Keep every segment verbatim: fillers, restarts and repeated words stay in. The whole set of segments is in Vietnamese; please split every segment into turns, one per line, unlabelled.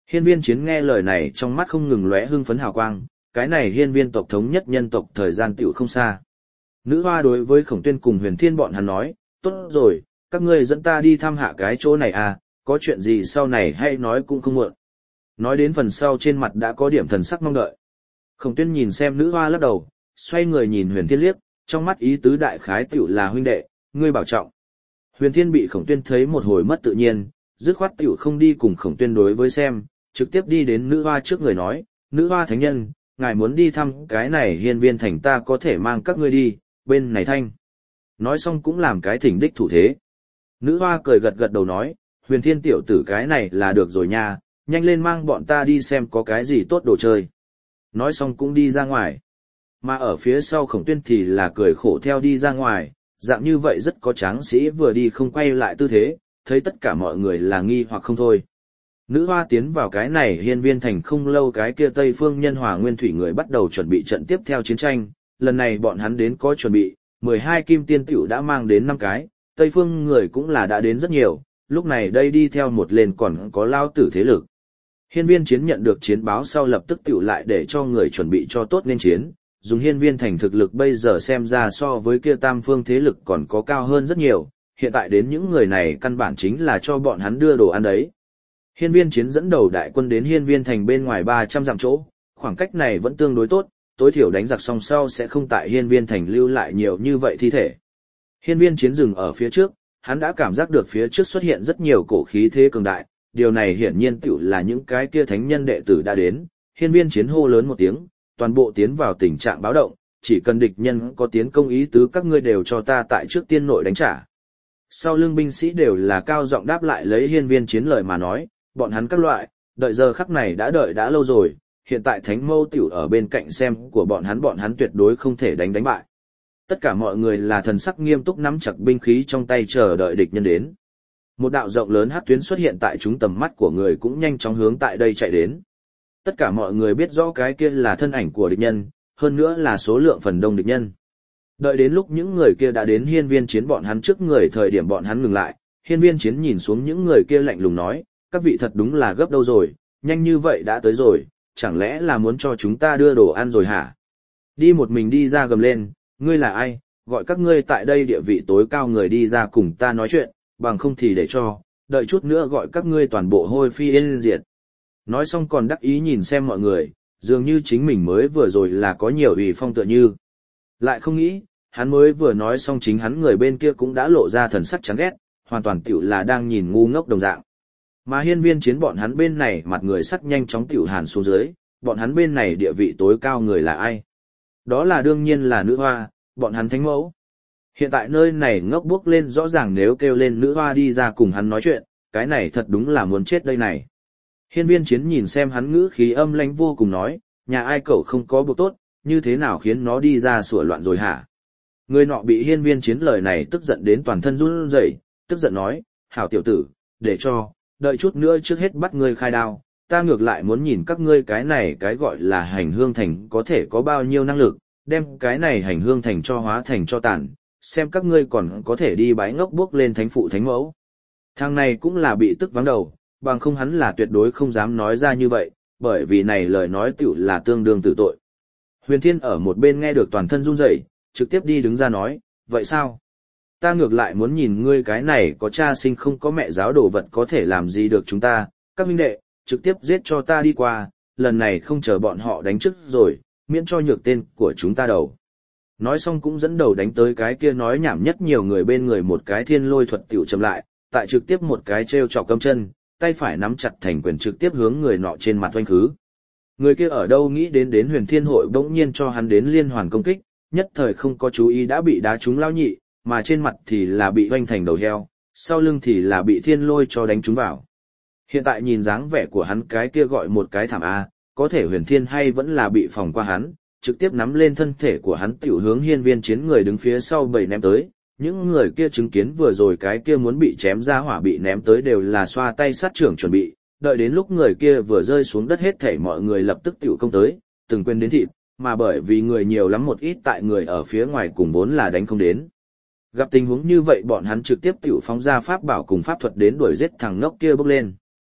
Hiên viên chiến nghe lời này trong mắt không ngừng lóe hưng phấn hào quang, cái này hiên viên tộc thống nhất nhân tộc thời gian tiểu không xa. Nữ hoa đối với Khổng Tuyên cùng Huyền Thiên bọn hắn nói, tốt rồi, các ngươi dẫn ta đi thăm hạ cái chỗ này à, có chuyện gì sau này hay nói cũng không muộn. Nói đến phần sau trên mặt đã có điểm thần sắc mong đợi. Khổng Tuyên nhìn xem nữ hoa lắc đầu, xoay người nhìn Huyền Thiên liếc, trong mắt ý tứ đại khái tiểu là huynh đệ, ngươi bảo trọng. Huyền Thiên bị Khổng Tuyên thấy một hồi mất tự nhiên, dứt khoát tiểu không đi cùng Khổng Tuyên đối với xem, trực tiếp đi đến nữ hoa trước người nói, nữ hoa thánh nhân, ngài muốn đi thăm cái này hiên viên thành ta có thể mang các ngươi đi, bên này thanh. Nói xong cũng làm cái thỉnh đích thủ thế. Nữ hoa cười gật gật đầu nói, Huyền Thiên tiểu tử cái này là được rồi nha, nhanh lên mang bọn ta đi xem có cái gì tốt đồ chơi. Nói xong cũng đi ra ngoài. Mà ở phía sau Khổng Tuyên thì là cười khổ theo đi ra ngoài, dạng như vậy rất có tráng sĩ vừa đi không quay lại tư thế, thấy tất cả mọi người là nghi hoặc không thôi. Nữ hoa tiến vào cái này hiên viên thành không lâu, cái kia Tây Phương Nhân Hòa Nguyên Thủy người bắt đầu chuẩn bị trận tiếp theo chiến tranh, lần này bọn hắn đến có chuẩn bị, mười hai kim tiên tiểu đã mang đến năm cái, Tây Phương người cũng là đã đến rất nhiều, lúc này đây đi theo một lên còn có lao tử thế lực. Hiên viên chiến nhận được chiến báo sau lập tức tiểu lại để cho người chuẩn bị cho tốt nên chiến, dùng hiên viên thành thực lực bây giờ xem ra so với kia tam phương thế lực còn có cao hơn rất nhiều, hiện tại đến những người này căn bản chính là cho bọn hắn đưa đồ ăn đấy. Hiên viên chiến dẫn đầu đại quân đến hiên viên thành bên ngoài ba trăm dặm chỗ, khoảng cách này vẫn tương đối tốt, tối thiểu đánh giặc xong sau sẽ không tại hiên viên thành lưu lại nhiều như vậy thi thể. Hiên viên chiến dừng ở phía trước, hắn đã cảm giác được phía trước xuất hiện rất nhiều cổ khí thế cường đại, điều này hiển nhiên tựu là những cái kia thánh nhân đệ tử đã đến. Hiên viên chiến hô lớn một tiếng, toàn bộ tiến vào tình trạng báo động, chỉ cần địch nhân có tiến công ý tứ các ngươi đều cho ta tại trước tiên nội đánh trả. Sau lưng binh sĩ đều là cao giọng đáp lại lấy hiên viên chiến lời mà nói, bọn hắn các loại, đợi giờ khắc này đã đợi đã lâu rồi, hiện tại thánh mâu tiểu ở bên cạnh xem của bọn hắn bọn hắn tuyệt đối không thể đánh đánh bại. Tất cả mọi người là thần sắc nghiêm túc nắm chặt binh khí trong tay chờ đợi địch nhân đến. Một đạo rộng lớn hắc tuyến xuất hiện tại chúng tầm mắt của người cũng nhanh chóng hướng tại đây chạy đến. Tất cả mọi người biết rõ cái kia là thân ảnh của địch nhân, hơn nữa là số lượng phần đông địch nhân. Đợi đến lúc những người kia đã đến hiên viên chiến bọn hắn trước người, thời điểm bọn hắn ngừng lại, hiên viên chiến nhìn xuống những người kia lạnh lùng nói, các vị thật đúng là gấp đâu rồi, nhanh như vậy đã tới rồi, chẳng lẽ là muốn cho chúng ta đưa đồ ăn rồi hả? Đi một mình đi ra gầm lên, ngươi là ai, gọi các ngươi tại đây địa vị tối cao người đi ra cùng ta nói chuyện, bằng không thì để cho, đợi chút nữa gọi các ngươi toàn bộ hôi phi yên diệt. Nói xong còn đắc ý nhìn xem mọi người, dường như chính mình mới vừa rồi là có nhiều ủy phong tựa như. Lại không nghĩ, hắn mới vừa nói xong chính hắn người bên kia cũng đã lộ ra thần sắc chán ghét, hoàn toàn tiểu là đang nhìn ngu ngốc đồng dạng. Mà hiên viên chiến bọn hắn bên này mặt người sắc nhanh chóng tiểu hàn xuống dưới, bọn hắn bên này địa vị tối cao người là ai? Đó là đương nhiên là nữ hoa, bọn hắn thánh mẫu. Hiện tại nơi này ngốc bước lên rõ ràng, nếu kêu lên nữ hoa đi ra cùng hắn nói chuyện, cái này thật đúng là muốn chết đây này. Hiên viên chiến nhìn xem hắn ngữ khí âm lãnh vô cùng nói, nhà ai cậu không có buộc tốt, như thế nào khiến nó đi ra sủa loạn rồi hả? Người nọ bị hiên viên chiến lời này tức giận đến toàn thân run rẩy, tức giận nói, hảo tiểu tử, để cho, đợi chút nữa trước hết bắt ngươi khai đao, ta ngược lại muốn nhìn các ngươi cái này cái gọi là hành hương thành có thể có bao nhiêu năng lực, đem cái này hành hương thành cho hóa thành cho tàn, xem các ngươi còn có thể đi bái ngốc bước lên thánh phụ thánh mẫu. Thằng này cũng là bị tức vắng đầu, bằng không hắn là tuyệt đối không dám nói ra như vậy, bởi vì này lời nói tiểu là tương đương tử tội. Huyền Thiên ở một bên nghe được toàn thân run rẩy, trực tiếp đi đứng ra nói, vậy sao? Ta ngược lại muốn nhìn ngươi cái này có cha sinh không có mẹ giáo đồ vật có thể làm gì được chúng ta, các huynh đệ, trực tiếp giết cho ta đi qua, lần này không chờ bọn họ đánh trước rồi, miễn cho nhược tên của chúng ta đầu. Nói xong cũng dẫn đầu đánh tới cái kia nói nhảm nhất nhiều người bên người một cái thiên lôi thuật tiểu chậm lại, tại trực tiếp một cái treo chọc cầm chân, tay phải nắm chặt thành quyền trực tiếp hướng người nọ trên mặt oanh khứ. Người kia ở đâu nghĩ đến đến Huyền Thiên hội bỗng nhiên cho hắn đến liên hoàn công kích, nhất thời không có chú ý đã bị đá trúng lao nhị, mà trên mặt thì là bị oanh thành đầu heo, sau lưng thì là bị thiên lôi cho đánh trúng vào. Hiện tại nhìn dáng vẻ của hắn cái kia gọi một cái thảm A, có thể Huyền Thiên hay vẫn là bị phòng qua hắn, trực tiếp nắm lên thân thể của hắn tiểu hướng hiên viên chiến người đứng phía sau bầy ném tới. Những người kia chứng kiến vừa rồi cái kia muốn bị chém ra hỏa bị ném tới đều là xoa tay sát trưởng chuẩn bị, đợi đến lúc người kia vừa rơi xuống đất hết thảy mọi người lập tức tiểu công tới, từng quên đến thịt, mà bởi vì người nhiều lắm một ít tại người ở phía ngoài cùng vốn là đánh không đến. Gặp tình huống như vậy bọn hắn trực tiếp tiểu phóng ra pháp bảo cùng pháp thuật đến đuổi giết thằng ngốc kia bước lên.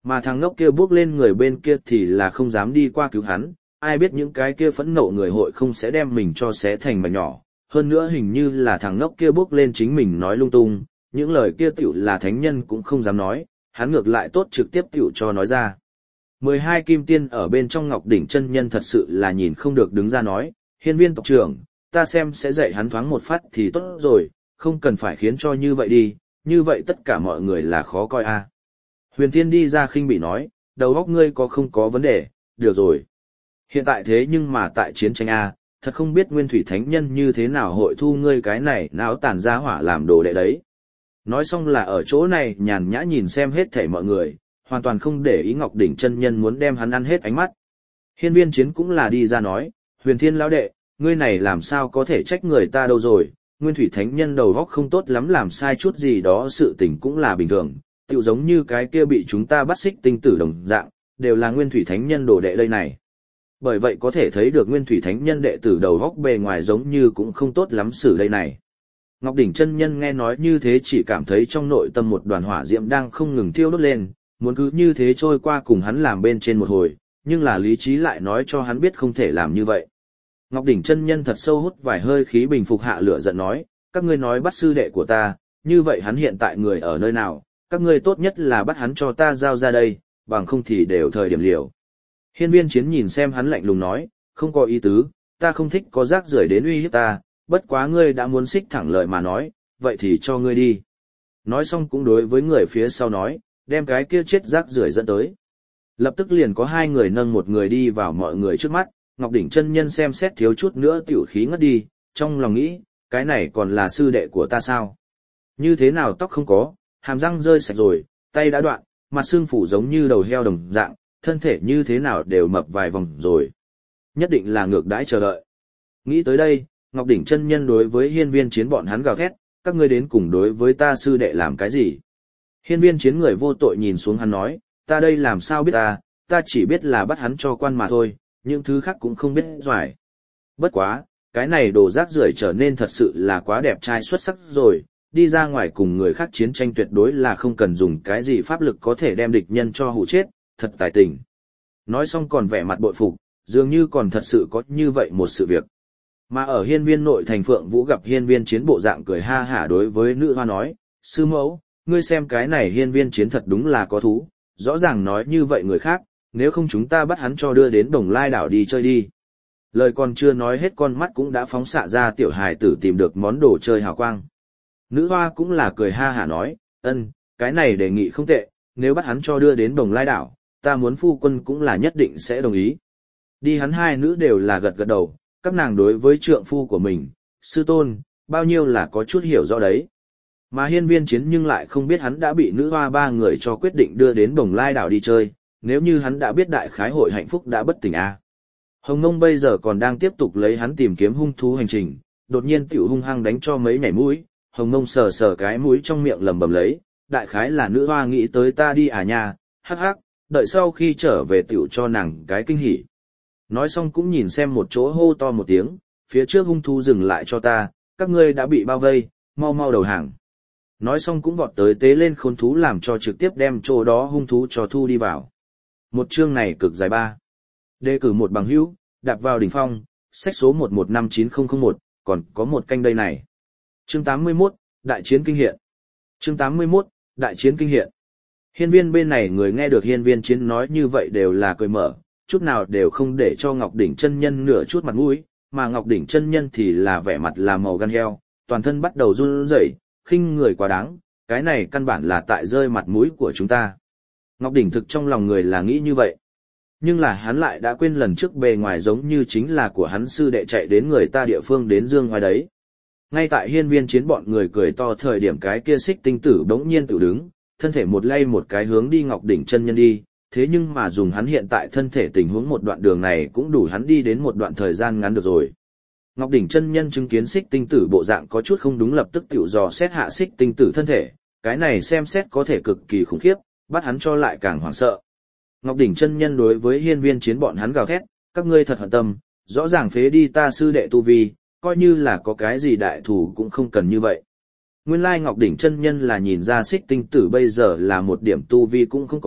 Mà thằng ngốc kia bước lên người bên kia thì là không dám đi qua cứu hắn, ai biết những cái kia phẫn nộ người hội không sẽ đem mình cho xé thành mảnh nhỏ. Hơn nữa hình như là thằng ngốc kia bước lên chính mình nói lung tung, những lời kia tiểu là thánh nhân cũng không dám nói, hắn ngược lại tốt trực tiếp tiểu cho nói ra. mười hai kim tiên ở bên trong Ngọc Đỉnh chân nhân thật sự là nhìn không được đứng ra nói, hiên viên tộc trưởng, ta xem sẽ dạy hắn thoáng một phát thì tốt rồi, không cần phải khiến cho như vậy đi, như vậy tất cả mọi người là khó coi a. Huyền Thiên đi ra khinh bị nói, đầu óc ngươi có không có vấn đề, được rồi. Hiện tại thế nhưng mà tại chiến tranh a, thật không biết Nguyên Thủy Thánh Nhân như thế nào hội thu ngươi cái này não tàn ra hỏa làm đồ đệ đấy. Nói xong là ở chỗ này nhàn nhã nhìn xem hết thảy mọi người, hoàn toàn không để ý Ngọc Đỉnh chân nhân muốn đem hắn ăn hết ánh mắt. Hiên viên chiến cũng là đi ra nói, Huyền Thiên lão đệ, ngươi này làm sao có thể trách người ta đâu rồi, Nguyên Thủy Thánh Nhân đầu óc không tốt lắm làm sai chút gì đó sự tình cũng là bình thường, tựu giống như cái kia bị chúng ta bắt xích tinh tử đồng dạng, đều là Nguyên Thủy Thánh Nhân đồ đệ đây này. Bởi vậy có thể thấy được Nguyên Thủy Thánh Nhân đệ tử đầu óc bề ngoài giống như cũng không tốt lắm xử đây này. Ngọc Đỉnh chân nhân nghe nói như thế chỉ cảm thấy trong nội tâm một đoàn hỏa diệm đang không ngừng thiêu đốt lên, muốn cứ như thế trôi qua cùng hắn làm bên trên một hồi, nhưng là lý trí lại nói cho hắn biết không thể làm như vậy. Ngọc Đỉnh chân nhân thật sâu hút vài hơi khí bình phục hạ lửa giận nói, các ngươi nói bắt sư đệ của ta, như vậy hắn hiện tại người ở nơi nào, các ngươi tốt nhất là bắt hắn cho ta giao ra đây, bằng không thì đều thời điểm liều. Hiên viên chiến nhìn xem hắn lạnh lùng nói, không có ý tứ, ta không thích có rác rưởi đến uy hiếp ta, bất quá ngươi đã muốn xích thẳng lời mà nói, vậy thì cho ngươi đi. Nói xong cũng đối với người phía sau nói, đem cái kia chết rác rưởi dẫn tới. Lập tức liền có hai người nâng một người đi vào mọi người trước mắt, Ngọc Đỉnh chân nhân xem xét thiếu chút nữa tiểu khí ngất đi, trong lòng nghĩ, cái này còn là sư đệ của ta sao? Như thế nào tóc không có, hàm răng rơi sạch rồi, tay đã đoạn, mặt xương phủ giống như đầu heo đồng dạng, thân thể như thế nào đều mập vài vòng rồi. Nhất định là ngược đãi chờ đợi. Nghĩ tới đây, Ngọc Đỉnh chân nhân đối với hiên viên chiến bọn hắn gào thét, các ngươi đến cùng đối với ta sư đệ làm cái gì? Hiên viên chiến người vô tội nhìn xuống hắn nói, ta đây làm sao biết ta, ta chỉ biết là bắt hắn cho quan mà thôi, những thứ khác cũng không biết doài. Bất quá, cái này đồ rác rưởi trở nên thật sự là quá đẹp trai xuất sắc rồi, đi ra ngoài cùng người khác chiến tranh tuyệt đối là không cần dùng cái gì pháp lực có thể đem địch nhân cho hụ chết, thật tài tình. Nói xong còn vẻ mặt bội phục, dường như còn thật sự có như vậy một sự việc. Mà ở hiên viên nội thành Phượng Vũ gặp hiên viên chiến bộ dạng cười ha hả đối với nữ hoa nói, sư mẫu, ngươi xem cái này hiên viên chiến thật đúng là có thú, rõ ràng nói như vậy người khác, nếu không chúng ta bắt hắn cho đưa đến Đồng Lai đảo đi chơi đi. Lời còn chưa nói hết con mắt cũng đã phóng xạ ra tiểu hài tử tìm được món đồ chơi hào quang. Nữ hoa cũng là cười ha hả nói, ân, cái này đề nghị không tệ, nếu bắt hắn cho đưa đến Đồng Lai đảo, ta muốn phu quân cũng là nhất định sẽ đồng ý. Đi hắn hai nữ đều là gật gật đầu, các nàng đối với trượng phu của mình, sư tôn, bao nhiêu là có chút hiểu rõ đấy. Mà hiên viên chiến nhưng lại không biết hắn đã bị nữ hoa ba người cho quyết định đưa đến Đồng Lai đảo đi chơi, nếu như hắn đã biết đại khái hội hạnh phúc đã bất tỉnh a. À. Hồng Nông bây giờ còn đang tiếp tục lấy hắn tìm kiếm hung thú hành trình, đột nhiên tiểu hung hăng đánh cho mấy nhảy mũi, Hồng Nông sờ sờ cái mũi trong miệng lầm bầm lấy, đại khái là nữ hoa nghĩ tới ta đi à nha, hắc hắc, đợi sau khi trở về tiểu cho nàng cái kinh hỉ. Nói xong cũng nhìn xem một chỗ hô to một tiếng, phía trước hung thú dừng lại cho ta, các ngươi đã bị bao vây, mau mau đầu hàng. Nói xong cũng vọt tới tế lên khôn thú làm cho trực tiếp đem chỗ đó hung thú cho thu đi vào. Một chương này cực dài ba. Đề cử một bằng hữu, đạp vào đỉnh phong, sách số một một năm chín không không một, còn có một canh đây này. Chương tám mươi mốt, Đại chiến kinh hiện. Chương tám mươi mốt, Đại chiến kinh hiện. Hiên viên bên này người nghe được hiên viên chiến nói như vậy đều là cười mở, chút nào đều không để cho Ngọc Đỉnh chân nhân nửa chút mặt mũi, mà Ngọc Đỉnh chân nhân thì là vẻ mặt là màu gan heo, toàn thân bắt đầu run rẩy, khinh người quá đáng, cái này căn bản là tại rơi mặt mũi của chúng ta. Ngọc Đỉnh thực trong lòng người là nghĩ như vậy. Nhưng là hắn lại đã quên lần trước bề ngoài giống như chính là của hắn sư đệ chạy đến người ta địa phương đến dương ngoài đấy. Ngay tại hiên viên chiến bọn người cười to thời điểm cái kia xích tinh tử bỗng nhiên tự đứng, thân thể một lay một cái hướng đi Ngọc Đỉnh chân nhân đi, thế nhưng mà dùng hắn hiện tại thân thể tình huống một đoạn đường này cũng đủ hắn đi đến một đoạn thời gian ngắn được rồi. Ngọc Đỉnh chân nhân chứng kiến xích tinh tử bộ dạng có chút không đúng lập tức tiểu dò xét hạ xích tinh tử thân thể, cái này xem xét có thể cực kỳ khủng khiếp, bắt hắn cho lại càng hoảng sợ. Ngọc Đỉnh chân nhân đối với hiên viên chiến bọn hắn gào thét, các ngươi thật hận tâm, rõ ràng phế đi ta sư đệ tu vi, coi như là có cái gì đại thủ cũng không cần như vậy. Nguyên lai Ngọc Đỉnh chân nhân là nhìn ra xích tinh tử bây giờ là một điểm tu vi cũng không có,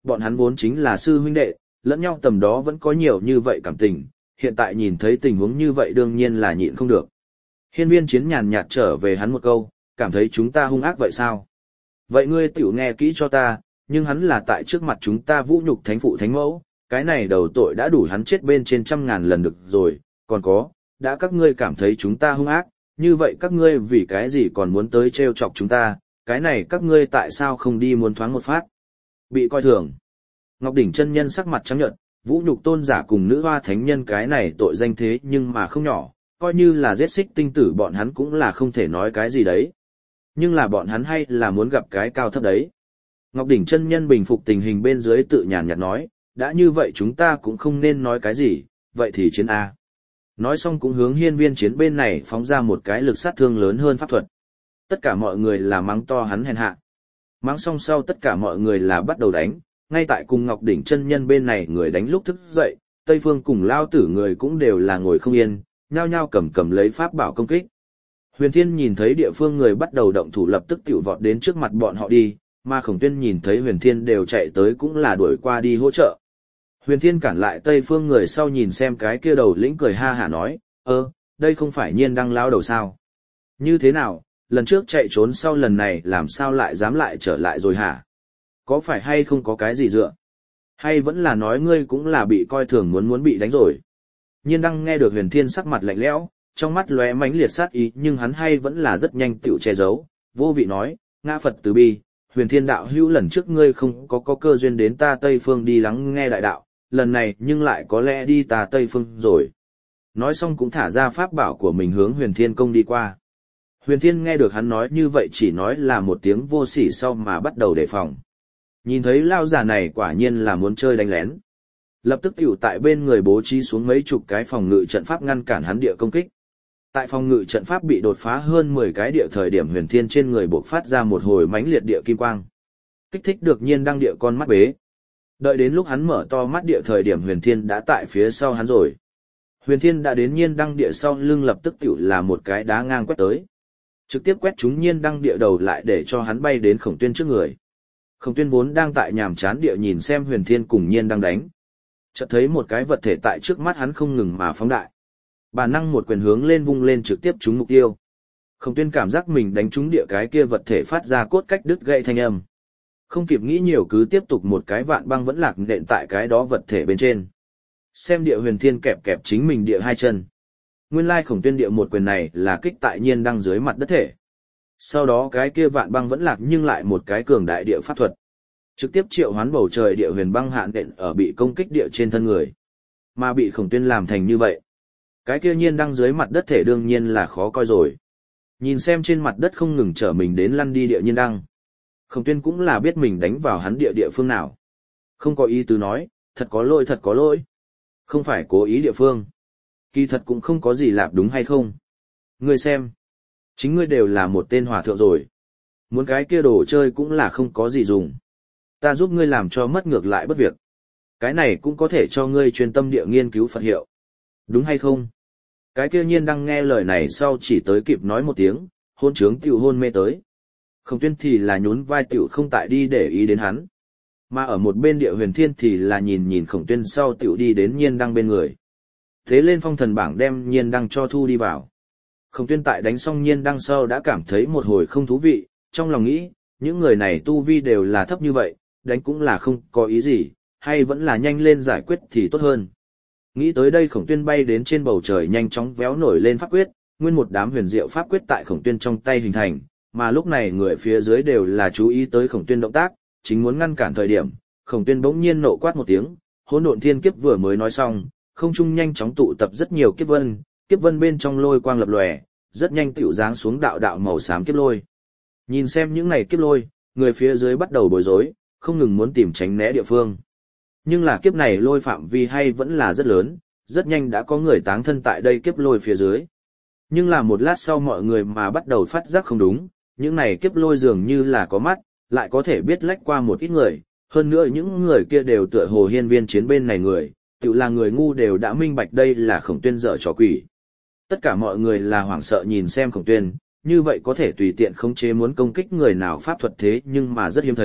bọn hắn vốn chính là sư huynh đệ, lẫn nhau tầm đó vẫn có nhiều như vậy cảm tình, hiện tại nhìn thấy tình huống như vậy đương nhiên là nhịn không được. Hiên viên chiến nhàn nhạt trở về hắn một câu, cảm thấy chúng ta hung ác vậy sao? Vậy ngươi tiểu nghe kỹ cho ta, nhưng hắn là tại trước mặt chúng ta vũ nhục thánh phụ thánh mẫu, cái này đầu tội đã đủ hắn chết bên trên trăm ngàn lần được rồi, còn có, đã các ngươi cảm thấy chúng ta hung ác, như vậy các ngươi vì cái gì còn muốn tới trêu chọc chúng ta, cái này các ngươi tại sao không đi muốn thoáng một phát? Bị coi thường. Ngọc Đỉnh chân nhân sắc mặt trắng nhợt, vũ nhục tôn giả cùng nữ hoa thánh nhân cái này tội danh thế nhưng mà không nhỏ, coi như là giết xích tinh tử bọn hắn cũng là không thể nói cái gì đấy. Nhưng là bọn hắn hay là muốn gặp cái cao thấp đấy. Ngọc Đỉnh chân nhân bình phục tình hình bên dưới tự nhàn nhạt nói, đã như vậy chúng ta cũng không nên nói cái gì, vậy thì chiến A. Nói xong cũng hướng hiên viên chiến bên này phóng ra một cái lực sát thương lớn hơn pháp thuật. Tất cả mọi người là mắng to hắn hèn hạ. Mắng xong sau tất cả mọi người là bắt đầu đánh, ngay tại cùng Ngọc Đỉnh chân nhân bên này người đánh lúc thức dậy, Tây Phương cùng lao tử người cũng đều là ngồi không yên, nhao nhao cầm cầm lấy pháp bảo công kích. Huyền Thiên nhìn thấy địa phương người bắt đầu động thủ lập tức tiểu vọt đến trước mặt bọn họ đi, mà Khổng Tuyên nhìn thấy Huyền Thiên đều chạy tới cũng là đuổi qua đi hỗ trợ. Huyền Thiên cản lại Tây Phương người sau nhìn xem cái kia đầu lĩnh cười ha hả nói, ơ, đây không phải Nhiên Đăng lao đầu sao? Như thế nào, lần trước chạy trốn sau lần này làm sao lại dám lại trở lại rồi hả? Có phải hay không có cái gì dựa? Hay vẫn là nói ngươi cũng là bị coi thường muốn muốn bị đánh rồi? Nhiên Đăng nghe được Huyền Thiên sắc mặt lạnh lẽo, trong mắt lóe mãnh liệt sát ý nhưng hắn hay vẫn là rất nhanh tựu che giấu, vô vị nói, ngã Phật từ bi, Huyền Thiên đạo hữu lần trước ngươi không có có cơ duyên đến ta Tây Phương đi lắng nghe đại đạo, lần này nhưng lại có lẽ đi ta Tây Phương rồi. Nói xong cũng thả ra pháp bảo của mình hướng Huyền Thiên công đi qua. Huyền Thiên nghe được hắn nói như vậy chỉ nói là một tiếng vô sỉ sau mà bắt đầu đề phòng. Nhìn thấy lao giả này quả nhiên là muốn chơi đánh lén. Lập tức tiểu tại bên người bố trí xuống mấy chục cái phòng ngự trận pháp ngăn cản hắn địa công kích. Tại phòng ngự trận pháp bị đột phá hơn mười cái địa thời điểm Huyền Thiên trên người bộc phát ra một hồi mãnh liệt địa kim quang. Kích thích được Nhiên Đăng địa con mắt bế. Đợi đến lúc hắn mở to mắt địa thời điểm Huyền Thiên đã tại phía sau hắn rồi. Huyền Thiên đã đến Nhiên Đăng địa sau lưng lập tức tiểu là một cái đá ngang quét tới. Trực tiếp quét trúng Nhiên Đăng địa đầu lại để cho hắn bay đến Khổng Tuyên trước người. Khổng Tuyên vốn đang tại nhàm chán địa nhìn xem Huyền Thiên cùng Nhiên Đăng đánh. Chợt thấy một cái vật thể tại trước mắt hắn không ngừng mà phóng đại. Bản năng một quyền hướng lên vung lên trực tiếp trúng mục tiêu. Khổng Tuyên cảm giác mình đánh trúng địa cái kia vật thể phát ra cốt cách đứt gãy thanh âm. Không kịp nghĩ nhiều cứ tiếp tục một cái vạn băng vẫn lạc nện tại cái đó vật thể bên trên. Xem địa Huyền Thiên kẹp kẹp chính mình địa hai chân. Nguyên lai Khổng Tuyên địa một quyền này là kích tại Nhiên Đăng dưới mặt đất thể. Sau đó cái kia vạn băng vẫn lạc nhưng lại một cái cường đại địa pháp thuật. Trực tiếp triệu hoán bầu trời địa huyền băng hạn đện ở bị công kích địa trên thân người. Mà bị Khổng Tuyên làm thành như vậy. Cái kia Nhiên Đăng dưới mặt đất thể đương nhiên là khó coi rồi. Nhìn xem trên mặt đất không ngừng trở mình đến lăn đi địa Nhiên Đăng. Khổng Tuyên cũng là biết mình đánh vào hắn địa địa phương nào. Không có ý tứ nói, thật có lỗi thật có lỗi. Không phải cố ý địa phương. Kỳ thật cũng không có gì lạp đúng hay không. Ngươi xem. Chính ngươi đều là một tên hòa thượng rồi. Muốn cái kia đồ chơi cũng là không có gì dùng. Ta giúp ngươi làm cho mất ngược lại bất việc. Cái này cũng có thể cho ngươi chuyên tâm địa nghiên cứu Phật hiệu. Đúng hay không? Cái kia Nhiên Đăng nghe lời này sau chỉ tới kịp nói một tiếng, hôn trướng tiểu hôn mê tới. Khổng Tuyên thì là nhún vai tiểu không tại đi để ý đến hắn. Mà ở một bên địa Huyền Thiên thì là nhìn nhìn Khổng Tuyên sau tiểu đi đến Nhiên Đăng bên người. Thế lên phong thần bảng đem Nhiên Đăng cho thu đi vào. Khổng Tuyên tại đánh xong Nhiên Đăng sau đã cảm thấy một hồi không thú vị, trong lòng nghĩ, những người này tu vi đều là thấp như vậy, đánh cũng là không có ý gì, hay vẫn là nhanh lên giải quyết thì tốt hơn. Nghĩ tới đây Khổng Tuyên bay đến trên bầu trời nhanh chóng véo nổi lên pháp quyết, nguyên một đám huyền diệu pháp quyết tại Khổng Tuyên trong tay hình thành, mà lúc này người phía dưới đều là chú ý tới Khổng Tuyên động tác, chính muốn ngăn cản thời điểm, Khổng Tuyên bỗng nhiên nộ quát một tiếng, Hỗn Độn Thiên Kiếp vừa mới nói xong, không trung nhanh chóng tụ tập rất nhiều kiếp vân, kiếp vân bên trong lôi quang lập lòe, rất nhanh tựu giáng xuống đạo đạo màu xám kiếp lôi. Nhìn xem những này kiếp lôi, người phía dưới bắt đầu bối rối, không ngừng muốn tìm tránh né địa phương. Nhưng là kiếp này lôi phạm vi hay vẫn là rất lớn, rất nhanh đã có người táng thân tại đây kiếp lôi phía dưới. Nhưng là một lát sau mọi người mà bắt đầu phát giác không đúng, những này kiếp lôi dường như là có mắt, lại có thể biết lách qua một ít người, hơn nữa những người kia đều tựa hồ hiên viên chiến bên này người, tự là người ngu đều đã minh bạch đây là Khổng Tuyên dở trò quỷ. Tất cả mọi người là hoảng sợ nhìn xem Khổng Tuyên, như vậy có thể tùy tiện khống chế muốn công kích người nào pháp thuật thế nhưng mà rất hiếm thấy,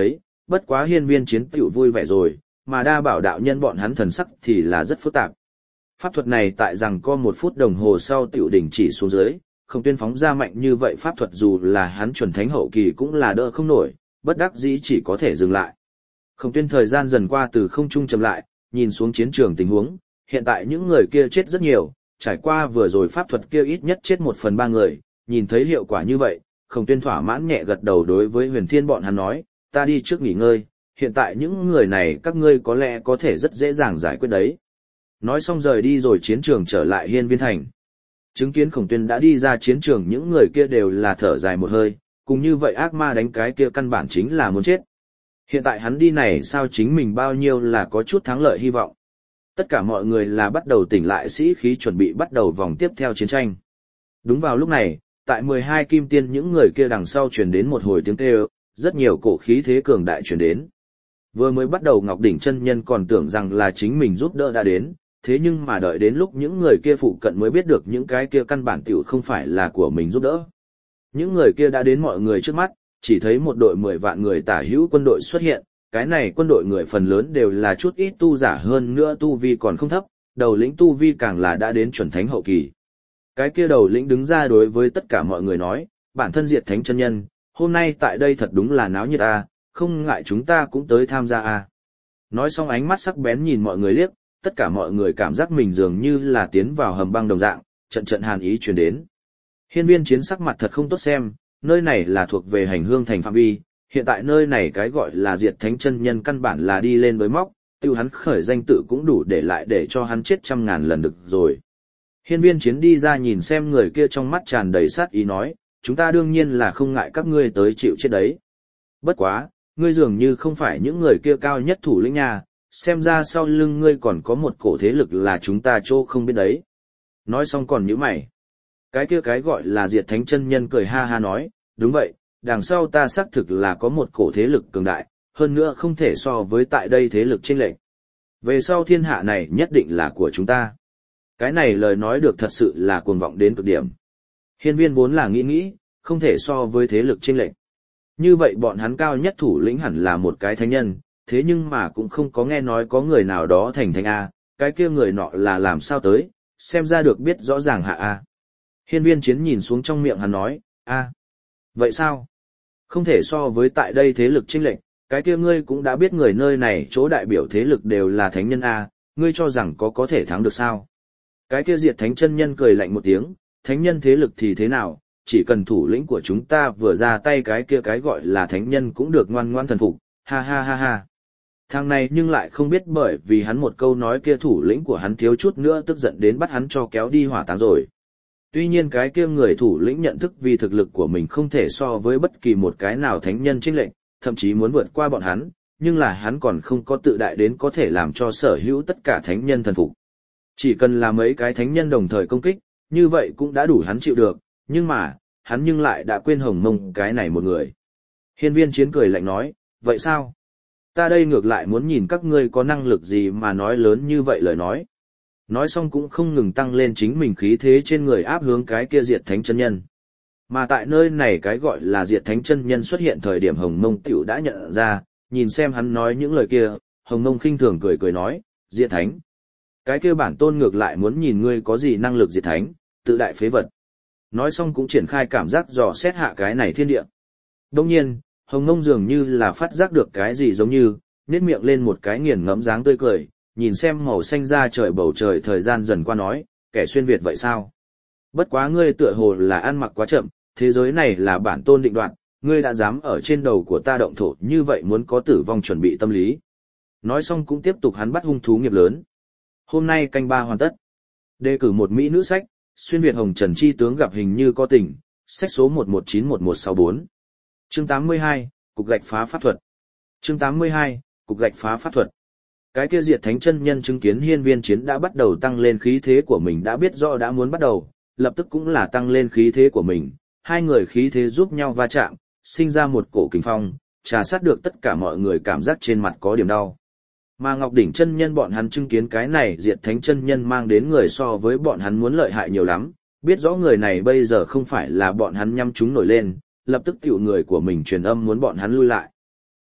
bất quá hiên viên chiến tiểu vui vẻ rồi, mà đa bảo đạo nhân bọn hắn thần sắc thì là rất phức tạp. Pháp thuật này tại rằng có một phút đồng hồ sau tiểu đỉnh chỉ xuống dưới, Khổng Tuyên phóng ra mạnh như vậy pháp thuật dù là hắn chuẩn thánh hậu kỳ cũng là đỡ không nổi, bất đắc dĩ chỉ có thể dừng lại. Khổng Tuyên thời gian dần qua từ không trung chậm lại, nhìn xuống chiến trường tình huống, hiện tại những người kia chết rất nhiều, trải qua vừa rồi pháp thuật kia ít nhất chết một phần ba người, nhìn thấy hiệu quả như vậy, Khổng Tuyên thỏa mãn nhẹ gật đầu đối với Huyền Thiên bọn hắn nói, ta đi trước nghỉ ngơi, hiện tại những người này các ngươi có lẽ có thể rất dễ dàng giải quyết đấy. Nói xong rời đi rồi chiến trường trở lại Hiên Viên Thành. Chứng kiến Khổng Tuyên đã đi ra chiến trường những người kia đều là thở dài một hơi, cùng như vậy ác ma đánh cái kia căn bản chính là muốn chết. Hiện tại hắn đi này sao chính mình bao nhiêu là có chút thắng lợi hy vọng. Tất cả mọi người là bắt đầu tỉnh lại sĩ khí chuẩn bị bắt đầu vòng tiếp theo chiến tranh. Đúng vào lúc này, tại mười hai kim tiên những người kia đằng sau truyền đến một hồi tiếng kêu, rất nhiều cổ khí thế cường đại truyền đến. Vừa mới bắt đầu Ngọc Đỉnh chân nhân còn tưởng rằng là chính mình giúp đỡ đã đến, thế nhưng mà đợi đến lúc những người kia phụ cận mới biết được những cái kia căn bản tiểu không phải là của mình giúp đỡ. Những người kia đã đến mọi người trước mắt, chỉ thấy một đội mười vạn người tả hữu quân đội xuất hiện, cái này quân đội người phần lớn đều là chút ít tu giả hơn nữa tu vi còn không thấp, đầu lĩnh tu vi càng là đã đến chuẩn thánh hậu kỳ. Cái kia đầu lĩnh đứng ra đối với tất cả mọi người nói, bản thân Diệt Thánh chân nhân, hôm nay tại đây thật đúng là náo nhiệt a, không ngại chúng ta cũng tới tham gia a. Nói xong ánh mắt sắc bén nhìn mọi người liếc, tất cả mọi người cảm giác mình dường như là tiến vào hầm băng đồng dạng, trận trận hàn ý truyền đến. Hiên Viên Chiến sắc mặt thật không tốt xem, nơi này là thuộc về Hành Hương thành phạm vi, hiện tại nơi này cái gọi là Diệt Thánh chân nhân căn bản là đi lên với móc, tiêu hắn khởi danh tự cũng đủ để lại để cho hắn chết trăm ngàn lần được rồi. Hiên Viên Chiến đi ra nhìn xem người kia trong mắt tràn đầy sát ý nói, chúng ta đương nhiên là không ngại các ngươi tới chịu chết đấy. Bất quá, ngươi dường như không phải những người kia cao nhất thủ lĩnh nha, xem ra sau lưng ngươi còn có một cổ thế lực là chúng ta chỗ không biết đấy. Nói xong còn nhíu mày. Cái kia cái gọi là Diệt Thánh chân nhân cười ha ha nói, đúng vậy, đằng sau ta xác thực là có một cổ thế lực cường đại, hơn nữa không thể so với tại đây thế lực chênh lệch. Về sau thiên hạ này nhất định là của chúng ta. Cái này lời nói được thật sự là cuồng vọng đến cực điểm. Hiên Viên vốn là nghĩ nghĩ, không thể so với thế lực chênh lệch. Như vậy bọn hắn cao nhất thủ lĩnh hẳn là một cái thánh nhân, thế nhưng mà cũng không có nghe nói có người nào đó thành thánh A, cái kia người nọ là làm sao tới, xem ra được biết rõ ràng hạ A. Hiên Viên Chiến nhìn xuống trong miệng hắn nói, A. Vậy sao? Không thể so với tại đây thế lực chênh lệch, cái kia ngươi cũng đã biết người nơi này chỗ đại biểu thế lực đều là thánh nhân A, ngươi cho rằng có có thể thắng được sao? Cái kia Diệt Thánh chân nhân cười lạnh một tiếng, thánh nhân thế lực thì thế nào, chỉ cần thủ lĩnh của chúng ta vừa ra tay cái kia cái gọi là thánh nhân cũng được ngoan ngoan thần phục, ha ha ha ha. Thằng này nhưng lại không biết bởi vì hắn một câu nói kia thủ lĩnh của hắn thiếu chút nữa tức giận đến bắt hắn cho kéo đi hỏa táng rồi. Tuy nhiên cái kia người thủ lĩnh nhận thức vì thực lực của mình không thể so với bất kỳ một cái nào thánh nhân chênh lệch, thậm chí muốn vượt qua bọn hắn, nhưng là hắn còn không có tự đại đến có thể làm cho sở hữu tất cả thánh nhân thần phục. Chỉ cần là mấy cái thánh nhân đồng thời công kích, như vậy cũng đã đủ hắn chịu được, nhưng mà, hắn nhưng lại đã quên Hồng Mông cái này một người. Hiên Viên Chiến cười lạnh nói, vậy sao? Ta đây ngược lại muốn nhìn các ngươi có năng lực gì mà nói lớn như vậy lời nói. Nói xong cũng không ngừng tăng lên chính mình khí thế trên người áp hướng cái kia Diệt Thánh chân nhân. Mà tại nơi này cái gọi là Diệt Thánh chân nhân xuất hiện thời điểm Hồng Mông tiểu đã nhận ra, nhìn xem hắn nói những lời kia, Hồng Mông khinh thường cười cười nói, Diệt Thánh. Cái kia bản tôn ngược lại muốn nhìn ngươi có gì năng lực Diệt Thánh, tự đại phế vật. Nói xong cũng triển khai cảm giác dò xét hạ cái này thiên địa. Đồng nhiên, Hồng Mông dường như là phát giác được cái gì giống như, nhếch miệng lên một cái nghiền ngẫm dáng tươi cười, nhìn xem màu xanh da trời bầu trời thời gian dần qua nói, kẻ xuyên Việt vậy sao? Bất quá ngươi tựa hồ là ăn mặc quá chậm, thế giới này là bản tôn định đoạt, ngươi đã dám ở trên đầu của ta động thổ như vậy muốn có tử vong chuẩn bị tâm lý. Nói xong cũng tiếp tục hắn bắt hung thú nghiệp lớn. Hôm nay canh ba hoàn tất. Đề cử một mỹ nữ sách, xuyên Việt hồng trần chi tướng gặp hình như có tình, sách số một một chín một một sáu bốn. Chương tám mươi hai, cục gạch phá pháp thuật. Chương tám mươi hai, cục gạch phá pháp thuật. Cái kia Diệt Thánh chân nhân chứng kiến Hiên Viên Chiến đã bắt đầu tăng lên khí thế của mình đã biết rõ đã muốn bắt đầu, lập tức cũng là tăng lên khí thế của mình, hai người khí thế giúp nhau va chạm, sinh ra một cổ kình phong, trà sát được tất cả mọi người cảm giác trên mặt có điểm đau. Mà Ngọc Đỉnh chân nhân bọn hắn chứng kiến cái này Diệt Thánh chân nhân mang đến người so với bọn hắn muốn lợi hại nhiều lắm, biết rõ người này bây giờ không phải là bọn hắn nhắm chúng nổi lên, lập tức tiểu người của mình truyền âm muốn bọn hắn lui lại.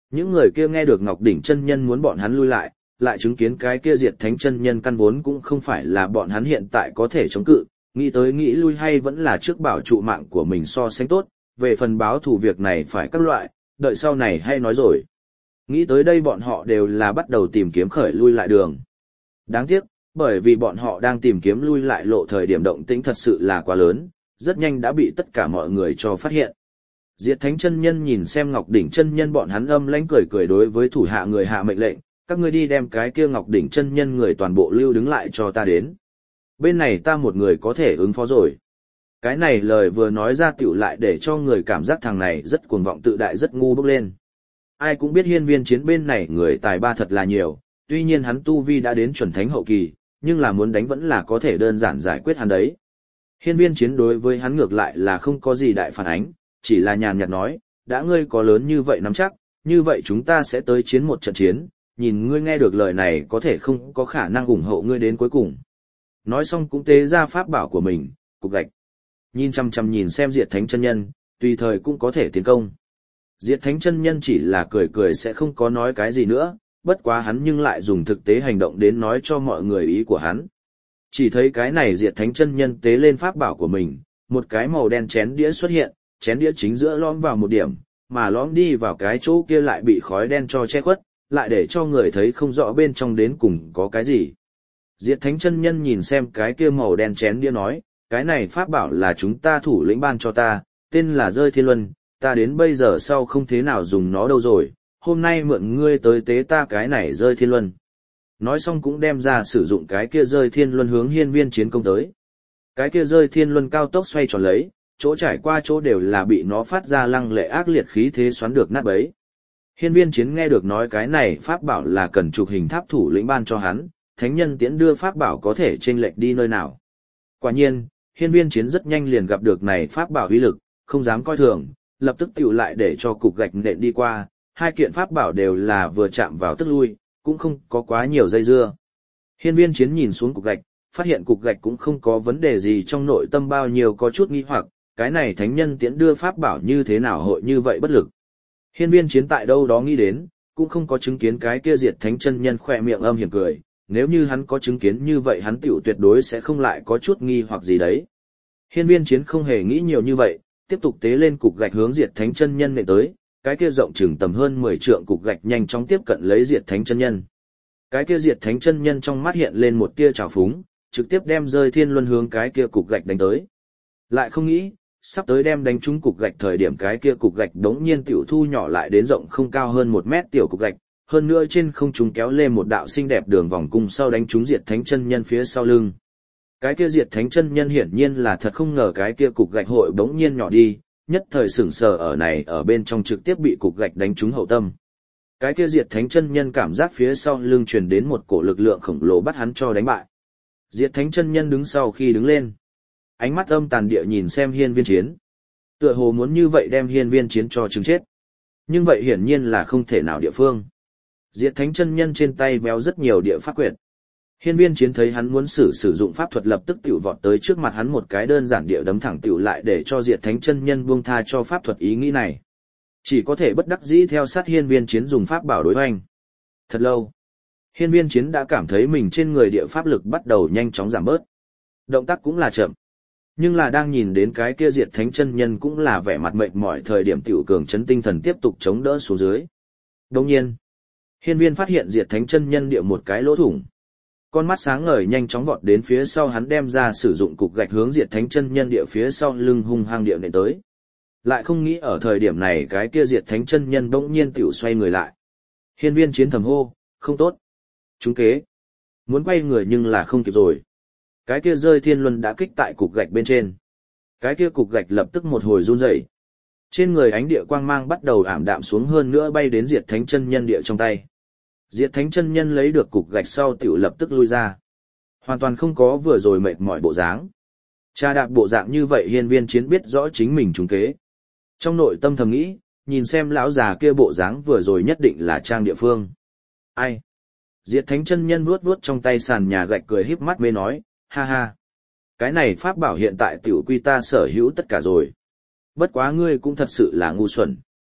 Những người kia nghe được Ngọc Đỉnh chân nhân muốn bọn hắn lui lại, lại chứng kiến cái kia Diệt Thánh chân nhân căn vốn cũng không phải là bọn hắn hiện tại có thể chống cự, nghĩ tới nghĩ lui hay vẫn là trước bảo trụ mạng của mình so sánh tốt, về phần báo thù việc này phải các loại, đợi sau này hay nói rồi. Nghĩ tới đây bọn họ đều là bắt đầu tìm kiếm khởi lui lại đường. Đáng tiếc, bởi vì bọn họ đang tìm kiếm lui lại lộ thời điểm động tĩnh thật sự là quá lớn, rất nhanh đã bị tất cả mọi người cho phát hiện. Diệt Thánh chân nhân nhìn xem Ngọc Đỉnh chân nhân bọn hắn âm lãnh cười cười đối với thủ hạ người hạ mệnh lệnh, các ngươi đi đem cái kia Ngọc Đỉnh chân nhân người toàn bộ lưu đứng lại cho ta đến. Bên này ta một người có thể ứng phó rồi. Cái này lời vừa nói ra tiểu lại để cho người cảm giác thằng này rất cuồng vọng tự đại rất ngu bốc lên. Ai cũng biết hiên viên chiến bên này người tài ba thật là nhiều, tuy nhiên hắn tu vi đã đến chuẩn thánh hậu kỳ, nhưng là muốn đánh vẫn là có thể đơn giản giải quyết hắn đấy. Hiên viên chiến đối với hắn ngược lại là không có gì đại phản ánh, chỉ là nhàn nhạt nói, đã ngươi có lớn như vậy nắm chắc, như vậy chúng ta sẽ tới chiến một trận chiến, nhìn ngươi nghe được lời này có thể không có khả năng ủng hộ ngươi đến cuối cùng. Nói xong cũng tế ra pháp bảo của mình, cục gạch. Nhìn chăm chăm nhìn xem Diệt Thánh chân nhân, tùy thời cũng có thể tiến công. Diệt Thánh chân nhân chỉ là cười cười sẽ không có nói cái gì nữa, bất quá hắn nhưng lại dùng thực tế hành động đến nói cho mọi người ý của hắn. Chỉ thấy cái này Diệt Thánh chân nhân tế lên pháp bảo của mình, một cái màu đen chén đĩa xuất hiện, chén đĩa chính giữa lõm vào một điểm, mà lõm đi vào cái chỗ kia lại bị khói đen cho che khuất, lại để cho người thấy không rõ bên trong đến cùng có cái gì. Diệt Thánh chân nhân nhìn xem cái kia màu đen chén đĩa nói, cái này pháp bảo là chúng ta thủ lĩnh ban cho ta, tên là Rơi Thiên Luân, ta đến bây giờ sau không thế nào dùng nó đâu rồi, hôm nay mượn ngươi tới tế ta cái này Rơi Thiên Luân. Nói xong cũng đem ra sử dụng cái kia Rơi Thiên Luân hướng hiên viên chiến công tới. Cái kia Rơi Thiên Luân cao tốc xoay tròn lấy, chỗ trải qua chỗ đều là bị nó phát ra lăng lệ ác liệt khí thế xoắn được nát bấy. Hiên viên chiến nghe được nói cái này pháp bảo là cần chụp hình tháp thủ lĩnh ban cho hắn, thánh nhân tiễn đưa pháp bảo có thể chênh lệch đi nơi nào. Quả nhiên, hiên viên chiến rất nhanh liền gặp được này pháp bảo uy lực, không dám coi thường, lập tức tiểu lại để cho cục gạch nện đi qua, hai kiện pháp bảo đều là vừa chạm vào tức lui, cũng không có quá nhiều dây dưa. Hiên viên chiến nhìn xuống cục gạch, phát hiện cục gạch cũng không có vấn đề gì trong nội tâm bao nhiêu có chút nghi hoặc, cái này thánh nhân tiễn đưa pháp bảo như thế nào hội như vậy bất lực. Hiên viên chiến tại đâu đó nghĩ đến, cũng không có chứng kiến cái kia Diệt Thánh chân nhân khỏe miệng âm hiểm cười, nếu như hắn có chứng kiến như vậy hắn tiểu tuyệt đối sẽ không lại có chút nghi hoặc gì đấy. Hiên viên chiến không hề nghĩ nhiều như vậy, tiếp tục tế lên cục gạch hướng Diệt Thánh chân nhân nện tới, cái kia rộng chừng tầm hơn mười trượng cục gạch nhanh chóng tiếp cận lấy Diệt Thánh chân nhân. Cái kia Diệt Thánh chân nhân trong mắt hiện lên một tia trào phúng, trực tiếp đem Rơi Thiên Luân hướng cái kia cục gạch đánh tới. Lại không nghĩ, sắp tới đem đánh trúng cục gạch thời điểm cái kia cục gạch đống nhiên tiểu thu nhỏ lại đến rộng không cao hơn một mét tiểu cục gạch, hơn nữa trên không trung kéo lên một đạo xinh đẹp đường vòng cung sau đánh trúng Diệt Thánh chân nhân phía sau lưng. Cái kia Diệt Thánh chân nhân hiển nhiên là thật không ngờ cái kia cục gạch hội bỗng nhiên nhỏ đi, nhất thời sửng sờ ở này ở bên trong trực tiếp bị cục gạch đánh trúng hậu tâm. Cái kia Diệt Thánh chân nhân cảm giác phía sau lưng truyền đến một cổ lực lượng khổng lồ bắt hắn cho đánh bại. Diệt Thánh chân nhân đứng sau khi đứng lên, ánh mắt âm tàn địa nhìn xem hiên viên chiến. Tựa hồ muốn như vậy đem hiên viên chiến cho chứng chết. Nhưng vậy hiển nhiên là không thể nào địa phương. Diệt Thánh chân nhân trên tay véo rất nhiều địa pháp quyệt. Hiên viên chiến thấy hắn muốn sử sử dụng pháp thuật lập tức tiểu vọt tới trước mặt hắn một cái đơn giản địa đấm thẳng tiểu lại để cho Diệt Thánh chân nhân buông tha cho pháp thuật ý nghĩ này. Chỉ có thể bất đắc dĩ theo sát hiên viên chiến dùng pháp bảo đối hoành. Thật lâu, hiên viên chiến đã cảm thấy mình trên người địa pháp lực bắt đầu nhanh chóng giảm bớt. Động tác cũng là chậm. Nhưng là đang nhìn đến cái kia Diệt Thánh chân nhân cũng là vẻ mặt mệt mỏi thời điểm tiểu cường chấn tinh thần tiếp tục chống đỡ xuống dưới. Đồng nhiên, hiên viên phát hiện Diệt Thánh chân nhân địa một cái lỗ thủng. Con mắt sáng ngời nhanh chóng vọt đến phía sau hắn đem ra sử dụng cục gạch hướng Diệt Thánh chân nhân địa phía sau lưng hung hăng địa nện tới. Lại không nghĩ ở thời điểm này cái kia Diệt Thánh chân nhân bỗng nhiên tiểu xoay người lại. Hiên viên chiến thầm hô, không tốt. Trúng kế. Muốn quay người nhưng là không kịp rồi. Cái kia Rơi Thiên Luân đã kích tại cục gạch bên trên. Cái kia cục gạch lập tức một hồi run rẩy. Trên người ánh địa quang mang bắt đầu ảm đạm xuống hơn nữa bay đến Diệt Thánh chân nhân địa trong tay. Diệt Thánh chân nhân lấy được cục gạch sau tiểu lập tức lui ra. Hoàn toàn không có vừa rồi mệt mỏi bộ dáng. Cha đạp bộ dạng như vậy hiên viên chiến biết rõ chính mình trúng kế. Trong nội tâm thầm nghĩ, nhìn xem lão già kia bộ dáng vừa rồi nhất định là trang địa phương. Ai? Diệt Thánh chân nhân vuốt vuốt trong tay sàn nhà gạch cười híp mắt mê nói, ha ha. Cái này pháp bảo hiện tại tiểu quy ta sở hữu tất cả rồi. Bất quá ngươi cũng thật sự là ngu xuẩn.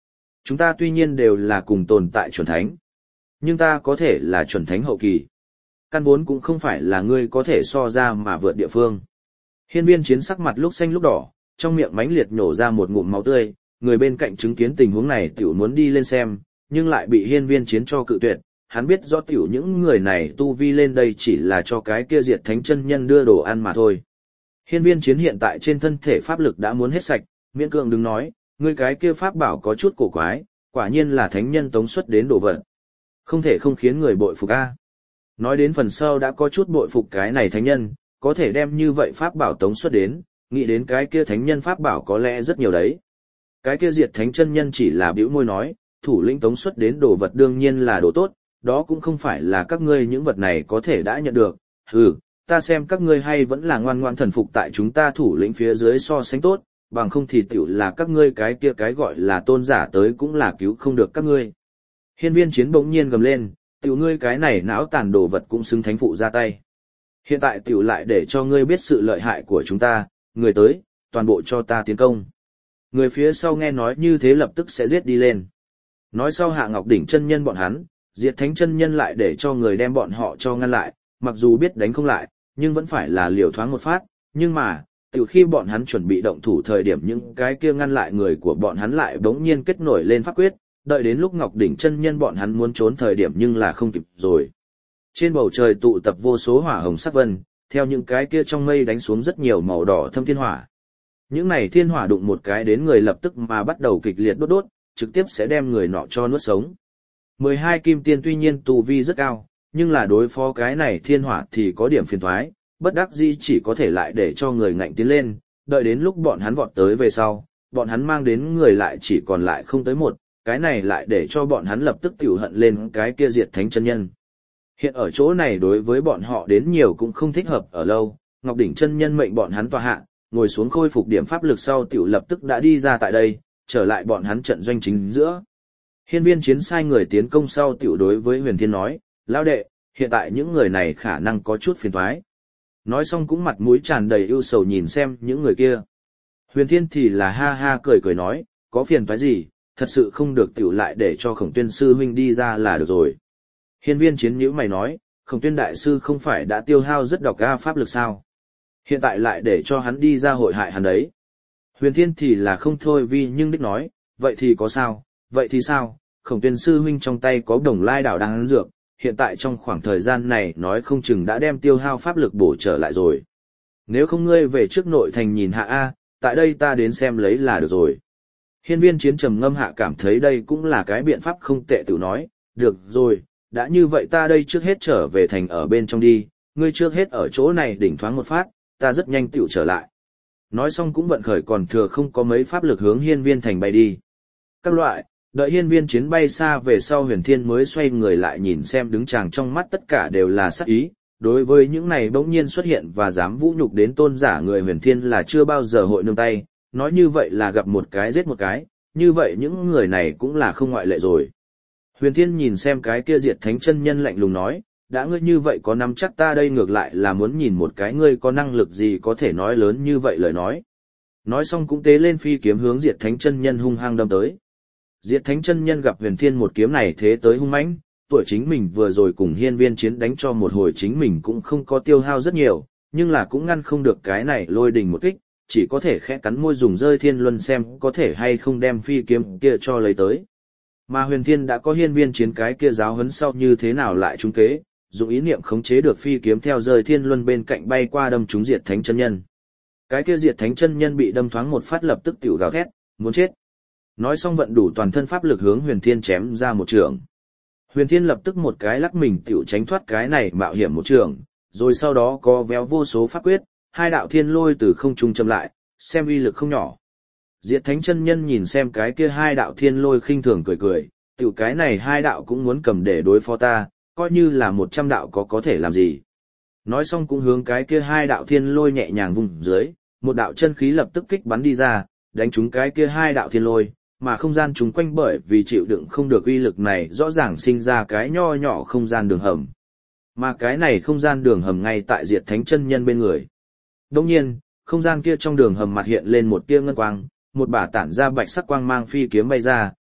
Chúng ta tuy nhiên đều là cùng tồn tại chuẩn thánh, nhưng ta có thể là chuẩn thánh hậu kỳ. Căn vốn cũng không phải là ngươi có thể so ra mà vượt địa phương. Hiên viên chiến sắc mặt lúc xanh lúc đỏ, trong miệng mãnh liệt nhổ ra một ngụm máu tươi, người bên cạnh chứng kiến tình huống này tiểu muốn đi lên xem, nhưng lại bị hiên viên chiến cho cự tuyệt. Hắn biết rõ tiểu những người này tu vi lên đây chỉ là cho cái kia diệt thánh chân nhân đưa đồ ăn mà thôi. Hiên viên chiến hiện tại trên thân thể pháp lực đã muốn hết sạch, miễn cưỡng đứng nói, ngươi cái kia pháp bảo có chút cổ quái, quả nhiên là thánh nhân tống xuất đến đồ vật. Không thể không khiến người bội phục a. Nói đến phần sau đã có chút bội phục cái này thánh nhân, có thể đem như vậy pháp bảo tống xuất đến, nghĩ đến cái kia thánh nhân pháp bảo có lẽ rất nhiều đấy. Cái kia diệt thánh chân nhân chỉ là bĩu môi nói, thủ lĩnh tống xuất đến đồ vật đương nhiên là đồ tốt, đó cũng không phải là các ngươi những vật này có thể đã nhận được. Hừ, ta xem các ngươi hay vẫn là ngoan ngoan thần phục tại chúng ta thủ lĩnh phía dưới so sánh tốt, bằng không thì tiểu là các ngươi cái kia cái gọi là tôn giả tới cũng là cứu không được các ngươi. Hiên viên chiến bỗng nhiên gầm lên, tiểu ngươi cái này não tàn đồ vật cũng xứng thánh phụ ra tay. Hiện tại tiểu lại để cho ngươi biết sự lợi hại của chúng ta, người tới, toàn bộ cho ta tiến công. Người phía sau nghe nói như thế lập tức sẽ giết đi lên. Nói sau Hạ Ngọc Đỉnh chân nhân bọn hắn, diệt thánh chân nhân lại để cho người đem bọn họ cho ngăn lại, mặc dù biết đánh không lại, nhưng vẫn phải là liều thoáng một phát, nhưng mà, từ khi bọn hắn chuẩn bị động thủ thời điểm những cái kia ngăn lại người của bọn hắn lại bỗng nhiên kết nổi lên pháp quyết, đợi đến lúc Ngọc Đỉnh chân nhân bọn hắn muốn trốn thời điểm nhưng là không kịp rồi. Trên bầu trời tụ tập vô số hỏa hồng sắc vân, theo những cái kia trong mây đánh xuống rất nhiều màu đỏ thâm thiên hỏa. Những này thiên hỏa đụng một cái đến người lập tức mà bắt đầu kịch liệt đốt đốt, trực tiếp sẽ đem người nọ cho nuốt sống. mười hai kim tiên tuy nhiên tu vi rất cao, nhưng là đối phó cái này thiên hỏa thì có điểm phiền toái, bất đắc dĩ chỉ có thể lại để cho người ngạnh tiến lên, đợi đến lúc bọn hắn vọt tới về sau, bọn hắn mang đến người lại chỉ còn lại không tới một, cái này lại để cho bọn hắn lập tức tiểu hận lên cái kia diệt thánh chân nhân. Hiện ở chỗ này đối với bọn họ đến nhiều cũng không thích hợp ở lâu, Ngọc Đỉnh chân nhân mệnh bọn hắn tọa hạ, ngồi xuống khôi phục điểm pháp lực sau tiểu lập tức đã đi ra tại đây, trở lại bọn hắn trận doanh chính giữa. Hiên viên chiến sai người tiến công sau tiểu đối với Huyền Thiên nói, lão đệ, hiện tại những người này khả năng có chút phiền toái. Nói xong cũng mặt mũi tràn đầy ưu sầu nhìn xem những người kia. Huyền Thiên thì là ha ha cười cười nói, có phiền toái gì, thật sự không được tiểu lại để cho Khổng Tuyên sư huynh đi ra là được rồi. Hiên viên chiến nhíu mày nói, Khổng Tuyên đại sư không phải đã tiêu hao rất độc ga pháp lực sao? Hiện tại lại để cho hắn đi ra hội hại hắn đấy. Huyền Thiên thì là không thôi vì nhưng đích nói, vậy thì có sao, vậy thì sao, Khổng Tuyên sư huynh trong tay có đồng lai đảo đang ăn dược, hiện tại trong khoảng thời gian này nói không chừng đã đem tiêu hao pháp lực bổ trở lại rồi. Nếu không ngươi về trước nội thành nhìn hạ A, tại đây ta đến xem lấy là được rồi. Hiên viên chiến trầm ngâm hạ cảm thấy đây cũng là cái biện pháp không tệ tự nói, được rồi, đã như vậy ta đây trước hết trở về thành ở bên trong đi, ngươi trước hết ở chỗ này đỉnh thoáng một phát, ta rất nhanh tựu trở lại. Nói xong cũng vận khởi còn thừa không có mấy pháp lực hướng hiên viên thành bay đi. Các loại, đợi hiên viên chiến bay xa về sau Huyền Thiên mới xoay người lại nhìn xem đứng chàng trong mắt tất cả đều là sắc ý. Đối với những này bỗng nhiên xuất hiện và dám vũ nhục đến tôn giả người Huyền Thiên là chưa bao giờ hội nương tay, nói như vậy là gặp một cái giết một cái, như vậy những người này cũng là không ngoại lệ rồi. Huyền Thiên nhìn xem cái kia diệt thánh chân nhân lạnh lùng nói, đã ngươi như vậy có nắm chắc ta đây ngược lại là muốn nhìn một cái ngươi có năng lực gì có thể nói lớn như vậy lời nói. Nói xong cũng tế lên phi kiếm hướng diệt thánh chân nhân hung hăng đâm tới. Diệt thánh chân nhân gặp Huyền Thiên một kiếm này thế tới hung mãnh, tuổi chính mình vừa rồi cùng hiên viên chiến đánh cho một hồi chính mình cũng không có tiêu hao rất nhiều, nhưng là cũng ngăn không được cái này lôi đình một kích, chỉ có thể khẽ cắn môi dùng rơi thiên luân xem có thể hay không đem phi kiếm kia cho lấy tới. Mà Huyền Thiên đã có hiên viên chiến cái kia giáo huấn sau như thế nào lại trúng kế, dùng ý niệm khống chế được phi kiếm theo rơi thiên luân bên cạnh bay qua đâm trúng diệt thánh chân nhân. Cái kia diệt thánh chân nhân bị đâm thoáng một phát lập tức tiểu gào thét, muốn chết. Nói xong vận đủ toàn thân pháp lực hướng Huyền Thiên chém ra một trường. Huyền Thiên lập tức một cái lắc mình tiểu tránh thoát cái này mạo hiểm một trường, rồi sau đó có véo vô số pháp quyết, hai đạo thiên lôi từ không trung châm lại, xem uy lực không nhỏ. Diệt thánh chân nhân nhìn xem cái kia hai đạo thiên lôi khinh thường cười cười, tiểu cái này hai đạo cũng muốn cầm để đối phó ta, coi như là một trăm đạo có có thể làm gì. Nói xong cũng hướng cái kia hai đạo thiên lôi nhẹ nhàng vùng dưới, một đạo chân khí lập tức kích bắn đi ra, đánh trúng cái kia hai đạo thiên lôi, mà không gian chúng quanh bởi vì chịu đựng không được uy lực này rõ ràng sinh ra cái nho nhỏ không gian đường hầm. Mà cái này không gian đường hầm ngay tại diệt thánh chân nhân bên người. Đồng nhiên, không gian kia trong đường hầm mặt hiện lên một tia ngân quang, một bả tản ra bạch sắc quang mang phi kiếm bay ra,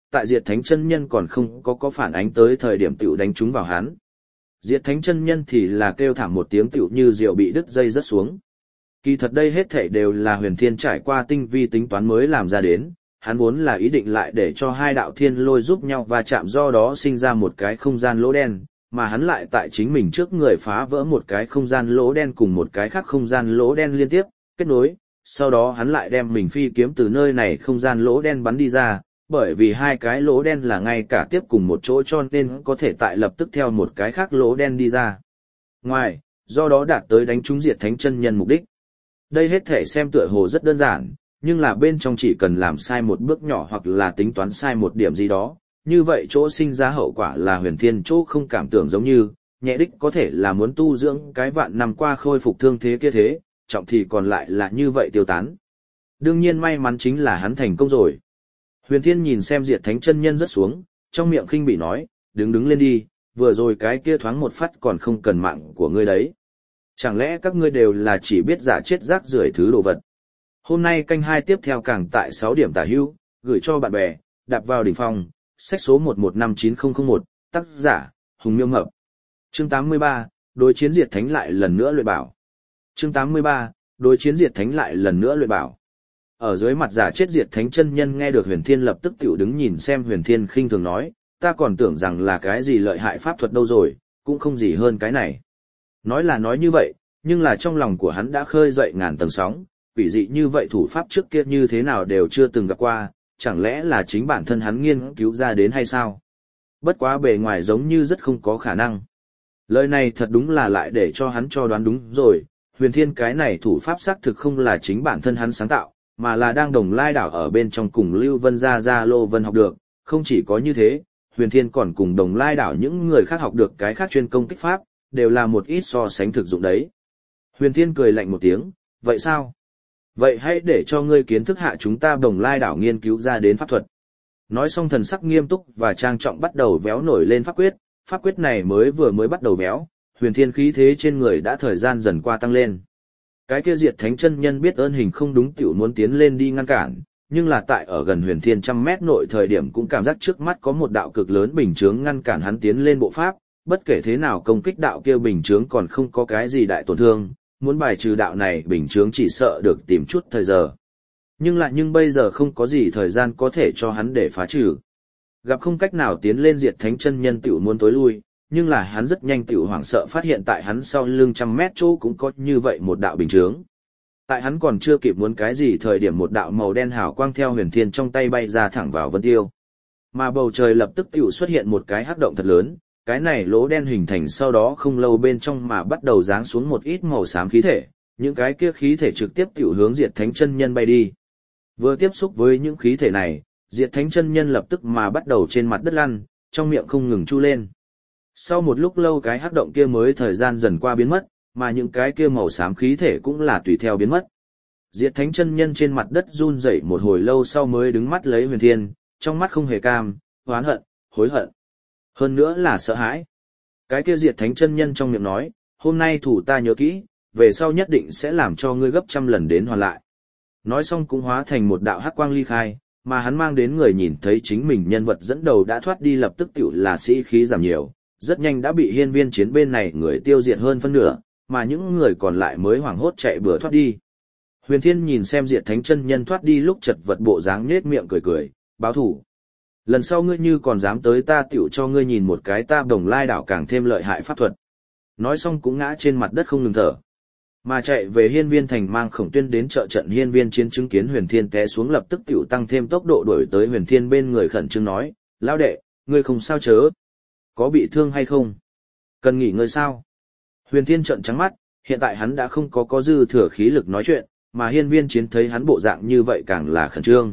tại Diệt Thánh chân nhân còn không có có phản ánh tới thời điểm tiểu đánh trúng vào hắn. Diệt Thánh chân nhân thì là kêu thảm một tiếng tiểu như diều bị đứt dây rớt xuống. Kỳ thật đây hết thảy đều là Huyền Thiên trải qua tinh vi tính toán mới làm ra đến, hắn vốn là ý định lại để cho hai đạo thiên lôi giúp nhau và chạm, do đó sinh ra một cái không gian lỗ đen, mà hắn lại tại chính mình trước người phá vỡ một cái không gian lỗ đen cùng một cái khác không gian lỗ đen liên tiếp, kết nối, sau đó hắn lại đem mình phi kiếm từ nơi này không gian lỗ đen bắn đi ra, bởi vì hai cái lỗ đen là ngay cả tiếp cùng một chỗ cho nên có thể tại lập tức theo một cái khác lỗ đen đi ra. Ngoài, do đó đạt tới đánh trúng Diệt Thánh chân nhân mục đích. Đây hết thể xem tựa hồ rất đơn giản, nhưng là bên trong chỉ cần làm sai một bước nhỏ hoặc là tính toán sai một điểm gì đó, như vậy chỗ sinh ra hậu quả là Huyền Thiên chỗ không cảm tưởng giống như, nhẹ đích có thể là muốn tu dưỡng cái vạn năm qua khôi phục thương thế kia thế, trọng thì còn lại là như vậy tiêu tán. Đương nhiên may mắn chính là hắn thành công rồi. Huyền Thiên nhìn xem Diệt Thánh chân nhân rất xuống, trong miệng khinh bỉ nói, đứng đứng lên đi, vừa rồi cái kia thoáng một phát còn không cần mạng của ngươi đấy. Chẳng lẽ các ngươi đều là chỉ biết giả chết rác rưởi thứ đồ vật. Hôm nay canh hai tiếp theo càng tại sáu điểm tả hữu, gửi cho bạn bè, đạp vào đỉnh phong, sách số một một năm chín không không một, tác giả, Hùng Miêu Mập. Chương tám mươi ba, đối chiến Diệt Thánh lại lần nữa luyện bảo. Chương tám mươi ba, đối chiến Diệt Thánh lại lần nữa luyện bảo. Ở dưới mặt giả chết Diệt Thánh chân nhân nghe được Huyền Thiên lập tức tiểu đứng nhìn xem Huyền Thiên khinh thường nói, ta còn tưởng rằng là cái gì lợi hại pháp thuật đâu rồi, cũng không gì hơn cái này. Nói là nói như vậy, nhưng là trong lòng của hắn đã khơi dậy ngàn tầng sóng, quỷ dị như vậy thủ pháp trước kia như thế nào đều chưa từng gặp qua, chẳng lẽ là chính bản thân hắn nghiên cứu ra đến hay sao? Bất quá bề ngoài giống như rất không có khả năng. Lời này thật đúng là lại để cho hắn cho đoán đúng rồi, Huyền Thiên cái này thủ pháp xác thực không là chính bản thân hắn sáng tạo, mà là đang Đồng Lai đảo ở bên trong cùng Lưu Vân gia gia Lô Vân học được, không chỉ có như thế, Huyền Thiên còn cùng Đồng Lai đảo những người khác học được cái khác chuyên công kích pháp, đều là một ít so sánh thực dụng đấy. Huyền Thiên cười lạnh một tiếng, vậy sao? Vậy hãy để cho ngươi kiến thức hạ chúng ta Đồng Lai đảo nghiên cứu ra đến pháp thuật. Nói xong thần sắc nghiêm túc và trang trọng bắt đầu véo nổi lên pháp quyết, pháp quyết này mới vừa mới bắt đầu véo, Huyền Thiên khí thế trên người đã thời gian dần qua tăng lên. Cái kia Diệt Thánh chân nhân biết ơn hình không đúng tiểu muốn tiến lên đi ngăn cản, nhưng là tại ở gần Huyền Thiên trăm mét nội thời điểm cũng cảm giác trước mắt có một đạo cực lớn bình chướng ngăn cản hắn tiến lên bộ pháp, bất kể thế nào công kích đạo kia bình chướng còn không có cái gì đại tổn thương, muốn bài trừ đạo này bình chướng chỉ sợ được tìm chút thời giờ. Nhưng lại nhưng bây giờ không có gì thời gian có thể cho hắn để phá trừ. Gặp không cách nào tiến lên Diệt Thánh chân nhân tiểu muốn tối lui, nhưng là hắn rất nhanh tiểu hoảng sợ phát hiện tại hắn sau lưng trăm mét chỗ cũng có như vậy một đạo bình chướng. Tại hắn còn chưa kịp muốn cái gì thời điểm một đạo màu đen hào quang theo Huyền Thiên trong tay bay ra thẳng vào Vân Tiêu. Mà bầu trời lập tức tiểu xuất hiện một cái hắc động thật lớn, cái này lỗ đen hình thành sau đó không lâu bên trong mà bắt đầu giáng xuống một ít màu xám khí thể, những cái kia khí thể trực tiếp tiểu hướng Diệt Thánh chân nhân bay đi. Vừa tiếp xúc với những khí thể này, Diệt Thánh chân nhân lập tức mà bắt đầu trên mặt đất lăn, trong miệng không ngừng chu lên. Sau một lúc lâu cái hắc động kia mới thời gian dần qua biến mất, mà những cái kia màu xám khí thể cũng là tùy theo biến mất. Diệt Thánh chân nhân trên mặt đất run rẩy một hồi lâu sau mới đứng mắt lấy Huyền Thiên, trong mắt không hề cam, oán hận, hối hận. Hơn nữa là sợ hãi. Cái kia Diệt Thánh chân nhân trong miệng nói, hôm nay thủ ta nhớ kỹ, về sau nhất định sẽ làm cho ngươi gấp trăm lần đến hoàn lại. Nói xong cũng hóa thành một đạo hắc quang ly khai, mà hắn mang đến người nhìn thấy chính mình nhân vật dẫn đầu đã thoát đi lập tức tiểu là sĩ khí giảm nhiều, rất nhanh đã bị hiên viên chiến bên này người tiêu diệt hơn phân nửa, mà những người còn lại mới hoảng hốt chạy bừa thoát đi. Huyền Thiên nhìn xem Diệt Thánh chân nhân thoát đi lúc chật vật bộ dáng nhếch miệng cười cười, báo thủ. Lần sau ngươi như còn dám tới ta tiểu cho ngươi nhìn một cái ta Đồng Lai đảo càng thêm lợi hại pháp thuật. Nói xong cũng ngã trên mặt đất không ngừng thở. Mà chạy về hiên viên thành mang Khổng Tuyên đến trợ trận hiên viên chiến chứng kiến Huyền Thiên té xuống lập tức tiểu tăng thêm tốc độ đuổi tới Huyền Thiên bên người khẩn trương nói, lão đệ, ngươi không sao chớ? Có bị thương hay không? Cần nghỉ ngơi sao? Huyền Thiên trợn trắng mắt, hiện tại hắn đã không có có dư thừa khí lực nói chuyện, mà hiên viên chiến thấy hắn bộ dạng như vậy càng là khẩn trương.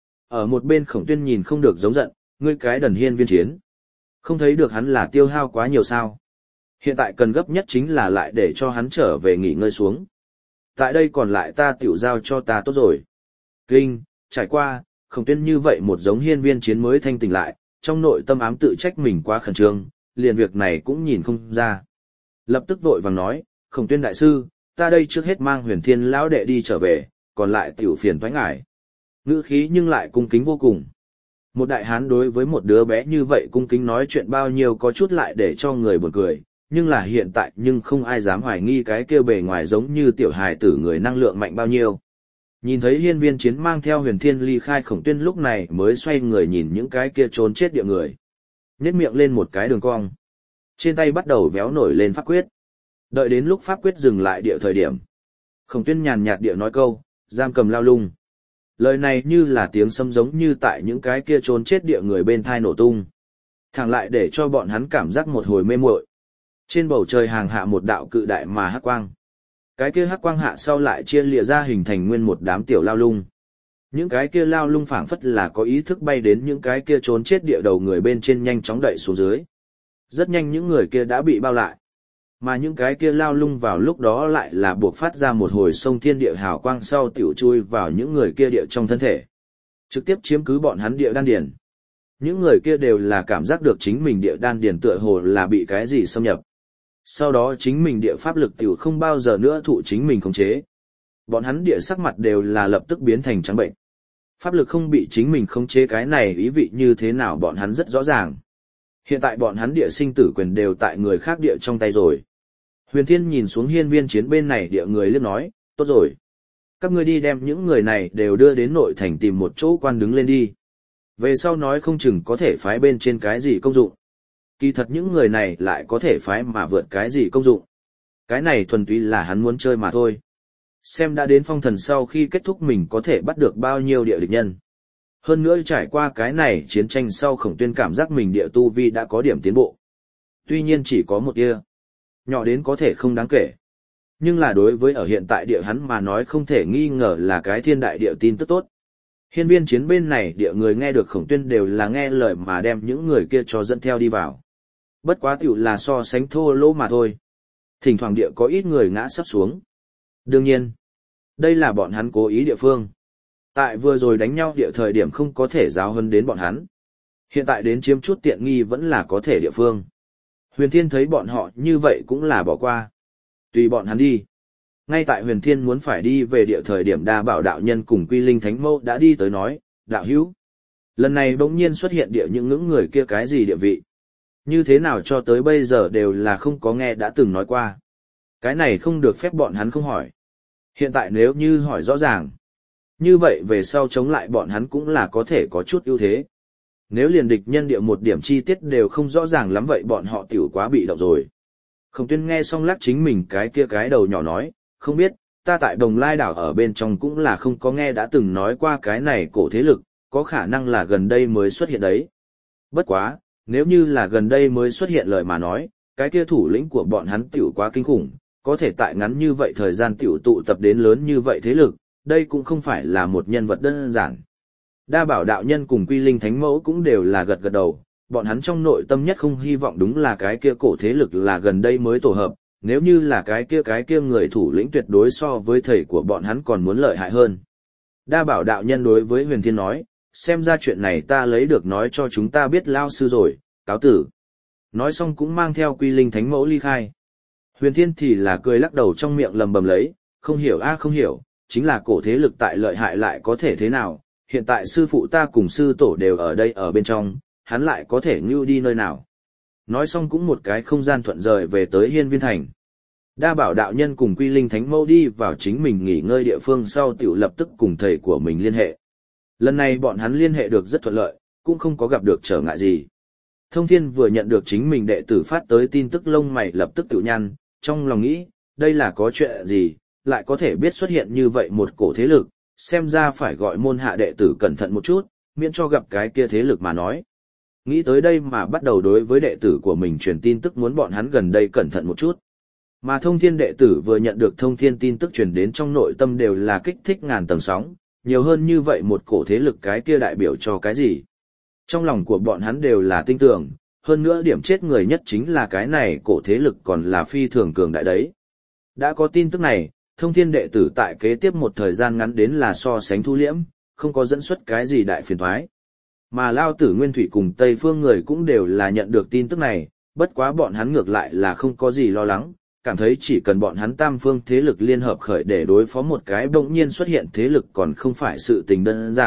Ở một bên Khổng Tuyên nhìn không được giống giận, ngươi cái đần hiên viên chiến. Không thấy được hắn là tiêu hao quá nhiều sao? Hiện tại cần gấp nhất chính là lại để cho hắn trở về nghỉ ngơi xuống. Tại đây còn lại ta tiểu giao cho ta tốt rồi. Kinh, trải qua, Khổng Tuyên như vậy một giống hiên viên chiến mới thanh tỉnh lại, trong nội tâm ám tự trách mình quá khẩn trương, liền việc này cũng nhìn không ra. Lập tức vội vàng nói, Khổng Tuyên đại sư, ta đây trước hết mang Huyền Thiên lão đệ đi trở về, còn lại tiểu phiền toái ngại. Ngữ khí nhưng lại cung kính vô cùng. Một đại hán đối với một đứa bé như vậy cung kính nói chuyện bao nhiêu có chút lại để cho người buồn cười, nhưng là hiện tại nhưng không ai dám hoài nghi cái kia bề ngoài giống như tiểu hài tử người năng lượng mạnh bao nhiêu. Nhìn thấy hiên viên chiến mang theo huyền thiên ly khai, Khổng Tuyên lúc này mới xoay người nhìn những cái kia trốn chết địa người. Nhếch miệng lên một cái đường cong. Trên tay bắt đầu véo nổi lên pháp quyết. Đợi đến lúc pháp quyết dừng lại địa thời điểm. Khổng Tuyên nhàn nhạt địa nói câu, giam cầm lao lung. Lời này như là tiếng sấm giống như tại những cái kia trốn chết địa người bên thai nổ tung. Thẳng lại để cho bọn hắn cảm giác một hồi mê muội. Trên bầu trời hàng hạ một đạo cự đại mà hắc quang. Cái kia hắc quang hạ sau lại chia lìa ra hình thành nguyên một đám tiểu lao lung. Những cái kia lao lung phảng phất là có ý thức bay đến những cái kia trốn chết địa đầu người bên trên nhanh chóng đẩy xuống dưới. Rất nhanh những người kia đã bị bao lại. Mà những cái kia lao lung vào lúc đó lại là buộc phát ra một hồi sông thiên địa hào quang sau tiểu chui vào những người kia địa trong thân thể. Trực tiếp chiếm cứ bọn hắn địa đan điền. Những người kia đều là cảm giác được chính mình địa đan điền tựa hồ là bị cái gì xâm nhập. Sau đó chính mình địa pháp lực tiểu không bao giờ nữa thụ chính mình khống chế. Bọn hắn địa sắc mặt đều là lập tức biến thành trắng bệnh. Pháp lực không bị chính mình khống chế, cái này ý vị như thế nào bọn hắn rất rõ ràng. Hiện tại bọn hắn địa sinh tử quyền đều tại người khác địa trong tay rồi. Huyền Thiên nhìn xuống hiên viên chiến bên này địa người liếc nói, tốt rồi. Các ngươi đi đem những người này đều đưa đến nội thành tìm một chỗ quan đứng lên đi. Về sau nói không chừng có thể phái bên trên cái gì công dụng. Kỳ thật những người này lại có thể phái mà vượt cái gì công dụng. Cái này thuần túy là hắn muốn chơi mà thôi. Xem đã đến phong thần sau khi kết thúc mình có thể bắt được bao nhiêu địa địch nhân. Hơn nữa trải qua cái này chiến tranh sau, Khổng Tuyên cảm giác mình địa tu vi đã có điểm tiến bộ. Tuy nhiên chỉ có một tia. Nhỏ đến có thể không đáng kể. Nhưng là đối với ở hiện tại địa hắn mà nói không thể nghi ngờ là cái thiên đại địa tin tức tốt. Hiên viên chiến bên này địa người nghe được Khổng Tuyên đều là nghe lời mà đem những người kia cho dẫn theo đi vào. Bất quá tiểu là so sánh thô lỗ mà thôi. Thỉnh thoảng địa có ít người ngã sắp xuống. Đương nhiên, đây là bọn hắn cố ý địa phương. Tại vừa rồi đánh nhau địa thời điểm không có thể giáo huấn đến bọn hắn. Hiện tại đến chiếm chút tiện nghi vẫn là có thể địa phương. Huyền Thiên thấy bọn họ như vậy cũng là bỏ qua. Tùy bọn hắn đi. Ngay tại Huyền Thiên muốn phải đi về địa thời điểm Đa Bảo đạo nhân cùng Quy Linh Thánh Mẫu đã đi tới nói, đạo hữu. Lần này bỗng nhiên xuất hiện địa những ngưỡng người kia cái gì địa vị. Như thế nào cho tới bây giờ đều là không có nghe đã từng nói qua. Cái này không được phép bọn hắn không hỏi. Hiện tại nếu như hỏi rõ ràng. Như vậy về sau chống lại bọn hắn cũng là có thể có chút ưu thế. Nếu liền địch nhân địa một điểm chi tiết đều không rõ ràng lắm vậy bọn họ tiểu quá bị động rồi. Khổng Tuyên nghe xong lắc chính mình cái kia cái đầu nhỏ nói, không biết, ta tại Đồng Lai đảo ở bên trong cũng là không có nghe đã từng nói qua cái này cổ thế lực, có khả năng là gần đây mới xuất hiện đấy. Bất quá, nếu như là gần đây mới xuất hiện lời mà nói, cái kia thủ lĩnh của bọn hắn tiểu quá kinh khủng, có thể tại ngắn như vậy thời gian tiểu tụ tập đến lớn như vậy thế lực, đây cũng không phải là một nhân vật đơn giản. Đa Bảo đạo nhân cùng Quy Linh Thánh Mẫu cũng đều là gật gật đầu, bọn hắn trong nội tâm nhất không hy vọng đúng là cái kia cổ thế lực là gần đây mới tổ hợp, nếu như là cái kia cái kia người thủ lĩnh tuyệt đối so với thầy của bọn hắn còn muốn lợi hại hơn. Đa Bảo đạo nhân đối với Huyền Thiên nói, xem ra chuyện này ta lấy được nói cho chúng ta biết lao sư rồi, cáo tử. Nói xong cũng mang theo Quy Linh Thánh Mẫu ly khai. Huyền Thiên thì là cười lắc đầu trong miệng lầm bầm lấy, không hiểu a không hiểu, chính là cổ thế lực tại lợi hại lại có thể thế nào, hiện tại sư phụ ta cùng sư tổ đều ở đây ở bên trong, hắn lại có thể ngưu đi nơi nào. Nói xong cũng một cái không gian thuận rời về tới Hiên Viên Thành. Đa Bảo đạo nhân cùng Quy Linh Thánh Mẫu đi vào chính mình nghỉ ngơi địa phương sau tiểu lập tức cùng thầy của mình liên hệ. Lần này bọn hắn liên hệ được rất thuận lợi, cũng không có gặp được trở ngại gì. Thông Thiên vừa nhận được chính mình đệ tử phát tới tin tức lông mày lập tức tiểu nhăn, trong lòng nghĩ, đây là có chuyện gì, lại có thể biết xuất hiện như vậy một cổ thế lực, xem ra phải gọi môn hạ đệ tử cẩn thận một chút, miễn cho gặp cái kia thế lực mà nói. Nghĩ tới đây mà bắt đầu đối với đệ tử của mình truyền tin tức muốn bọn hắn gần đây cẩn thận một chút. Mà Thông Thiên đệ tử vừa nhận được Thông Thiên tin tức truyền đến trong nội tâm đều là kích thích ngàn tầng sóng, nhiều hơn như vậy một cổ thế lực cái kia đại biểu cho cái gì. Trong lòng của bọn hắn đều là tin tưởng, hơn nữa điểm chết người nhất chính là cái này cổ thế lực còn là phi thường cường đại đấy. Đã có tin tức này, Thông Thiên đệ tử tại kế tiếp một thời gian ngắn đến là so sánh thu liễm, không có dẫn xuất cái gì đại phiền toái. Mà Lao Tử Nguyên Thủy cùng Tây Phương người cũng đều là nhận được tin tức này, bất quá bọn hắn ngược lại là không có gì lo lắng, cảm thấy chỉ cần bọn hắn tam phương thế lực liên hợp khởi để đối phó một cái bỗng nhiên xuất hiện thế lực còn không phải sự tình đơn giản,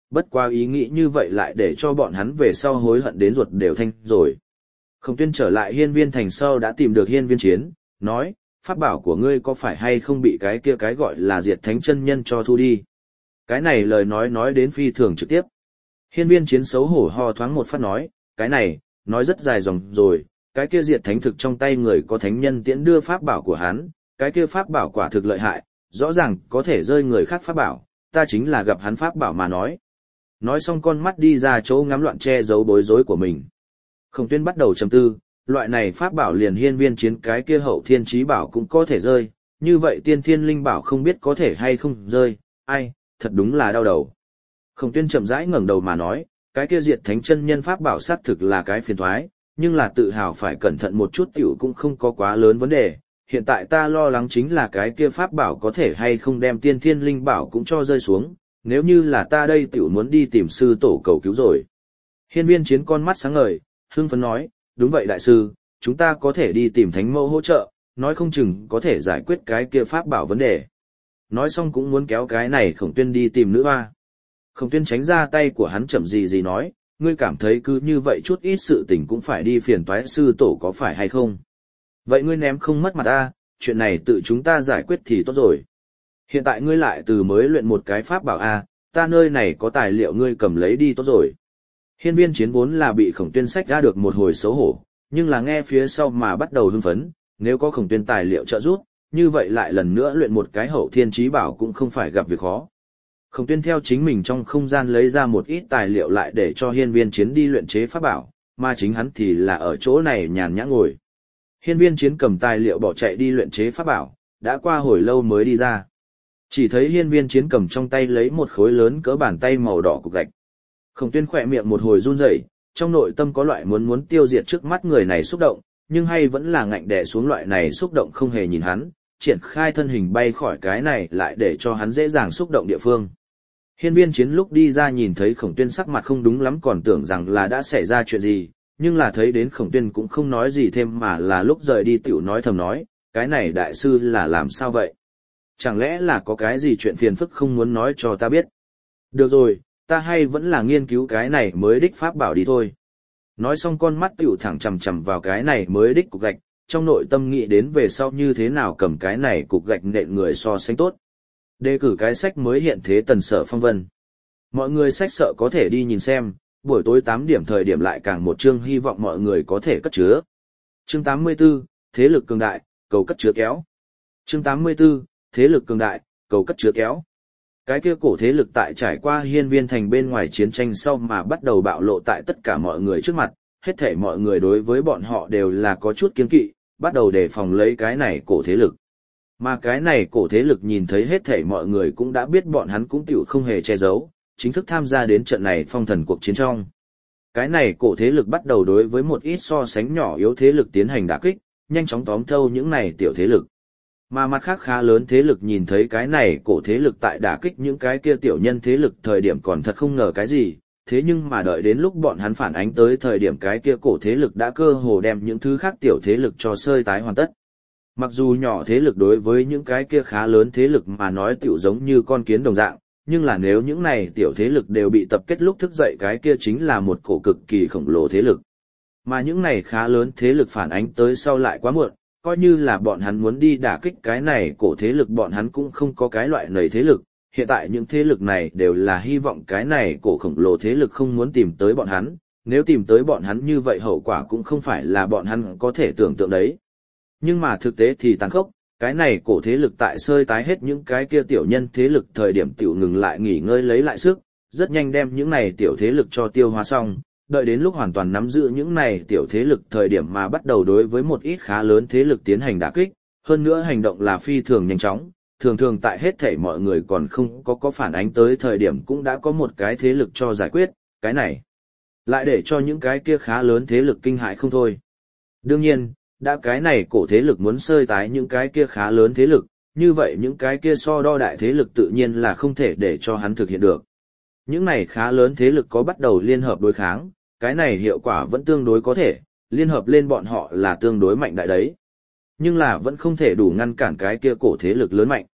bất qua ý nghĩ như vậy lại để cho bọn hắn về sau hối hận đến ruột đều thanh rồi. Khổng Tuyên trở lại hiên viên thành sau đã tìm được hiên viên chiến, nói, pháp bảo của ngươi có phải hay không bị cái kia cái gọi là diệt thánh chân nhân cho thu đi. Cái này lời nói nói đến phi thường trực tiếp. Hiên viên chiến xấu hổ ho thoáng một phát nói, cái này, nói rất dài dòng rồi, cái kia diệt thánh thực trong tay người có thánh nhân tiễn đưa pháp bảo của hắn, cái kia pháp bảo quả thực lợi hại, rõ ràng có thể rơi người khác pháp bảo, ta chính là gặp hắn pháp bảo mà nói. Nói xong con mắt đi ra chỗ ngắm loạn che giấu bối rối của mình. Khổng Tuyên bắt đầu trầm tư, loại này pháp bảo liền hiên viên chiến cái kia hậu thiên trí bảo cũng có thể rơi, như vậy tiên thiên linh bảo không biết có thể hay không rơi, ai, thật đúng là đau đầu. Khổng Tuyên chậm rãi ngẩng đầu mà nói, cái kia diệt thánh chân nhân pháp bảo xác thực là cái phiền toái, nhưng là tự hào phải cẩn thận một chút tiểu cũng không có quá lớn vấn đề. Hiện tại ta lo lắng chính là cái kia pháp bảo có thể hay không đem tiên thiên linh bảo cũng cho rơi xuống, nếu như là ta đây tiểu muốn đi tìm sư tổ cầu cứu rồi. Hiên viên chiến con mắt sáng ngời, hưng phấn nói, đúng vậy đại sư, chúng ta có thể đi tìm thánh mẫu hỗ trợ, nói không chừng có thể giải quyết cái kia pháp bảo vấn đề. Nói xong cũng muốn kéo cái này Khổng Tuyên đi tìm nữ hoa. Khổng Tuyên tránh ra tay của hắn chậm gì gì nói, ngươi cảm thấy cứ như vậy chút ít sự tình cũng phải đi phiền toái sư tổ có phải hay không? Vậy ngươi ném không mất mặt ta, chuyện này tự chúng ta giải quyết thì tốt rồi. Hiện tại ngươi lại từ mới luyện một cái pháp bảo a, ta nơi này có tài liệu ngươi cầm lấy đi tốt rồi. Hiên viên chiến vốn là bị Khổng Tuyên sách ra được một hồi xấu hổ, nhưng là nghe phía sau mà bắt đầu hưng phấn, nếu có Khổng Tuyên tài liệu trợ giúp, như vậy lại lần nữa luyện một cái hậu thiên trí bảo cũng không phải gặp việc khó. Khổng Tuyên theo chính mình trong không gian lấy ra một ít tài liệu lại để cho hiên viên chiến đi luyện chế pháp bảo, mà chính hắn thì là ở chỗ này nhàn nhã ngồi. Hiên viên chiến cầm tài liệu bỏ chạy đi luyện chế pháp bảo, đã qua hồi lâu mới đi ra. Chỉ thấy hiên viên chiến cầm trong tay lấy một khối lớn cỡ bàn tay màu đỏ cục gạch. Khổng Tuyên khỏe miệng một hồi run rẩy, trong nội tâm có loại muốn muốn tiêu diệt trước mắt người này xúc động, nhưng hay vẫn là ngạnh đè xuống loại này xúc động không hề nhìn hắn, triển khai thân hình bay khỏi cái này lại để cho hắn dễ dàng xúc động địa phương. Hiên viên chiến lúc đi ra nhìn thấy Khổng Tuyên sắc mặt không đúng lắm còn tưởng rằng là đã xảy ra chuyện gì, nhưng là thấy đến Khổng Tuyên cũng không nói gì thêm mà là lúc rời đi tiểu nói thầm nói, cái này đại sư là làm sao vậy? Chẳng lẽ là có cái gì chuyện phiền phức không muốn nói cho ta biết? Được rồi, ta hay vẫn là nghiên cứu cái này mới đích pháp bảo đi thôi. Nói xong con mắt tiểu thẳng chằm chằm vào cái này mới đích cục gạch, trong nội tâm nghĩ đến về sau như thế nào cầm cái này cục gạch nện người so sánh tốt. Đề cử cái sách mới hiện thế Tần Sở Phong Vân. Mọi người sách sợ có thể đi nhìn xem, buổi tối tám điểm thời điểm lại càng một chương hy vọng mọi người có thể cất chứa. Chương tám mươi tư, thế lực cường đại, cầu cất chứa kéo. Chương tám mươi tư, thế lực cường đại, cầu cất chứa kéo. Cái kia cổ thế lực tại trải qua hiên viên thành bên ngoài chiến tranh sau mà bắt đầu bạo lộ tại tất cả mọi người trước mặt, hết thảy mọi người đối với bọn họ đều là có chút kiêng kỵ, bắt đầu đề phòng lấy cái này cổ thế lực. Mà cái này cổ thế lực nhìn thấy hết thảy mọi người cũng đã biết bọn hắn cũng tiểu không hề che giấu, chính thức tham gia đến trận này phong thần cuộc chiến trong. Cái này cổ thế lực bắt đầu đối với một ít so sánh nhỏ yếu thế lực tiến hành đả kích, nhanh chóng tóm thâu những này tiểu thế lực. Mà mặt khác khá lớn thế lực nhìn thấy cái này cổ thế lực tại đả kích những cái kia tiểu nhân thế lực thời điểm còn thật không ngờ cái gì, thế nhưng mà đợi đến lúc bọn hắn phản ánh tới thời điểm cái kia cổ thế lực đã cơ hồ đem những thứ khác tiểu thế lực cho sơi tái hoàn tất. Mặc dù nhỏ thế lực đối với những cái kia khá lớn thế lực mà nói tiểu giống như con kiến đồng dạng, nhưng là nếu những này tiểu thế lực đều bị tập kết lúc thức dậy cái kia chính là một cổ cực kỳ khổng lồ thế lực. Mà những này khá lớn thế lực phản ánh tới sau lại quá muộn, coi như là bọn hắn muốn đi đả kích cái này cổ thế lực bọn hắn cũng không có cái loại nầy thế lực. Hiện tại những thế lực này đều là hy vọng cái này cổ khổng lồ thế lực không muốn tìm tới bọn hắn, nếu tìm tới bọn hắn như vậy hậu quả cũng không phải là bọn hắn có thể tưởng tượng đấy. Nhưng mà thực tế thì tàn khốc, cái này cổ thế lực tại sơi tái hết những cái kia tiểu nhân thế lực thời điểm tiểu ngừng lại nghỉ ngơi lấy lại sức, rất nhanh đem những này tiểu thế lực cho tiêu hóa xong, đợi đến lúc hoàn toàn nắm giữ những này tiểu thế lực thời điểm mà bắt đầu đối với một ít khá lớn thế lực tiến hành đả kích, hơn nữa hành động là phi thường nhanh chóng, thường thường tại hết thảy mọi người còn không có có phản ánh tới thời điểm cũng đã có một cái thế lực cho giải quyết, cái này lại để cho những cái kia khá lớn thế lực kinh hại không thôi. Đương nhiên, đã cái này cổ thế lực muốn sơi tái những cái kia khá lớn thế lực, như vậy những cái kia so đo đại thế lực tự nhiên là không thể để cho hắn thực hiện được. Những này khá lớn thế lực có bắt đầu liên hợp đối kháng, cái này hiệu quả vẫn tương đối có thể, liên hợp lên bọn họ là tương đối mạnh đại đấy. Nhưng là vẫn không thể đủ ngăn cản cái kia cổ thế lực lớn mạnh.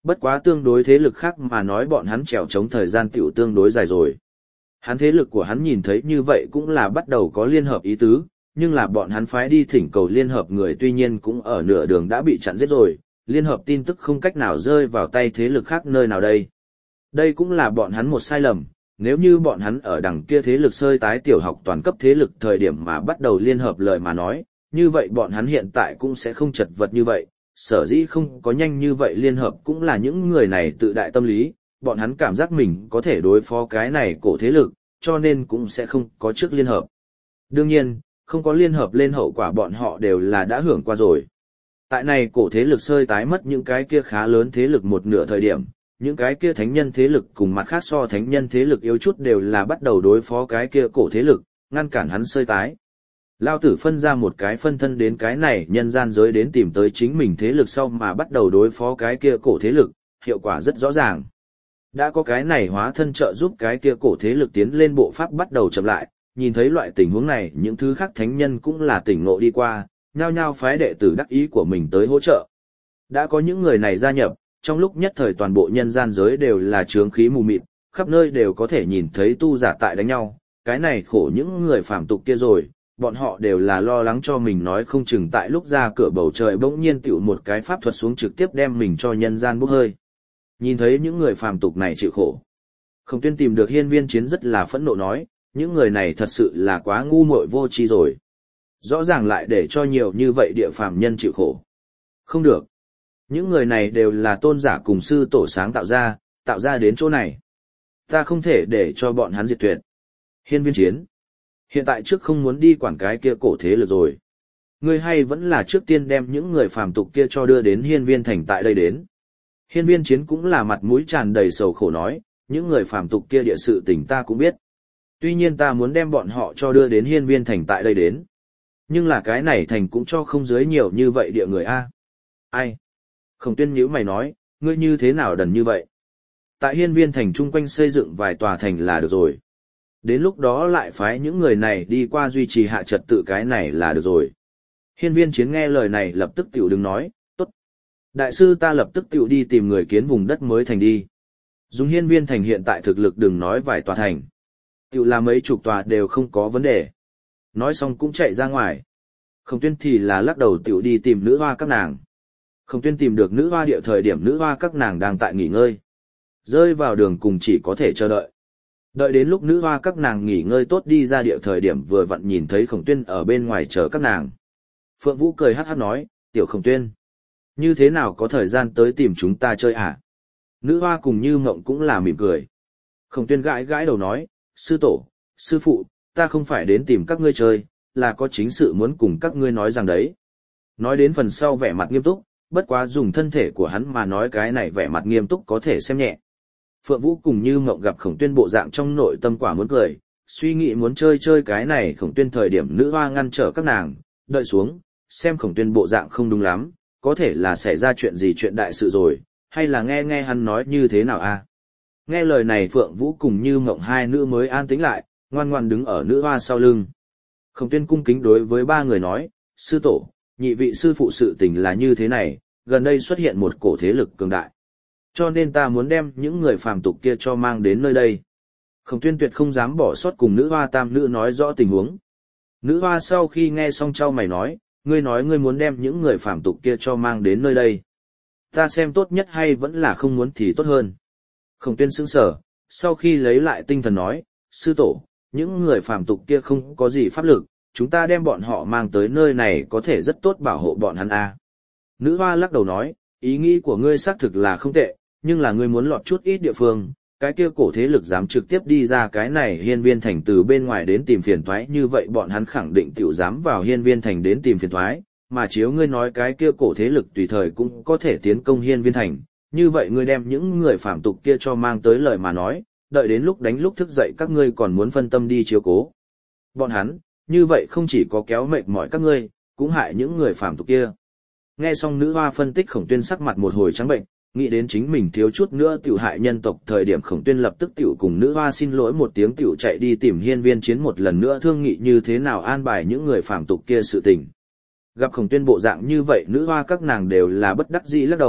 Bất quá tương đối thế lực khác mà nói bọn hắn trèo chống thời gian tiểu tương đối dài rồi. Hắn thế lực của hắn nhìn thấy như vậy cũng là bắt đầu có liên hợp ý tứ, nhưng là bọn hắn phái đi thỉnh cầu liên hợp người tuy nhiên cũng ở nửa đường đã bị chặn giết rồi, liên hợp tin tức không cách nào rơi vào tay thế lực khác nơi nào đây. Đây cũng là bọn hắn một sai lầm, nếu như bọn hắn ở đằng kia thế lực sơi tái tiểu học toàn cấp thế lực thời điểm mà bắt đầu liên hợp lời mà nói, như vậy bọn hắn hiện tại cũng sẽ không chật vật như vậy, sở dĩ không có nhanh như vậy liên hợp cũng là những người này tự đại tâm lý, bọn hắn cảm giác mình có thể đối phó cái này cổ thế lực, cho nên cũng sẽ không có trước liên hợp. Đương nhiên, không có liên hợp lên hậu quả bọn họ đều là đã hưởng qua rồi. Tại này cổ thế lực sơi tái mất những cái kia khá lớn thế lực một nửa thời điểm, những cái kia thánh nhân thế lực cùng mặt khác so thánh nhân thế lực yếu chút đều là bắt đầu đối phó cái kia cổ thế lực, ngăn cản hắn sơi tái. Lao tử phân ra một cái phân thân đến cái này nhân gian giới đến tìm tới chính mình thế lực sau mà bắt đầu đối phó cái kia cổ thế lực, hiệu quả rất rõ ràng. Đã có cái này hóa thân trợ giúp cái kia cổ thế lực tiến lên bộ pháp bắt đầu chậm lại, nhìn thấy loại tình huống này những thứ khác thánh nhân cũng là tỉnh ngộ đi qua, nhao nhao phái đệ tử đắc ý của mình tới hỗ trợ. Đã có những người này gia nhập, trong lúc nhất thời toàn bộ nhân gian giới đều là chướng khí mù mịt, khắp nơi đều có thể nhìn thấy tu giả tại đánh nhau, cái này khổ những người phàm tục kia rồi, bọn họ đều là lo lắng cho mình nói không chừng tại lúc ra cửa bầu trời bỗng nhiên tiểu một cái pháp thuật xuống trực tiếp đem mình cho nhân gian bốc hơi. Nhìn thấy những người phàm tục này chịu khổ. Khổng Tuyên tìm được Hiên Viên Chiến rất là phẫn nộ nói, những người này thật sự là quá ngu muội vô tri rồi. Rõ ràng lại để cho nhiều như vậy địa phàm nhân chịu khổ. Không được. Những người này đều là tôn giả cùng sư tổ sáng tạo ra, tạo ra đến chỗ này. Ta không thể để cho bọn hắn diệt tuyệt. Hiên Viên Chiến. Hiện tại trước không muốn đi quản cái kia cổ thế lực rồi. Ngươi hay vẫn là trước tiên đem những người phàm tục kia cho đưa đến Hiên Viên Thành tại đây đến. Hiên Viên Chiến cũng là mặt mũi tràn đầy sầu khổ nói, những người phàm tục kia địa sự tình ta cũng biết. Tuy nhiên ta muốn đem bọn họ cho đưa đến Hiên Viên Thành tại đây đến. Nhưng là cái này thành cũng cho không dưới nhiều như vậy địa người a. Ai? Khổng Tuyên nhíu mày nói, ngươi như thế nào đần như vậy? Tại Hiên Viên Thành chung quanh xây dựng vài tòa thành là được rồi. Đến lúc đó lại phái những người này đi qua duy trì hạ trật tự cái này là được rồi. Hiên Viên Chiến nghe lời này lập tức tiểu đứng nói, tốt. Đại sư ta lập tức tiểu đi tìm người kiến vùng đất mới thành đi. Dùng Hiên Viên Thành hiện tại thực lực đừng nói vài tòa thành. Tiểu là mấy chục tòa đều không có vấn đề. Nói xong cũng chạy ra ngoài. Khổng Tuyên thì là lắc đầu tiểu đi tìm nữ hoa các nàng. Khổng Tuyên tìm được nữ hoa địa thời điểm nữ hoa các nàng đang tại nghỉ ngơi. Rơi vào đường cùng chỉ có thể chờ đợi. Đợi đến lúc nữ hoa các nàng nghỉ ngơi tốt đi ra địa thời điểm vừa vặn nhìn thấy Khổng Tuyên ở bên ngoài chờ các nàng. Phượng Vũ cười hắc hắc nói, tiểu Khổng Tuyên. Như thế nào có thời gian tới tìm chúng ta chơi à? Nữ hoa cùng Như Mộng cũng là mỉm cười. Khổng Tuyên gãi gãi đầu nói, sư tổ, sư phụ, ta không phải đến tìm các ngươi chơi, là có chính sự muốn cùng các ngươi nói rằng đấy. Nói đến phần sau vẻ mặt nghiêm túc, bất quá dùng thân thể của hắn mà nói cái này vẻ mặt nghiêm túc có thể xem nhẹ. Phượng Vũ cùng Như Mộng gặp Khổng Tuyên bộ dạng trong nội tâm quả muốn cười, suy nghĩ muốn chơi chơi cái này Khổng Tuyên thời điểm nữ hoa ngăn trở các nàng, đợi xuống, xem Khổng Tuyên bộ dạng không đúng lắm, có thể là xảy ra chuyện gì chuyện đại sự rồi, hay là nghe nghe hắn nói như thế nào a? Nghe lời này Phượng Vũ cùng Như Mộng hai nữ mới an tĩnh lại, ngoan ngoan đứng ở nữ hoa sau lưng. Khổng Tuyên cung kính đối với ba người nói, sư tổ, nhị vị sư phụ sự tình là như thế này, gần đây xuất hiện một cổ thế lực cường đại. Cho nên ta muốn đem những người phàm tục kia cho mang đến nơi đây. Khổng Tuyên tuyệt không dám bỏ sót cùng nữ hoa tam nữ nói rõ tình huống. Nữ hoa sau khi nghe xong trao mày nói, ngươi nói ngươi muốn đem những người phàm tục kia cho mang đến nơi đây. Ta xem tốt nhất hay vẫn là không muốn thì tốt hơn. Khổng Tuyên sững sờ, sau khi lấy lại tinh thần nói, sư tổ, những người phàm tục kia không có gì pháp lực, chúng ta đem bọn họ mang tới nơi này có thể rất tốt bảo hộ bọn hắn a. Nữ hoa lắc đầu nói, ý nghĩ của ngươi xác thực là không tệ, nhưng là ngươi muốn lọt chút ít địa phương, cái kia cổ thế lực dám trực tiếp đi ra cái này Hiên Viên Thành từ bên ngoài đến tìm phiền toái, như vậy bọn hắn khẳng định tiểu dám vào Hiên Viên Thành đến tìm phiền toái, mà chiếu ngươi nói cái kia cổ thế lực tùy thời cũng có thể tiến công Hiên Viên Thành, như vậy ngươi đem những người phàm tục kia cho mang tới lời mà nói, đợi đến lúc đánh lúc thức dậy các ngươi còn muốn phân tâm đi chiếu cố bọn hắn, như vậy không chỉ có kéo mệt mỏi các ngươi, cũng hại những người phàm tục kia. Nghe xong nữ hoa phân tích Khổng Tuyên sắc mặt một hồi trắng bệnh, nghĩ đến chính mình thiếu chút nữa tiểu hại nhân tộc thời điểm Khổng Tuyên lập tức tiểu cùng nữ hoa xin lỗi một tiếng tiểu chạy đi tìm Hiên Viên Chiến một lần nữa thương nghị như thế nào an bài những người phàm tục kia sự tình. Gặp Khổng Tuyên bộ dạng như vậy nữ hoa các nàng đều là bất đắc dĩ lắc đầu,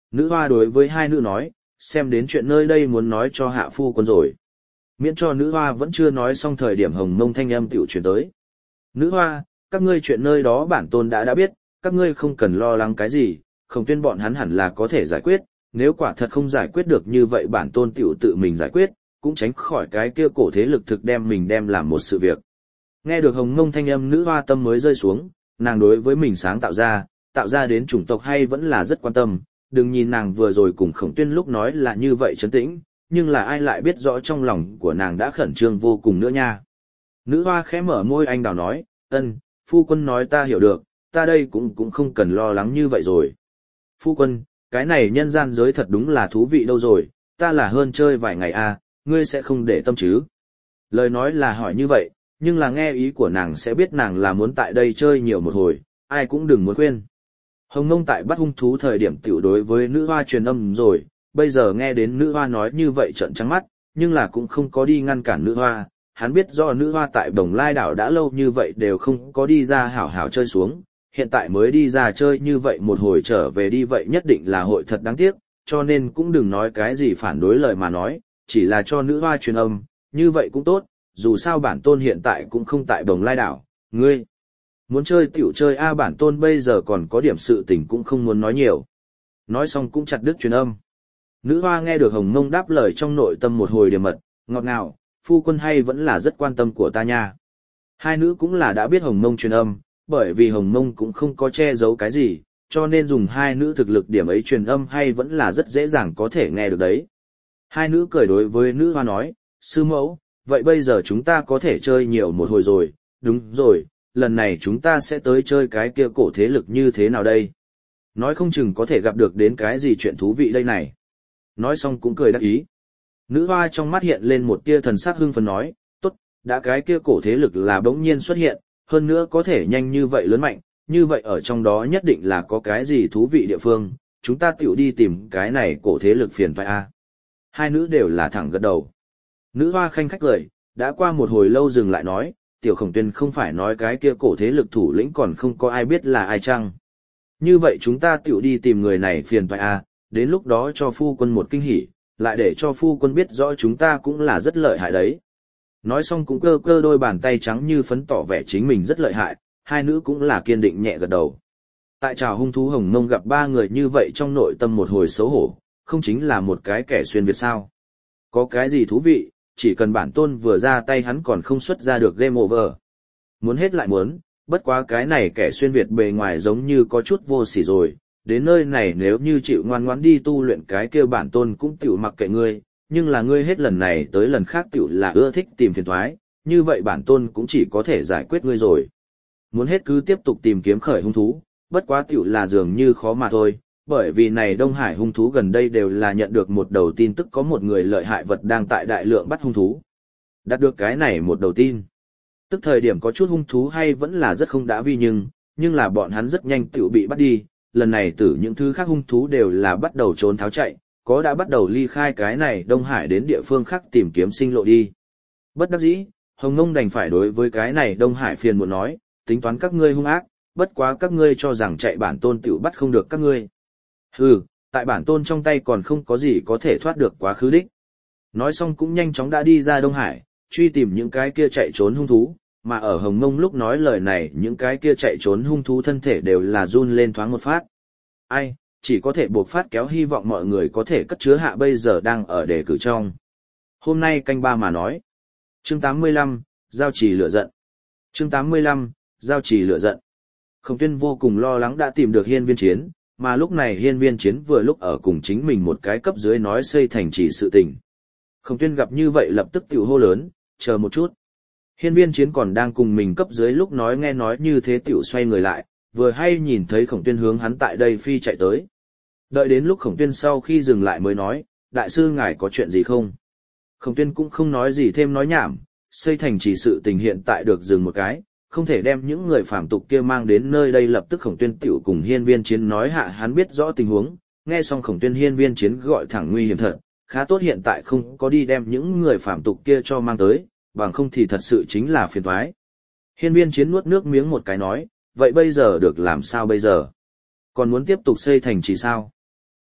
Nữ hoa đối với hai nữ nói, xem đến chuyện nơi đây muốn nói cho hạ phu quân rồi. Miễn cho nữ hoa vẫn chưa nói xong thời điểm hồng mông thanh âm tiểu chuyển tới. Nữ hoa, các ngươi chuyện nơi đó bản tôn đã đã biết, các ngươi không cần lo lắng cái gì, Khổng Tuyên bọn hắn hẳn là có thể giải quyết, nếu quả thật không giải quyết được như vậy bản tôn tiểu tự mình giải quyết, cũng tránh khỏi cái kia cổ thế lực thực đem mình đem làm một sự việc. Nghe được hồng mông thanh âm nữ hoa tâm mới rơi xuống, nàng đối với mình sáng tạo ra, tạo ra đến chủng tộc hay vẫn là rất quan tâm, đừng nhìn nàng vừa rồi cùng Khổng Tuyên lúc nói là như vậy trấn tĩnh, nhưng là ai lại biết rõ trong lòng của nàng đã khẩn trương vô cùng nữa nha. Nữ hoa khẽ mở môi anh đào nói, ân, phu quân nói ta hiểu được, ta đây cũng cũng không cần lo lắng như vậy rồi. Phu quân, cái này nhân gian giới thật đúng là thú vị đâu rồi, ta là hơn chơi vài ngày à, ngươi sẽ không để tâm chứ. Lời nói là hỏi như vậy, nhưng là nghe ý của nàng sẽ biết nàng là muốn tại đây chơi nhiều một hồi, ai cũng đừng muốn khuyên. Hồng Nông tại bắt hung thú thời điểm tiểu đối với nữ hoa truyền âm rồi, bây giờ nghe đến nữ hoa nói như vậy trợn trắng mắt, nhưng là cũng không có đi ngăn cản nữ hoa, hắn biết do nữ hoa tại Bồng Lai đảo đã lâu như vậy đều không có đi ra hảo hảo chơi xuống, hiện tại mới đi ra chơi như vậy một hồi trở về đi vậy nhất định là hội thật đáng tiếc, cho nên cũng đừng nói cái gì phản đối lời mà nói, chỉ là cho nữ hoa truyền âm, như vậy cũng tốt, dù sao bản tôn hiện tại cũng không tại Bồng Lai đảo, ngươi muốn chơi tiểu chơi a bản tôn bây giờ còn có điểm sự tình cũng không muốn nói nhiều. Nói xong cũng chặt đứt truyền âm. Nữ hoa nghe được Hồng Mông đáp lời trong nội tâm một hồi điểm mật, ngọt ngào, phu quân hay vẫn là rất quan tâm của ta nha. Hai nữ cũng là đã biết Hồng Mông truyền âm, bởi vì Hồng Mông cũng không có che giấu cái gì, cho nên dùng hai nữ thực lực điểm ấy truyền âm hay vẫn là rất dễ dàng có thể nghe được đấy. Hai nữ cười đối với nữ hoa nói, sư mẫu, vậy bây giờ chúng ta có thể chơi nhiều một hồi rồi, đúng rồi, lần này chúng ta sẽ tới chơi cái kia cổ thế lực như thế nào đây? Nói không chừng có thể gặp được đến cái gì chuyện thú vị đây này. Nói xong cũng cười đắc ý. Nữ hoa trong mắt hiện lên một tia thần sắc hưng phấn nói, tốt, đã cái kia cổ thế lực là bỗng nhiên xuất hiện, hơn nữa có thể nhanh như vậy lớn mạnh, như vậy ở trong đó nhất định là có cái gì thú vị địa phương, chúng ta tiểu đi tìm cái này cổ thế lực phiền toái a. Hai nữ đều là thẳng gật đầu. Nữ hoa khanh khách cười, đã qua một hồi lâu dừng lại nói, tiểu Khổng Tuyên không phải nói cái kia cổ thế lực thủ lĩnh còn không có ai biết là ai chăng. Như vậy chúng ta tiểu đi tìm người này phiền toái a, đến lúc đó cho phu quân một kinh hỉ, lại để cho phu quân biết rõ chúng ta cũng là rất lợi hại đấy. Nói xong cũng cơ cơ đôi bàn tay trắng như phấn tỏ vẻ chính mình rất lợi hại, hai nữ cũng là kiên định nhẹ gật đầu. Tại trào hung thú Hồng Mông gặp ba người như vậy trong nội tâm một hồi xấu hổ, không chính là một cái kẻ xuyên Việt sao. Có cái gì thú vị, chỉ cần bản tôn vừa ra tay hắn còn không xuất ra được game over. Muốn hết lại muốn, bất quá cái này kẻ xuyên Việt bề ngoài giống như có chút vô sỉ rồi, đến nơi này nếu như chịu ngoan ngoãn đi tu luyện cái kêu bản tôn cũng tiểu mặc kệ ngươi, nhưng là ngươi hết lần này tới lần khác tiểu là ưa thích tìm phiền toái, như vậy bản tôn cũng chỉ có thể giải quyết ngươi rồi. Muốn hết cứ tiếp tục tìm kiếm khởi hung thú, bất quá tiểu là dường như khó mà thôi, bởi vì này Đông Hải hung thú gần đây đều là nhận được một đầu tin tức có một người lợi hại vật đang tại đại lượng bắt hung thú. Đạt được cái này một đầu tin. Tức thời điểm có chút hung thú hay vẫn là rất không đã vi nhưng, nhưng là bọn hắn rất nhanh tiểu bị bắt đi, lần này tử những thứ khác hung thú đều là bắt đầu trốn tháo chạy, có đã bắt đầu ly khai cái này Đông Hải đến địa phương khác tìm kiếm sinh lộ đi. Bất đắc dĩ, Hồng Nông đành phải đối với cái này Đông Hải phiền muộn nói, tính toán các ngươi hung ác, bất quá các ngươi cho rằng chạy bản tôn tiểu bắt không được các ngươi. Hừ, tại bản tôn trong tay còn không có gì có thể thoát được quá khứ đích. Nói xong cũng nhanh chóng đã đi ra Đông Hải, truy tìm những cái kia chạy trốn hung thú, mà ở Hồng Mông lúc nói lời này những cái kia chạy trốn hung thú thân thể đều là run lên thoáng một phát. Ai, chỉ có thể buộc phát kéo hy vọng mọi người có thể cất chứa hạ bây giờ đang ở đề cử trong. Hôm nay canh ba mà nói. Chương tám mươi lăm, Giao Trì lửa giận. Chương tám mươi lăm, Giao Trì lửa giận. Khổng Tuyên vô cùng lo lắng đã tìm được Hiên Viên Chiến, mà lúc này Hiên Viên Chiến vừa lúc ở cùng chính mình một cái cấp dưới nói xây thành trì sự tình. Khổng Tuyên gặp như vậy lập tức tiểu hô lớn, chờ một chút. Hiên Viên Chiến còn đang cùng mình cấp dưới lúc nói nghe nói như thế tiểu xoay người lại, vừa hay nhìn thấy Khổng Tuyên hướng hắn tại đây phi chạy tới. Đợi đến lúc Khổng Tuyên sau khi dừng lại mới nói, đại sư ngài có chuyện gì không? Khổng Tuyên cũng không nói gì thêm nói nhảm, xây thành trì sự tình hiện tại được dừng một cái, không thể đem những người phàm tục kia mang đến nơi đây. Lập tức Khổng Tuyên tiểu cùng Hiên Viên Chiến nói hạ hắn biết rõ tình huống, nghe xong Khổng Tuyên Hiên Viên Chiến gọi thẳng nguy hiểm thật, khá tốt hiện tại không có đi đem những người phàm tục kia cho mang tới, bằng không thì thật sự chính là phiền toái. Hiên Viên Chiến nuốt nước miếng một cái nói, vậy bây giờ được làm sao bây giờ? Còn muốn tiếp tục xây thành trì sao?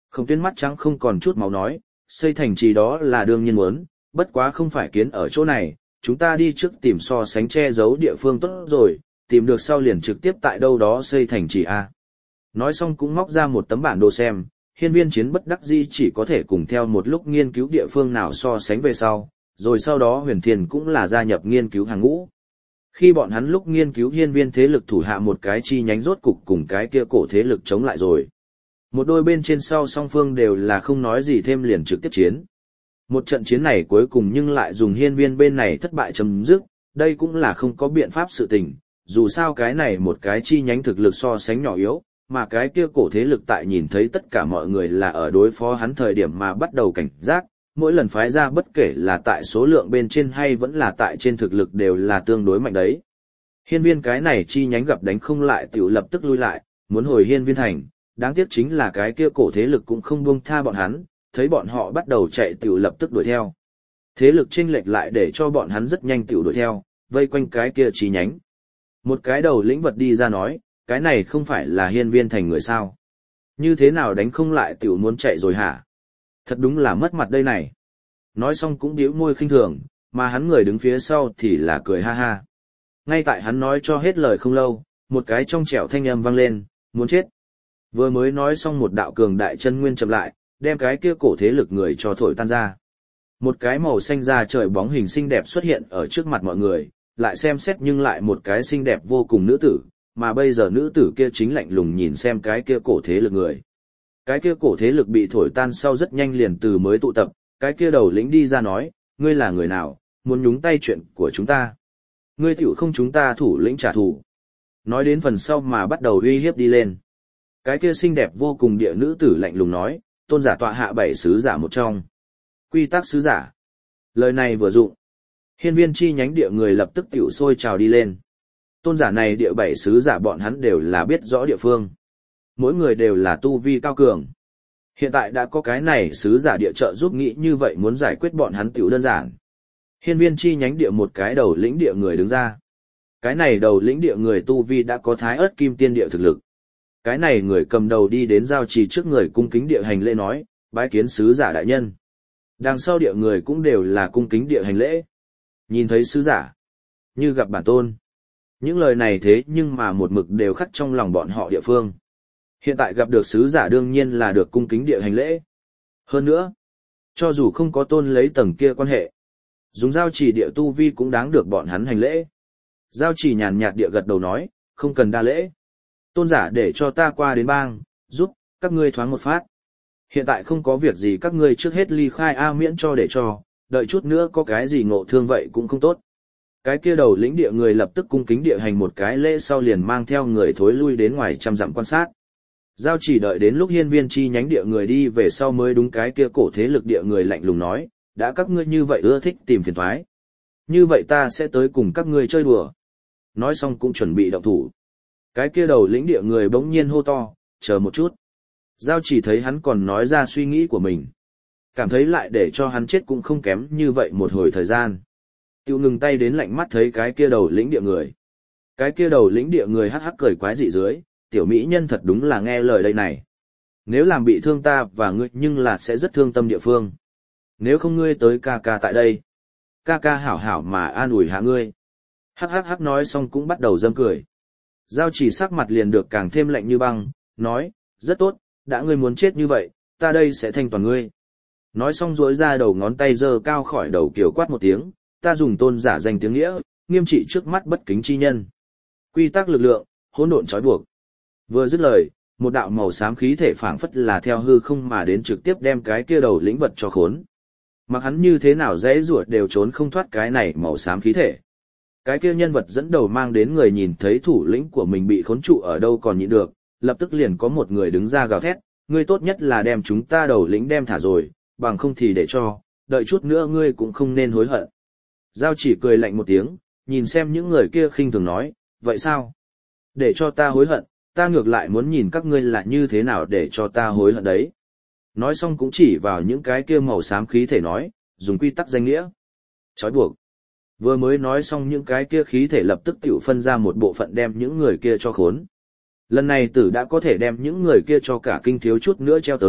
Khổng Tuyên mắt trắng không còn chút máu nói, xây thành trì đó là đương nhiên muốn, bất quá không phải kiến ở chỗ này, chúng ta đi trước tìm so sánh che giấu địa phương tốt rồi, tìm được sau liền trực tiếp tại đâu đó xây thành trì A. Nói xong cũng móc ra một tấm bản đồ xem, hiên viên chiến bất đắc dĩ chỉ có thể cùng theo một lúc nghiên cứu địa phương nào so sánh về sau, rồi sau đó huyền thiên cũng là gia nhập nghiên cứu hàng ngũ. Khi bọn hắn lúc nghiên cứu hiên viên thế lực thủ hạ một cái chi nhánh rốt cục cùng cái kia cổ thế lực chống lại rồi. Một đôi bên trên sau song phương đều là không nói gì thêm liền trực tiếp chiến. Một trận chiến này cuối cùng nhưng lại dùng hiên viên bên này thất bại chấm dứt, đây cũng là không có biện pháp sự tình, dù sao cái này một cái chi nhánh thực lực so sánh nhỏ yếu, mà cái kia cổ thế lực tại nhìn thấy tất cả mọi người là ở đối phó hắn thời điểm mà bắt đầu cảnh giác, mỗi lần phái ra bất kể là tại số lượng bên trên hay vẫn là tại trên thực lực đều là tương đối mạnh đấy. Hiên viên cái này chi nhánh gặp đánh không lại tiểu lập tức lui lại, muốn hồi hiên viên thành, đáng tiếc chính là cái kia cổ thế lực cũng không buông tha bọn hắn, thấy bọn họ bắt đầu chạy tiểu lập tức đuổi theo. Thế lực chênh lệch lại để cho bọn hắn rất nhanh tiểu đuổi theo, vây quanh cái kia chi nhánh. Một cái đầu lĩnh vật đi ra nói, cái này không phải là hiên viên thành người sao? Như thế nào đánh không lại tiểu muốn chạy rồi hả? Thật đúng là mất mặt đây này. Nói xong cũng điếu môi khinh thường, mà hắn người đứng phía sau thì là cười ha ha. Ngay tại hắn nói cho hết lời không lâu, một cái trong trẻo thanh âm vang lên, muốn chết. Vừa mới nói xong một đạo cường đại chân nguyên chậm lại, đem cái kia cổ thế lực người cho thổi tan ra. Một cái màu xanh da trời bóng hình xinh đẹp xuất hiện ở trước mặt mọi người, lại xem xét nhưng lại một cái xinh đẹp vô cùng nữ tử, mà bây giờ nữ tử kia chính lạnh lùng nhìn xem cái kia cổ thế lực người. Cái kia cổ thế lực bị thổi tan sau rất nhanh liền từ mới tụ tập, cái kia đầu lĩnh đi ra nói, ngươi là người nào, muốn nhúng tay chuyện của chúng ta. Ngươi tiểu không chúng ta thủ lĩnh trả thù. Nói đến phần sau mà bắt đầu uy hiếp đi lên. Cái kia xinh đẹp vô cùng địa nữ tử lạnh lùng nói, tôn giả tọa hạ bảy sứ giả một trong. Quy tắc sứ giả. Lời này vừa dụng. Hiên viên chi nhánh địa người lập tức tiểu sôi trào đi lên. Tôn giả này địa bảy sứ giả bọn hắn đều là biết rõ địa phương. Mỗi người đều là tu vi cao cường. Hiện tại đã có cái này sứ giả địa trợ giúp nghĩ như vậy muốn giải quyết bọn hắn tiểu đơn giản. Hiên viên chi nhánh địa một cái đầu lĩnh địa người đứng ra. Cái này đầu lĩnh địa người tu vi đã có thái ớt kim tiên địa thực lực. Cái này người cầm đầu đi đến giao trì trước người cung kính địa hành lễ nói, bái kiến sứ giả đại nhân. Đằng sau địa người cũng đều là cung kính địa hành lễ. Nhìn thấy sứ giả, như gặp bản tôn. Những lời này thế nhưng mà một mực đều khắc trong lòng bọn họ địa phương. Hiện tại gặp được sứ giả đương nhiên là được cung kính địa hành lễ. Hơn nữa, cho dù không có tôn lấy tầng kia quan hệ, dùng giao chỉ địa tu vi cũng đáng được bọn hắn hành lễ. Giao chỉ nhàn nhạt địa gật đầu nói, không cần đa lễ. Tôn giả để cho ta qua đến bang, giúp các ngươi thoáng một phát. Hiện tại không có việc gì các ngươi trước hết ly khai A miễn cho để cho, đợi chút nữa có cái gì ngộ thương vậy cũng không tốt. Cái kia đầu lĩnh địa người lập tức cung kính địa hành một cái lễ sau liền mang theo người thối lui đến ngoài trăm dặm quan sát. Giao chỉ đợi đến lúc hiên viên chi nhánh địa người đi về sau mới đúng cái kia cổ thế lực địa người lạnh lùng nói, đã các ngươi như vậy ưa thích tìm phiền toái. Như vậy ta sẽ tới cùng các ngươi chơi đùa. Nói xong cũng chuẩn bị động thủ. Cái kia đầu lĩnh địa người bỗng nhiên hô to, chờ một chút. Giao chỉ thấy hắn còn nói ra suy nghĩ của mình. Cảm thấy lại để cho hắn chết cũng không kém như vậy một hồi thời gian. Tiêu ngừng tay đến lạnh mắt thấy cái kia đầu lĩnh địa người. Cái kia đầu lĩnh địa người hắc hắc cười quái dị dưới, tiểu mỹ nhân thật đúng là nghe lời đây này. Nếu làm bị thương ta và ngươi nhưng là sẽ rất thương tâm địa phương. Nếu không ngươi tới ca ca tại đây. Ca ca hảo hảo mà an ủi hạ ngươi. Hắc hắc hắc nói xong cũng bắt đầu dâm cười. Giao chỉ sắc mặt liền được càng thêm lạnh như băng, nói, rất tốt, đã ngươi muốn chết như vậy, ta đây sẽ thanh toàn ngươi. Nói xong duỗi ra đầu ngón tay giơ cao khỏi đầu kiều quát một tiếng, ta dùng tôn giả danh tiếng nghĩa, nghiêm trị trước mắt bất kính chi nhân. Quy tắc lực lượng, hỗn độn trói buộc. Vừa dứt lời, một đạo màu xám khí thể phảng phất là theo hư không mà đến trực tiếp đem cái kia đầu lĩnh vật cho khốn. Mặc hắn như thế nào dễ ruột đều trốn không thoát cái này màu xám khí thể. Cái kia nhân vật dẫn đầu mang đến người nhìn thấy thủ lĩnh của mình bị khốn trụ ở đâu còn nhịn được, lập tức liền có một người đứng ra gào thét, ngươi tốt nhất là đem chúng ta đầu lĩnh đem thả rồi, bằng không thì để cho, đợi chút nữa ngươi cũng không nên hối hận. Giao chỉ cười lạnh một tiếng, nhìn xem những người kia khinh thường nói, vậy sao? Để cho ta hối hận, ta ngược lại muốn nhìn các ngươi là như thế nào để cho ta hối hận đấy. Nói xong cũng chỉ vào những cái kia màu xám khí thể nói, dùng quy tắc danh nghĩa. Chói buộc. Vừa mới nói xong những cái kia khí thể lập tức tiểu phân ra một bộ phận đem những người kia cho khốn. Lần này tử đã có thể đem những người kia cho cả kinh thiếu chút nữa treo tới,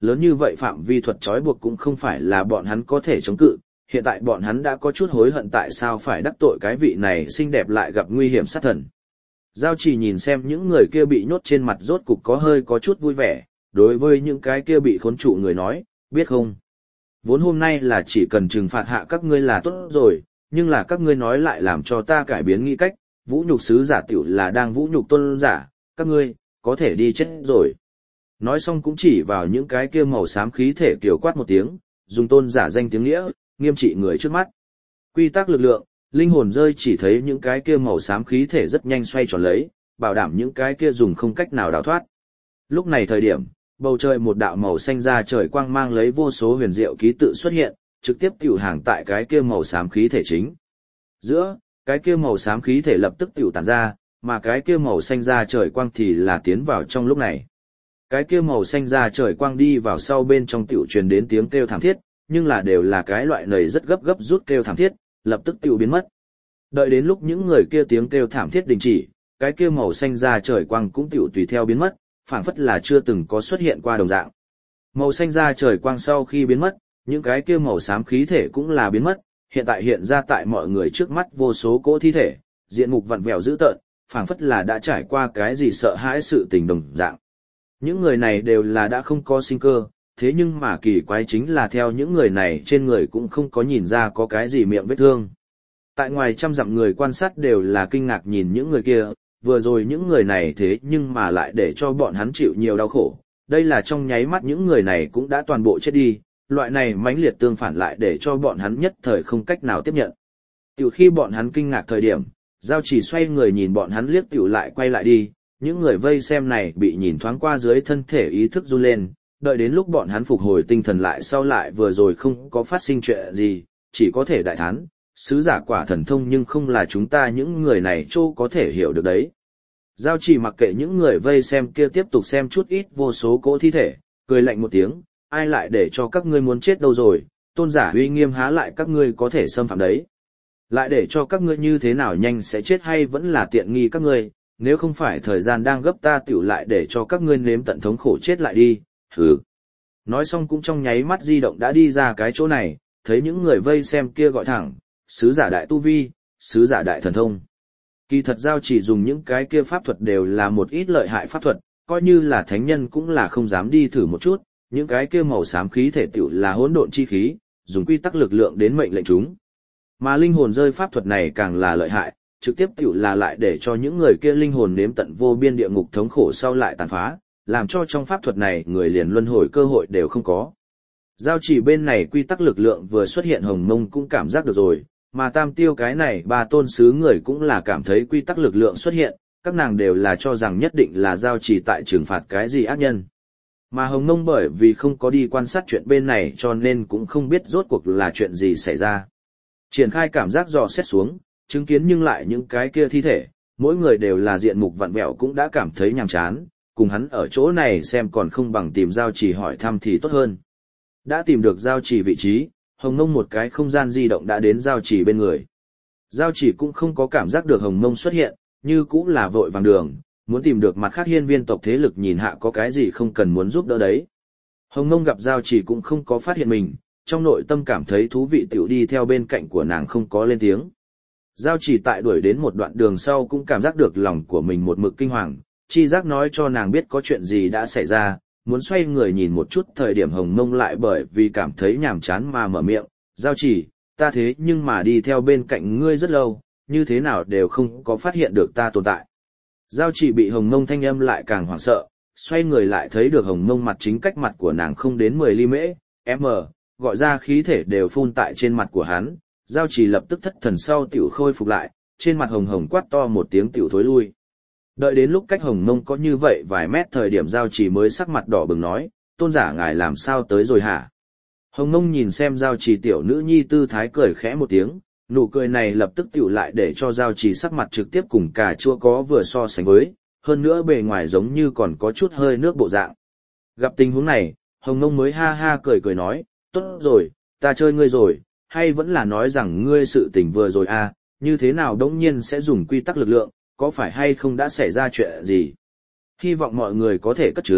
lớn như vậy phạm vi thuật trói buộc cũng không phải là bọn hắn có thể chống cự, hiện tại bọn hắn đã có chút hối hận tại sao phải đắc tội cái vị này xinh đẹp lại gặp nguy hiểm sát thần. Giao Chỉ nhìn xem những người kia bị nhốt trên mặt rốt cục có hơi có chút vui vẻ, đối với những cái kia bị khốn trụ người nói, biết không? Vốn hôm nay là chỉ cần trừng phạt hạ các ngươi là tốt rồi, nhưng là các ngươi nói lại làm cho ta cải biến nghĩ cách, vũ nhục sứ giả tiểu là đang vũ nhục tôn giả, các ngươi, có thể đi chết rồi. Nói xong cũng chỉ vào những cái kia màu xám khí thể kiểu quát một tiếng, dùng tôn giả danh tiếng nghĩa, nghiêm trị người trước mắt. Quy tắc lực lượng, linh hồn rơi chỉ thấy những cái kia màu xám khí thể rất nhanh xoay tròn lấy, bảo đảm những cái kia dùng không cách nào đào thoát. Lúc này thời điểm, bầu trời một đạo màu xanh ra trời quang mang lấy vô số huyền diệu ký tự xuất hiện, trực tiếp tiểu hàng tại cái kia màu xám khí thể chính. Giữa, cái kia màu xám khí thể lập tức tiểu tản ra, mà cái kia màu xanh ra trời quang thì là tiến vào trong lúc này. Cái kia màu xanh ra trời quang đi vào sau bên trong tiểu truyền đến tiếng kêu thảm thiết, nhưng là đều là cái loại nầy rất gấp gấp rút kêu thảm thiết, lập tức tiểu biến mất. Đợi đến lúc những người kia tiếng kêu thảm thiết đình chỉ, cái kia màu xanh ra trời quang cũng tiểu tùy theo biến mất, phảng phất là chưa từng có xuất hiện qua đồng dạng. Màu xanh ra trời quang sau khi biến mất, những cái kia màu xám khí thể cũng là biến mất, hiện tại hiện ra tại mọi người trước mắt vô số cỗ thi thể, diện mục vặn vẹo dữ tợn, phảng phất là đã trải qua cái gì sợ hãi sự tình đồng dạng. Những người này đều là đã không có sinh cơ, thế nhưng mà kỳ quái chính là theo những người này trên người cũng không có nhìn ra có cái gì miệng vết thương. Tại ngoài trăm dặm người quan sát đều là kinh ngạc nhìn những người kia, vừa rồi những người này thế nhưng mà lại để cho bọn hắn chịu nhiều đau khổ, đây là trong nháy mắt những người này cũng đã toàn bộ chết đi, loại này mãnh liệt tương phản lại để cho bọn hắn nhất thời không cách nào tiếp nhận. Tiểu khi bọn hắn kinh ngạc thời điểm, Giao Chỉ xoay người nhìn bọn hắn liếc tiểu lại quay lại đi, những người vây xem này bị nhìn thoáng qua dưới thân thể ý thức run lên, đợi đến lúc bọn hắn phục hồi tinh thần lại sau lại vừa rồi không có phát sinh chuyện gì, chỉ có thể đại thán, sứ giả quả thần thông nhưng không là chúng ta những người này chỗ có thể hiểu được đấy. Giao Chỉ mặc kệ những người vây xem kia tiếp tục xem chút ít vô số cỗ thi thể, cười lạnh một tiếng, ai lại để cho các ngươi muốn chết đâu rồi, tôn giả uy nghiêm há lại các ngươi có thể xâm phạm đấy. Lại để cho các ngươi như thế nào nhanh sẽ chết hay vẫn là tiện nghi các ngươi, nếu không phải thời gian đang gấp ta tiểu lại để cho các ngươi nếm tận thống khổ chết lại đi, hừ. Nói xong cũng trong nháy mắt di động đã đi ra cái chỗ này, thấy những người vây xem kia gọi thẳng, sứ giả đại tu vi, sứ giả đại thần thông. Kỳ thật Giao Chỉ dùng những cái kia pháp thuật đều là một ít lợi hại pháp thuật, coi như là thánh nhân cũng là không dám đi thử một chút, những cái kia màu xám khí thể tiểu là hỗn độn chi khí, dùng quy tắc lực lượng đến mệnh lệnh chúng. Mà linh hồn rơi pháp thuật này càng là lợi hại, trực tiếp tiểu là lại để cho những người kia linh hồn nếm tận vô biên địa ngục thống khổ sau lại tàn phá, làm cho trong pháp thuật này người liền luân hồi cơ hội đều không có. Giao Chỉ bên này quy tắc lực lượng vừa xuất hiện Hồng Mông cũng cảm giác được rồi, mà Tam Tiêu cái này ba tôn sứ người cũng là cảm thấy quy tắc lực lượng xuất hiện, các nàng đều là cho rằng nhất định là Giao Chỉ tại trừng phạt cái gì ác nhân. Mà Hồng Mông bởi vì không có đi quan sát chuyện bên này cho nên cũng không biết rốt cuộc là chuyện gì xảy ra. Triển khai cảm giác dò xét xuống, chứng kiến nhưng lại những cái kia thi thể, mỗi người đều là diện mục vặn vẹo cũng đã cảm thấy nhàm chán, cùng hắn ở chỗ này xem còn không bằng tìm Giao Chỉ hỏi thăm thì tốt hơn. Đã tìm được Giao Chỉ vị trí, Hồng Mông một cái không gian di động đã đến Giao Chỉ bên người. Giao Chỉ cũng không có cảm giác được Hồng Mông xuất hiện, như cũng là vội vàng đường, muốn tìm được mặt khác hiên viên tộc thế lực nhìn hạ có cái gì không cần muốn giúp đỡ đấy. Hồng Mông gặp Giao Chỉ cũng không có phát hiện mình, trong nội tâm cảm thấy thú vị tiểu đi theo bên cạnh của nàng không có lên tiếng. Giao Chỉ tại đuổi đến một đoạn đường sau cũng cảm giác được lòng của mình một mực kinh hoàng, chi giác nói cho nàng biết có chuyện gì đã xảy ra, muốn xoay người nhìn một chút thời điểm Hồng Mông lại bởi vì cảm thấy nhàm chán mà mở miệng, Giao Chỉ, ta thế nhưng mà đi theo bên cạnh ngươi rất lâu, như thế nào đều không có phát hiện được ta tồn tại. Giao Chỉ bị Hồng Mông thanh âm lại càng hoảng sợ, xoay người lại thấy được Hồng Mông mặt chính cách mặt của nàng không đến mười ly mễ, m, gọi ra khí thể đều phun tại trên mặt của hắn, Giao Chỉ lập tức thất thần sau tiểu khôi phục lại, trên mặt hồng hồng quát to một tiếng tiểu thối lui. Đợi đến lúc cách Hồng Mông có như vậy vài mét thời điểm Giao Chỉ mới sắc mặt đỏ bừng nói, tôn giả ngài làm sao tới rồi hả? Hồng Mông nhìn xem Giao Chỉ tiểu nữ nhi tư thái cười khẽ một tiếng, nụ cười này lập tức tiểu lại để cho Giao Chỉ sắc mặt trực tiếp cùng cà chua có vừa so sánh với, hơn nữa bề ngoài giống như còn có chút hơi nước bộ dạng. Gặp tình huống này, Hồng Mông mới ha ha cười cười nói, tốt rồi, ta chơi ngươi rồi, hay vẫn là nói rằng ngươi sự tình vừa rồi à, như thế nào đống nhiên sẽ dùng quy tắc lực lượng, có phải hay không đã xảy ra chuyện gì? Hy vọng mọi người có thể cất chứa,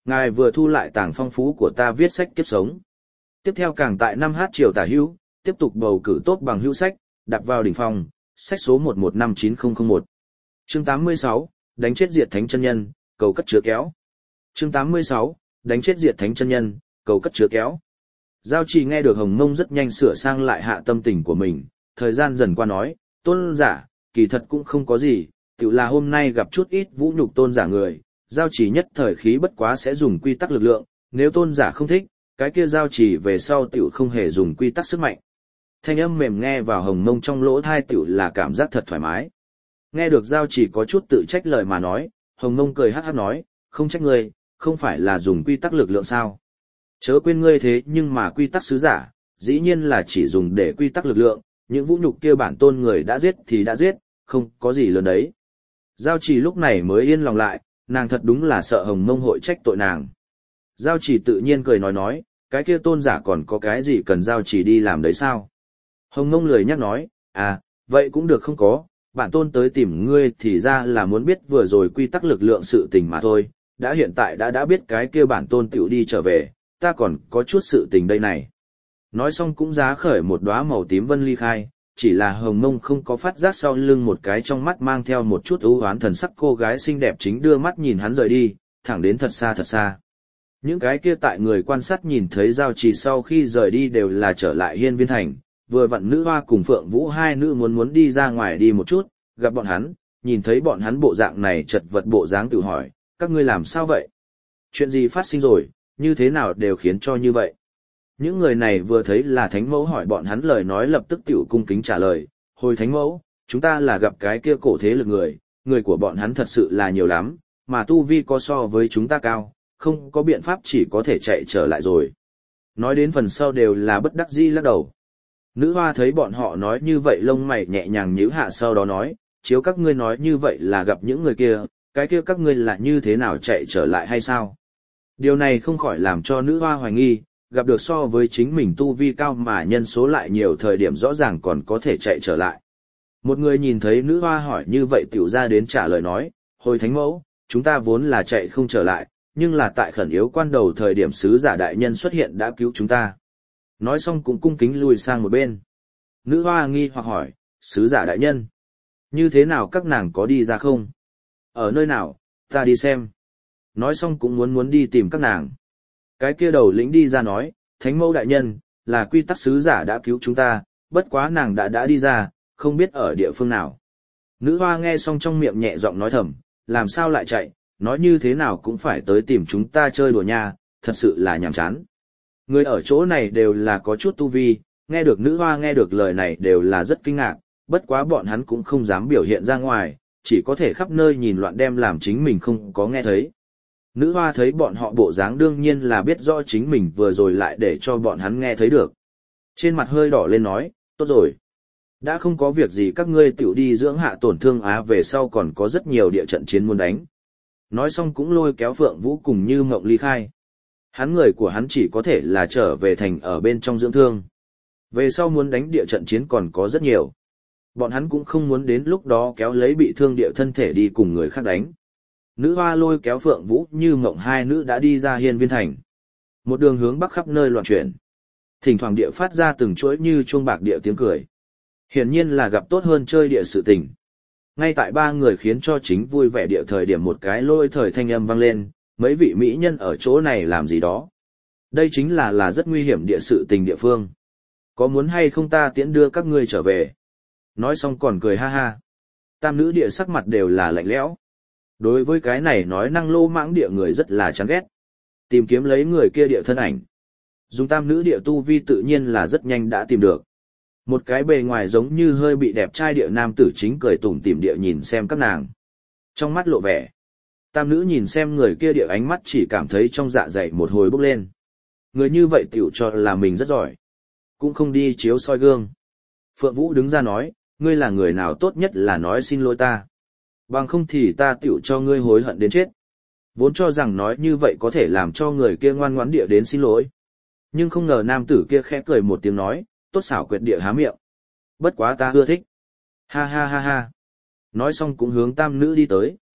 ngài vừa thu lại tàng phong phú của ta viết sách kiếp sống. Tiếp theo càng tại năm h chiều tả hữu, tiếp tục bầu cử tốt bằng hữu sách, đặt vào đỉnh phong, sách số một một năm chín không không một. Chương tám mươi sáu, đánh chết diệt thánh chân nhân, cầu cất chứa kéo. Chương tám mươi sáu, đánh chết diệt thánh chân nhân, cầu cất chứa kéo. Giao Trì nghe được Hồng Mông rất nhanh sửa sang lại hạ tâm tình của mình, thời gian dần qua nói, tôn giả, kỳ thật cũng không có gì, tự là hôm nay gặp chút ít vũ nhục tôn giả người, Giao Trì nhất thời khí bất quá sẽ dùng quy tắc lực lượng, nếu tôn giả không thích, cái kia Giao Trì về sau tiểu không hề dùng quy tắc sức mạnh. Thanh âm mềm nghe vào Hồng Mông trong lỗ tai tiểu là cảm giác thật thoải mái. Nghe được Giao Trì có chút tự trách lời mà nói, Hồng Mông cười hắc hắc nói, không trách ngươi, không phải là dùng quy tắc lực lượng sao? Chớ quên ngươi thế nhưng mà quy tắc sứ giả, dĩ nhiên là chỉ dùng để quy tắc lực lượng, những vũ nhục kia bản tôn người đã giết thì đã giết, không có gì lớn đấy. Giao Trì lúc này mới yên lòng lại, nàng thật đúng là sợ Hồng Mông hội trách tội nàng. Giao Trì tự nhiên cười nói nói, cái kia tôn giả còn có cái gì cần Giao Trì đi làm đấy sao? Hồng Mông lười nhắc nói, à, vậy cũng được không có, bản tôn tới tìm ngươi thì ra là muốn biết vừa rồi quy tắc lực lượng sự tình mà thôi, đã hiện tại đã đã biết cái kia bản tôn tiểu đi trở về, ta còn có chút sự tình đây này. Nói xong cũng giá khởi một đóa màu tím vân ly khai, chỉ là Hồng Mông không có phát giác sau lưng một cái trong mắt mang theo một chút ưu hoán thần sắc cô gái xinh đẹp chính đưa mắt nhìn hắn rời đi, thẳng đến thật xa thật xa. Những cái kia tại người quan sát nhìn thấy Giao Trì sau khi rời đi đều là trở lại Hiên Viên Thành, vừa vặn Nữ Hoa cùng Phượng Vũ hai nữ muốn muốn đi ra ngoài đi một chút, gặp bọn hắn, nhìn thấy bọn hắn bộ dạng này chật vật bộ dáng tự hỏi, các ngươi làm sao vậy? Chuyện gì phát sinh rồi, như thế nào đều khiến cho như vậy? Những người này vừa thấy là Thánh Mẫu hỏi bọn hắn lời nói lập tức tiểu cung kính trả lời, hồi Thánh Mẫu, chúng ta là gặp cái kia cổ thế lực người, người của bọn hắn thật sự là nhiều lắm, mà tu vi có so với chúng ta cao, không có biện pháp chỉ có thể chạy trở lại rồi. Nói đến phần sau đều là bất đắc dĩ lắc đầu. Nữ Hoa thấy bọn họ nói như vậy lông mày nhẹ nhàng nhíu hạ sau đó nói, chiếu các ngươi nói như vậy là gặp những người kia, cái kia các ngươi là như thế nào chạy trở lại hay sao? Điều này không khỏi làm cho Nữ Hoa hoài nghi, gặp được so với chính mình tu vi cao mà nhân số lại nhiều thời điểm rõ ràng còn có thể chạy trở lại. Một người nhìn thấy Nữ Hoa hỏi như vậy tiểu ra đến trả lời nói, hồi Thánh Mẫu, chúng ta vốn là chạy không trở lại, nhưng là tại khẩn yếu quan đầu thời điểm sứ giả đại nhân xuất hiện đã cứu chúng ta. Nói xong cũng cung kính lùi sang một bên. Nữ Hoa nghi hoặc hỏi, sứ giả đại nhân, như thế nào các nàng có đi ra không? Ở nơi nào, ta đi xem. Nói xong cũng muốn muốn đi tìm các nàng. Cái kia đầu lĩnh đi ra nói, Thánh Mẫu đại nhân, là quy tắc sứ giả đã cứu chúng ta, bất quá nàng đã đã đi ra, không biết ở địa phương nào. Nữ Hoa nghe xong trong miệng nhẹ giọng nói thầm, làm sao lại chạy, nói như thế nào cũng phải tới tìm chúng ta chơi đùa nha, thật sự là nhàm chán. Người ở chỗ này đều là có chút tu vi, nghe được Nữ Hoa nghe được lời này đều là rất kinh ngạc, bất quá bọn hắn cũng không dám biểu hiện ra ngoài, chỉ có thể khắp nơi nhìn loạn đem làm chính mình không có nghe thấy. Nữ Hoa thấy bọn họ bộ dáng đương nhiên là biết rõ chính mình vừa rồi lại để cho bọn hắn nghe thấy được. Trên mặt hơi đỏ lên nói, tốt rồi. Đã không có việc gì các ngươi tiểu đi dưỡng hạ tổn thương á, về sau còn có rất nhiều địa trận chiến muốn đánh. Nói xong cũng lôi kéo Phượng Vũ cùng Như Mộng ly khai. Hắn người của hắn chỉ có thể là trở về thành ở bên trong dưỡng thương. Về sau muốn đánh địa trận chiến còn có rất nhiều. Bọn hắn cũng không muốn đến lúc đó kéo lấy bị thương địa thân thể đi cùng người khác đánh. Nữ Hoa lôi kéo Phượng Vũ Như Mộng hai nữ đã đi ra Hiên Viên Thành. Một đường hướng bắc khắp nơi loạn chuyển. Thỉnh thoảng địa phát ra từng chuỗi như chuông bạc địa tiếng cười. Hiển nhiên là gặp tốt hơn chơi địa sự tình. Ngay tại ba người khiến cho chính vui vẻ địa thời điểm một cái lôi thời thanh âm vang lên, mấy vị mỹ nhân ở chỗ này làm gì đó. Đây chính là là rất nguy hiểm địa sự tình địa phương. Có muốn hay không ta tiễn đưa các ngươi trở về? Nói xong còn cười ha ha. Tam nữ địa sắc mặt đều là lạnh lẽo. Đối với cái này nói năng lô mãng địa người rất là chán ghét. Tìm kiếm lấy người kia địa thân ảnh. Dùng tam nữ địa tu vi tự nhiên là rất nhanh đã tìm được. Một cái bề ngoài giống như hơi bị đẹp trai địa nam tử chính cười tủm tỉm địa nhìn xem các nàng. Trong mắt lộ vẻ. Tam nữ nhìn xem người kia địa ánh mắt chỉ cảm thấy trong dạ dày một hồi bốc lên. Người như vậy tiểu cho là mình rất giỏi. Cũng không đi chiếu soi gương. Phượng Vũ đứng ra nói, ngươi là người nào tốt nhất là nói xin lỗi ta. Bằng không thì ta tiểu cho ngươi hối hận đến chết. Vốn cho rằng nói như vậy có thể làm cho người kia ngoan ngoãn địa đến xin lỗi. Nhưng không ngờ nam tử kia khẽ cười một tiếng nói, tốt xảo quyệt địa há miệng. Bất quá ta ưa thích. Ha ha ha ha. Nói xong cũng hướng tam nữ đi tới.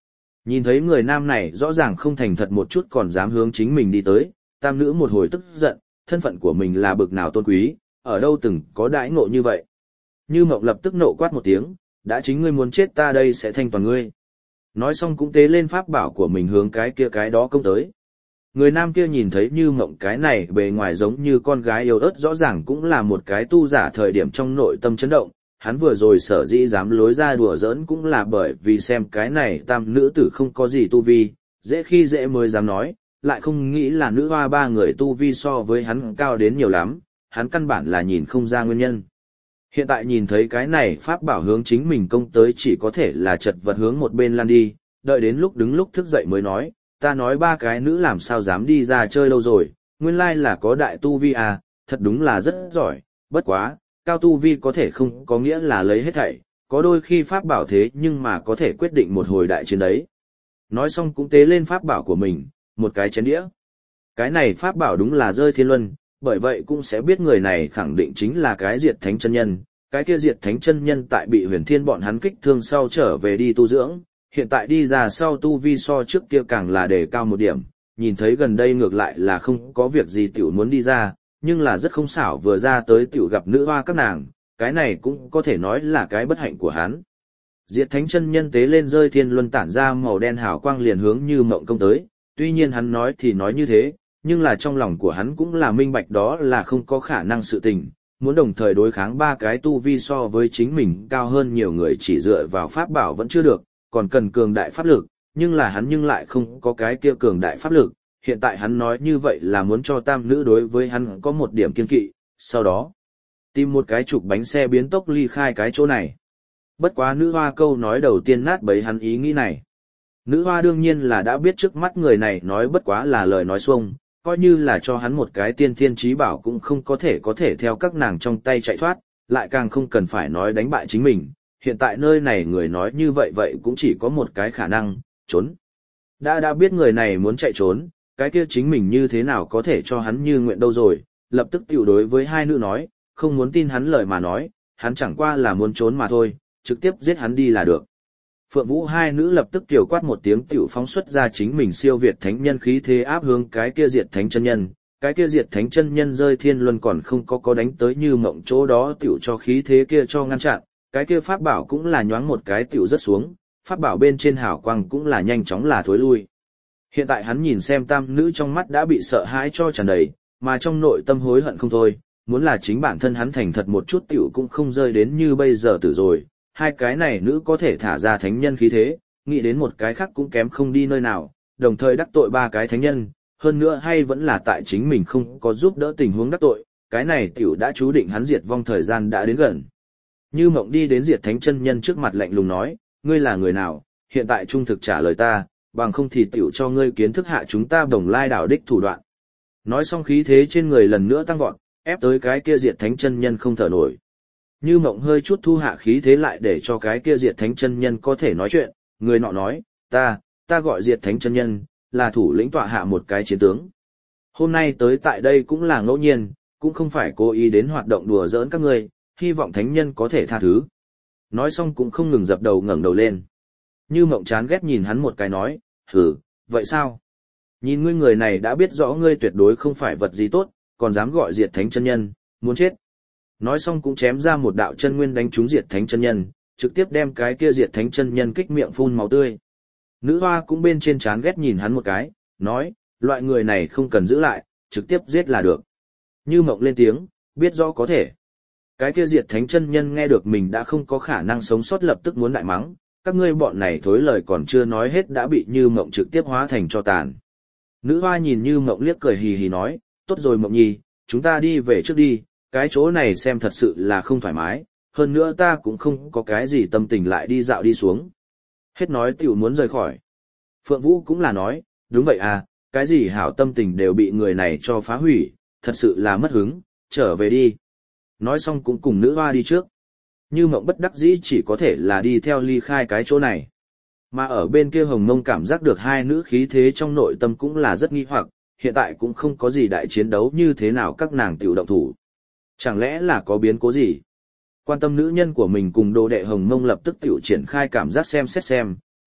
Nhìn thấy người nam này rõ ràng không thành thật một chút còn dám hướng chính mình đi tới, tam nữ một hồi tức giận, thân phận của mình là bực nào tôn quý, ở đâu từng có đãi ngộ như vậy. Như Mộng lập tức nộ quát một tiếng, đã chính ngươi muốn chết ta đây sẽ thanh toàn ngươi. Nói xong cũng tế lên pháp bảo của mình hướng cái kia cái đó công tới. Người nam kia nhìn thấy Như Mộng cái này bề ngoài giống như con gái yếu ớt rõ ràng cũng là một cái tu giả thời điểm trong nội tâm chấn động, hắn vừa rồi sở dĩ dám lối ra đùa giỡn cũng là bởi vì xem cái này tam nữ tử không có gì tu vi, dễ khi dễ mới dám nói, lại không nghĩ là nữ hoa ba người tu vi so với hắn cao đến nhiều lắm, hắn căn bản là nhìn không ra nguyên nhân. Hiện tại nhìn thấy cái này pháp bảo hướng chính mình công tới chỉ có thể là chật vật hướng một bên lan đi, đợi đến lúc đứng lúc thức dậy mới nói, ta nói ba cái nữ làm sao dám đi ra chơi lâu rồi, nguyên lai là có đại tu vi à, thật đúng là rất giỏi, bất quá, cao tu vi có thể không có nghĩa là lấy hết thảy, có đôi khi pháp bảo thế nhưng mà có thể quyết định một hồi đại chiến đấy. Nói xong cũng tế lên pháp bảo của mình, một cái chén đĩa. Cái này pháp bảo đúng là rơi thiên luân, bởi vậy cũng sẽ biết người này khẳng định chính là cái diệt thánh chân nhân, cái kia diệt thánh chân nhân tại bị huyền thiên bọn hắn kích thương sau trở về đi tu dưỡng, hiện tại đi ra sau tu vi so trước kia càng là đề cao một điểm, nhìn thấy gần đây ngược lại là không có việc gì tiểu muốn đi ra, nhưng là rất không xảo vừa ra tới tiểu gặp nữ hoa các nàng, cái này cũng có thể nói là cái bất hạnh của hắn. Diệt thánh chân nhân tế lên rơi thiên luân tản ra màu đen hào quang liền hướng Như Mộng công tới, tuy nhiên hắn nói thì nói như thế, nhưng là trong lòng của hắn cũng là minh bạch đó là không có khả năng sự tình, muốn đồng thời đối kháng ba cái tu vi so với chính mình cao hơn nhiều người chỉ dựa vào pháp bảo vẫn chưa được, còn cần cường đại pháp lực, nhưng là hắn nhưng lại không có cái kia cường đại pháp lực, hiện tại hắn nói như vậy là muốn cho tam nữ đối với hắn có một điểm kiên kỵ, sau đó tìm một cái trục bánh xe biến tốc ly khai cái chỗ này. Bất quá nữ hoa câu nói đầu tiên nát bấy hắn ý nghĩ này. Nữ hoa đương nhiên là đã biết trước mắt người này nói bất quá là lời nói xuông, coi như là cho hắn một cái tiên thiên trí bảo cũng không có thể có thể theo các nàng trong tay chạy thoát, lại càng không cần phải nói đánh bại chính mình. Hiện tại nơi này người nói như vậy vậy cũng chỉ có một cái khả năng, trốn. Đã đã biết người này muốn chạy trốn, cái kia chính mình như thế nào có thể cho hắn như nguyện đâu rồi, lập tức tiểu đối với hai nữ nói, không muốn tin hắn lời mà nói, hắn chẳng qua là muốn trốn mà thôi, trực tiếp giết hắn đi là được. Phượng Vũ hai nữ lập tức tiểu quát một tiếng tiểu phóng xuất ra chính mình siêu việt thánh nhân khí thế áp hướng cái kia diệt thánh chân nhân, cái kia diệt thánh chân nhân rơi thiên luân còn không có có đánh tới Như Mộng chỗ đó tiểu cho khí thế kia cho ngăn chặn, cái kia pháp bảo cũng là nhoáng một cái tiểu rất xuống, pháp bảo bên trên hào quang cũng là nhanh chóng là thối lui. Hiện tại hắn nhìn xem tam nữ trong mắt đã bị sợ hãi cho tràn đầy, mà trong nội tâm hối hận không thôi, muốn là chính bản thân hắn thành thật một chút tiểu cũng không rơi đến như bây giờ tử rồi, hai cái này nữ có thể thả ra thánh nhân khí thế, nghĩ đến một cái khác cũng kém không đi nơi nào, đồng thời đắc tội ba cái thánh nhân, hơn nữa hay vẫn là tại chính mình không có giúp đỡ tình huống đắc tội, cái này tiểu đã chú định hắn diệt vong thời gian đã đến gần. Như Mộng đi đến diệt thánh chân nhân trước mặt lạnh lùng nói, ngươi là người nào, hiện tại trung thực trả lời ta, bằng không thì tiểu cho ngươi kiến thức hạ chúng ta Bồng Lai đảo đích thủ đoạn. Nói xong khí thế trên người lần nữa tăng vọt, ép tới cái kia diệt thánh chân nhân không thở nổi. Như Mộng hơi chút thu hạ khí thế lại để cho cái kia diệt thánh chân nhân có thể nói chuyện, người nọ nói, ta, ta gọi diệt thánh chân nhân, là thủ lĩnh tọa hạ một cái chiến tướng. Hôm nay tới tại đây cũng là ngẫu nhiên, cũng không phải cố ý đến hoạt động đùa giỡn các ngươi, hy vọng thánh nhân có thể tha thứ. Nói xong cũng không ngừng dập đầu ngẩng đầu lên. Như Mộng chán ghét nhìn hắn một cái nói, hử, vậy sao? Nhìn ngươi người này đã biết rõ ngươi tuyệt đối không phải vật gì tốt, còn dám gọi diệt thánh chân nhân, muốn chết. Nói xong cũng chém ra một đạo chân nguyên đánh trúng diệt thánh chân nhân, trực tiếp đem cái kia diệt thánh chân nhân kích miệng phun máu tươi. Nữ hoa cũng bên trên chán ghét nhìn hắn một cái, nói, loại người này không cần giữ lại, trực tiếp giết là được. Như Mộng lên tiếng, biết rõ có thể. Cái kia diệt thánh chân nhân nghe được mình đã không có khả năng sống sót lập tức muốn đại mắng, các ngươi bọn này thối lời còn chưa nói hết đã bị Như Mộng trực tiếp hóa thành cho tàn. Nữ hoa nhìn Như Mộng liếc cười hì hì nói, tốt rồi Mộng nhi, chúng ta đi về trước đi, cái chỗ này xem thật sự là không thoải mái, hơn nữa ta cũng không có cái gì tâm tình lại đi dạo đi xuống. Hết nói tiểu muốn rời khỏi. Phượng Vũ cũng là nói, đúng vậy à, cái gì hảo tâm tình đều bị người này cho phá hủy, thật sự là mất hứng, trở về đi. Nói xong cũng cùng nữ hoa đi trước. Như Mộng bất đắc dĩ chỉ có thể là đi theo ly khai cái chỗ này. Mà ở bên kia Hồng Mông cảm giác được hai nữ khí thế trong nội tâm cũng là rất nghi hoặc, hiện tại cũng không có gì đại chiến đấu như thế nào các nàng tiểu động thủ. Chẳng lẽ là có biến cố gì? Quan tâm nữ nhân của mình cùng đồ đệ Hồng Mông lập tức tiểu triển khai cảm giác xem xét xem,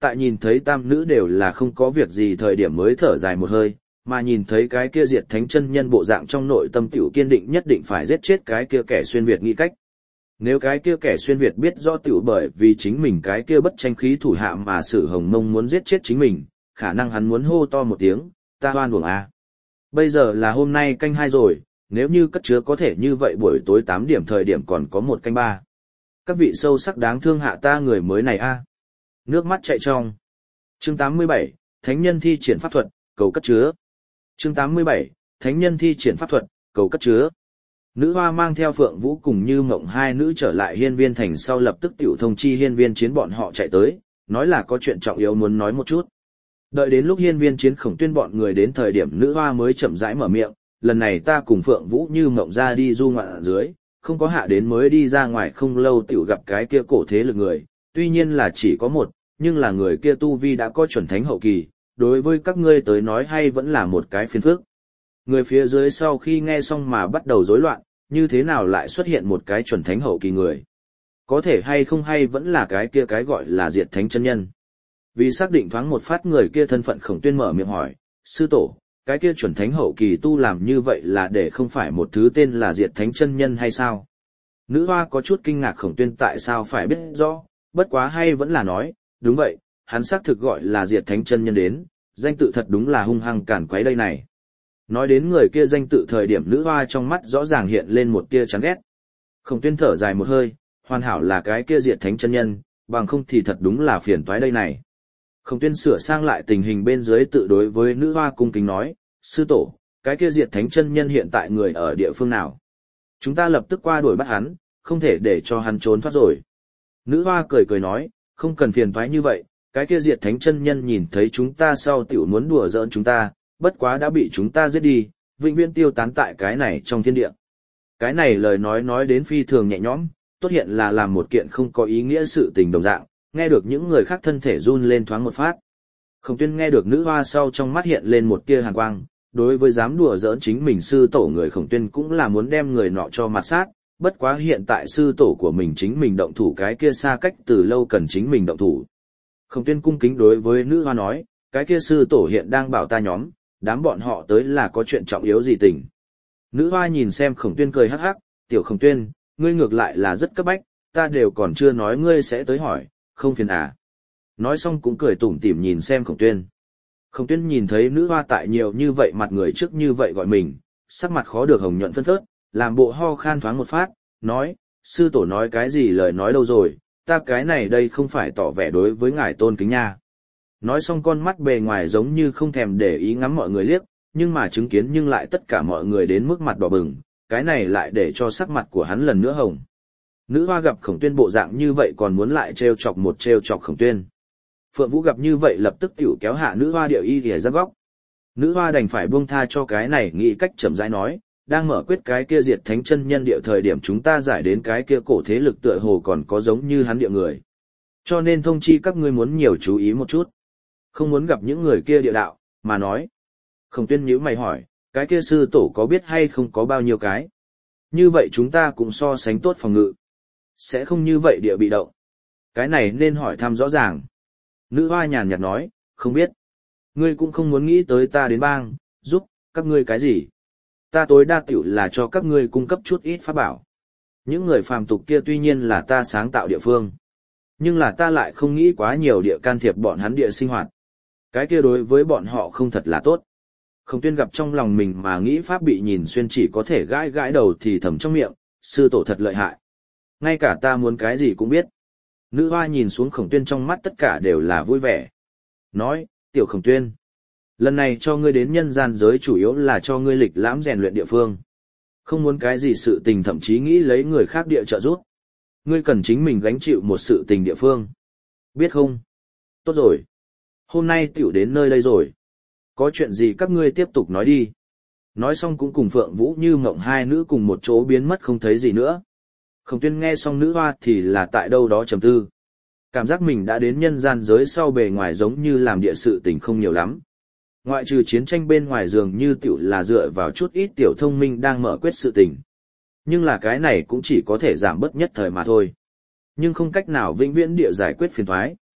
tại nhìn thấy tam nữ đều là không có việc gì thời điểm mới thở dài một hơi, mà nhìn thấy cái kia diệt thánh chân nhân bộ dạng trong nội tâm tiểu kiên định nhất định phải giết chết cái kia kẻ xuyên Việt nghĩ cách. Nếu cái kia kẻ xuyên Việt biết rõ tiểu bởi vì chính mình cái kia bất tranh khí thủ hạ mà Sử Hồng Mông muốn giết chết chính mình, khả năng hắn muốn hô to một tiếng, ta oan uổng a. Bây giờ là hôm nay canh hai rồi, nếu như cất chứa có thể như vậy buổi tối tám điểm thời điểm còn có một canh ba. Các vị sâu sắc đáng thương hạ ta người mới này a. Nước mắt chạy trong. Chương tám mươi bảy, Thánh nhân thi triển pháp thuật, cầu cất chứa. Chương tám mươi bảy, Thánh nhân thi triển pháp thuật, cầu cất chứa. Nữ hoa mang theo Phượng Vũ cùng Như Mộng hai nữ trở lại Hiên Viên thành sau lập tức tiểu thông chi Hiên Viên Chiến bọn họ chạy tới, nói là có chuyện trọng yếu muốn nói một chút. Đợi đến lúc Hiên Viên Chiến Khổng Tuyên bọn người đến thời điểm nữ hoa mới chậm rãi mở miệng, lần này ta cùng Phượng Vũ Như Mộng ra đi du ngoạn ở dưới, không có hạ đến mới đi ra ngoài không lâu tiểu gặp cái kia cổ thế lực người, tuy nhiên là chỉ có một, nhưng là người kia tu vi đã có chuẩn thánh hậu kỳ, đối với các ngươi tới nói hay vẫn là một cái phiền phức. Người phía dưới sau khi nghe xong mà bắt đầu rối loạn, như thế nào lại xuất hiện một cái chuẩn thánh hậu kỳ người? Có thể hay không hay vẫn là cái kia cái gọi là diệt thánh chân nhân. Vì xác định thoáng một phát người kia thân phận Khổng Tuyên mở miệng hỏi, sư tổ, cái kia chuẩn thánh hậu kỳ tu làm như vậy là để không phải một thứ tên là diệt thánh chân nhân hay sao? Nữ hoa có chút kinh ngạc Khổng Tuyên tại sao phải biết rõ, bất quá hay vẫn là nói, đúng vậy, hắn xác thực gọi là diệt thánh chân nhân đến, danh tự thật đúng là hung hăng cản quấy đây này. Nói đến người kia danh tự thời điểm nữ hoa trong mắt rõ ràng hiện lên một tia chán ghét. Khổng Tuyên thở dài một hơi, hoàn hảo là cái kia diệt thánh chân nhân, bằng không thì thật đúng là phiền toái đây này. Khổng Tuyên sửa sang lại tình hình bên dưới tự đối với nữ hoa cung kính nói, sư tổ, cái kia diệt thánh chân nhân hiện tại người ở địa phương nào? Chúng ta lập tức qua đuổi bắt hắn, không thể để cho hắn trốn thoát rồi. Nữ hoa cười cười nói, không cần phiền toái như vậy, cái kia diệt thánh chân nhân nhìn thấy chúng ta sau tiểu muốn đùa giỡn chúng ta, bất quá đã bị chúng ta giết đi, vĩnh viễn tiêu tán tại cái này trong thiên địa. Cái này lời nói nói đến phi thường nhẹ nhõm, tốt hiện là làm một kiện không có ý nghĩa sự tình đồng dạng, nghe được những người khác thân thể run lên thoáng một phát. Khổng Tuyên nghe được nữ hoa sau trong mắt hiện lên một tia hàn quang, đối với dám đùa giỡn chính mình sư tổ người Khổng Tuyên cũng là muốn đem người nọ cho mặt sát, bất quá hiện tại sư tổ của mình chính mình động thủ cái kia xa cách từ lâu cần chính mình động thủ. Khổng Tuyên cung kính đối với nữ hoa nói, cái kia sư tổ hiện đang bảo ta nhóm, đám bọn họ tới là có chuyện trọng yếu gì tình. Nữ hoa nhìn xem Khổng Tuyên cười hắc hắc, tiểu Khổng Tuyên, ngươi ngược lại là rất cấp bách, ta đều còn chưa nói ngươi sẽ tới hỏi, không phiền à. Nói xong cũng cười tủm tỉm nhìn xem Khổng Tuyên. Khổng Tuyên nhìn thấy nữ hoa tại nhiều như vậy mặt người trước như vậy gọi mình, sắc mặt khó được hồng nhuận phân phớt, làm bộ ho khan thoáng một phát, nói, sư tổ nói cái gì lời nói đâu rồi, ta cái này đây không phải tỏ vẻ đối với ngài tôn kính nha. Nói xong con mắt bề ngoài giống như không thèm để ý ngắm mọi người liếc, nhưng mà chứng kiến nhưng lại tất cả mọi người đến mức mặt đỏ bừng, cái này lại để cho sắc mặt của hắn lần nữa hồng. Nữ hoa gặp Khổng Tuyên bộ dạng như vậy còn muốn lại trêu chọc một trêu chọc Khổng Tuyên. Phượng Vũ gặp như vậy lập tức tiểu kéo hạ nữ hoa điệu y ghề ra góc. Nữ hoa đành phải buông tha cho cái này nghĩ cách chậm rãi nói, đang mở quyết cái kia diệt thánh chân nhân địa thời điểm chúng ta giải đến cái kia cổ thế lực tựa hồ còn có giống như hắn địa người. Cho nên thông chi các ngươi muốn nhiều chú ý một chút. Không muốn gặp những người kia địa đạo, mà nói. Khổng Tuyên nhíu mày hỏi, cái kia sư tổ có biết hay không có bao nhiêu cái? Như vậy chúng ta cũng so sánh tốt phòng ngự. Sẽ không như vậy địa bị động. Cái này nên hỏi thăm rõ ràng. Nữ hoa nhàn nhạt nói, không biết. Ngươi cũng không muốn nghĩ tới ta đến bang, giúp, các ngươi cái gì. Ta tối đa tiểu là cho các ngươi cung cấp chút ít pháp bảo. Những người phàm tục kia tuy nhiên là ta sáng tạo địa phương. Nhưng là ta lại không nghĩ quá nhiều địa can thiệp bọn hắn địa sinh hoạt. Cái kia đối với bọn họ không thật là tốt. Khổng Tuyên gặp trong lòng mình mà nghĩ pháp bị nhìn xuyên chỉ có thể gãi gãi đầu thì thầm trong miệng, sư tổ thật lợi hại. Ngay cả ta muốn cái gì cũng biết. Nữ hoa nhìn xuống Khổng Tuyên trong mắt tất cả đều là vui vẻ. Nói, tiểu Khổng Tuyên, lần này cho ngươi đến nhân gian giới chủ yếu là cho ngươi lịch lãm rèn luyện địa phương. Không muốn cái gì sự tình thậm chí nghĩ lấy người khác địa trợ giúp. Ngươi cần chính mình gánh chịu một sự tình địa phương. Biết không? Tốt rồi. Hôm nay tiểu đến nơi đây rồi. Có chuyện gì các ngươi tiếp tục nói đi. Nói xong cũng cùng Phượng Vũ Như Mộng hai nữ cùng một chỗ biến mất không thấy gì nữa. Khổng Tuyên nghe xong nữ hoa thì là tại đâu đó trầm tư. Cảm giác mình đã đến nhân gian giới sau bề ngoài giống như làm địa sự tình không nhiều lắm. Ngoại trừ chiến tranh bên ngoài dường như tiểu là dựa vào chút ít tiểu thông minh đang mở quyết sự tình. Nhưng là cái này cũng chỉ có thể giảm bớt nhất thời mà thôi. Nhưng không cách nào vĩnh viễn địa giải quyết phiền toái.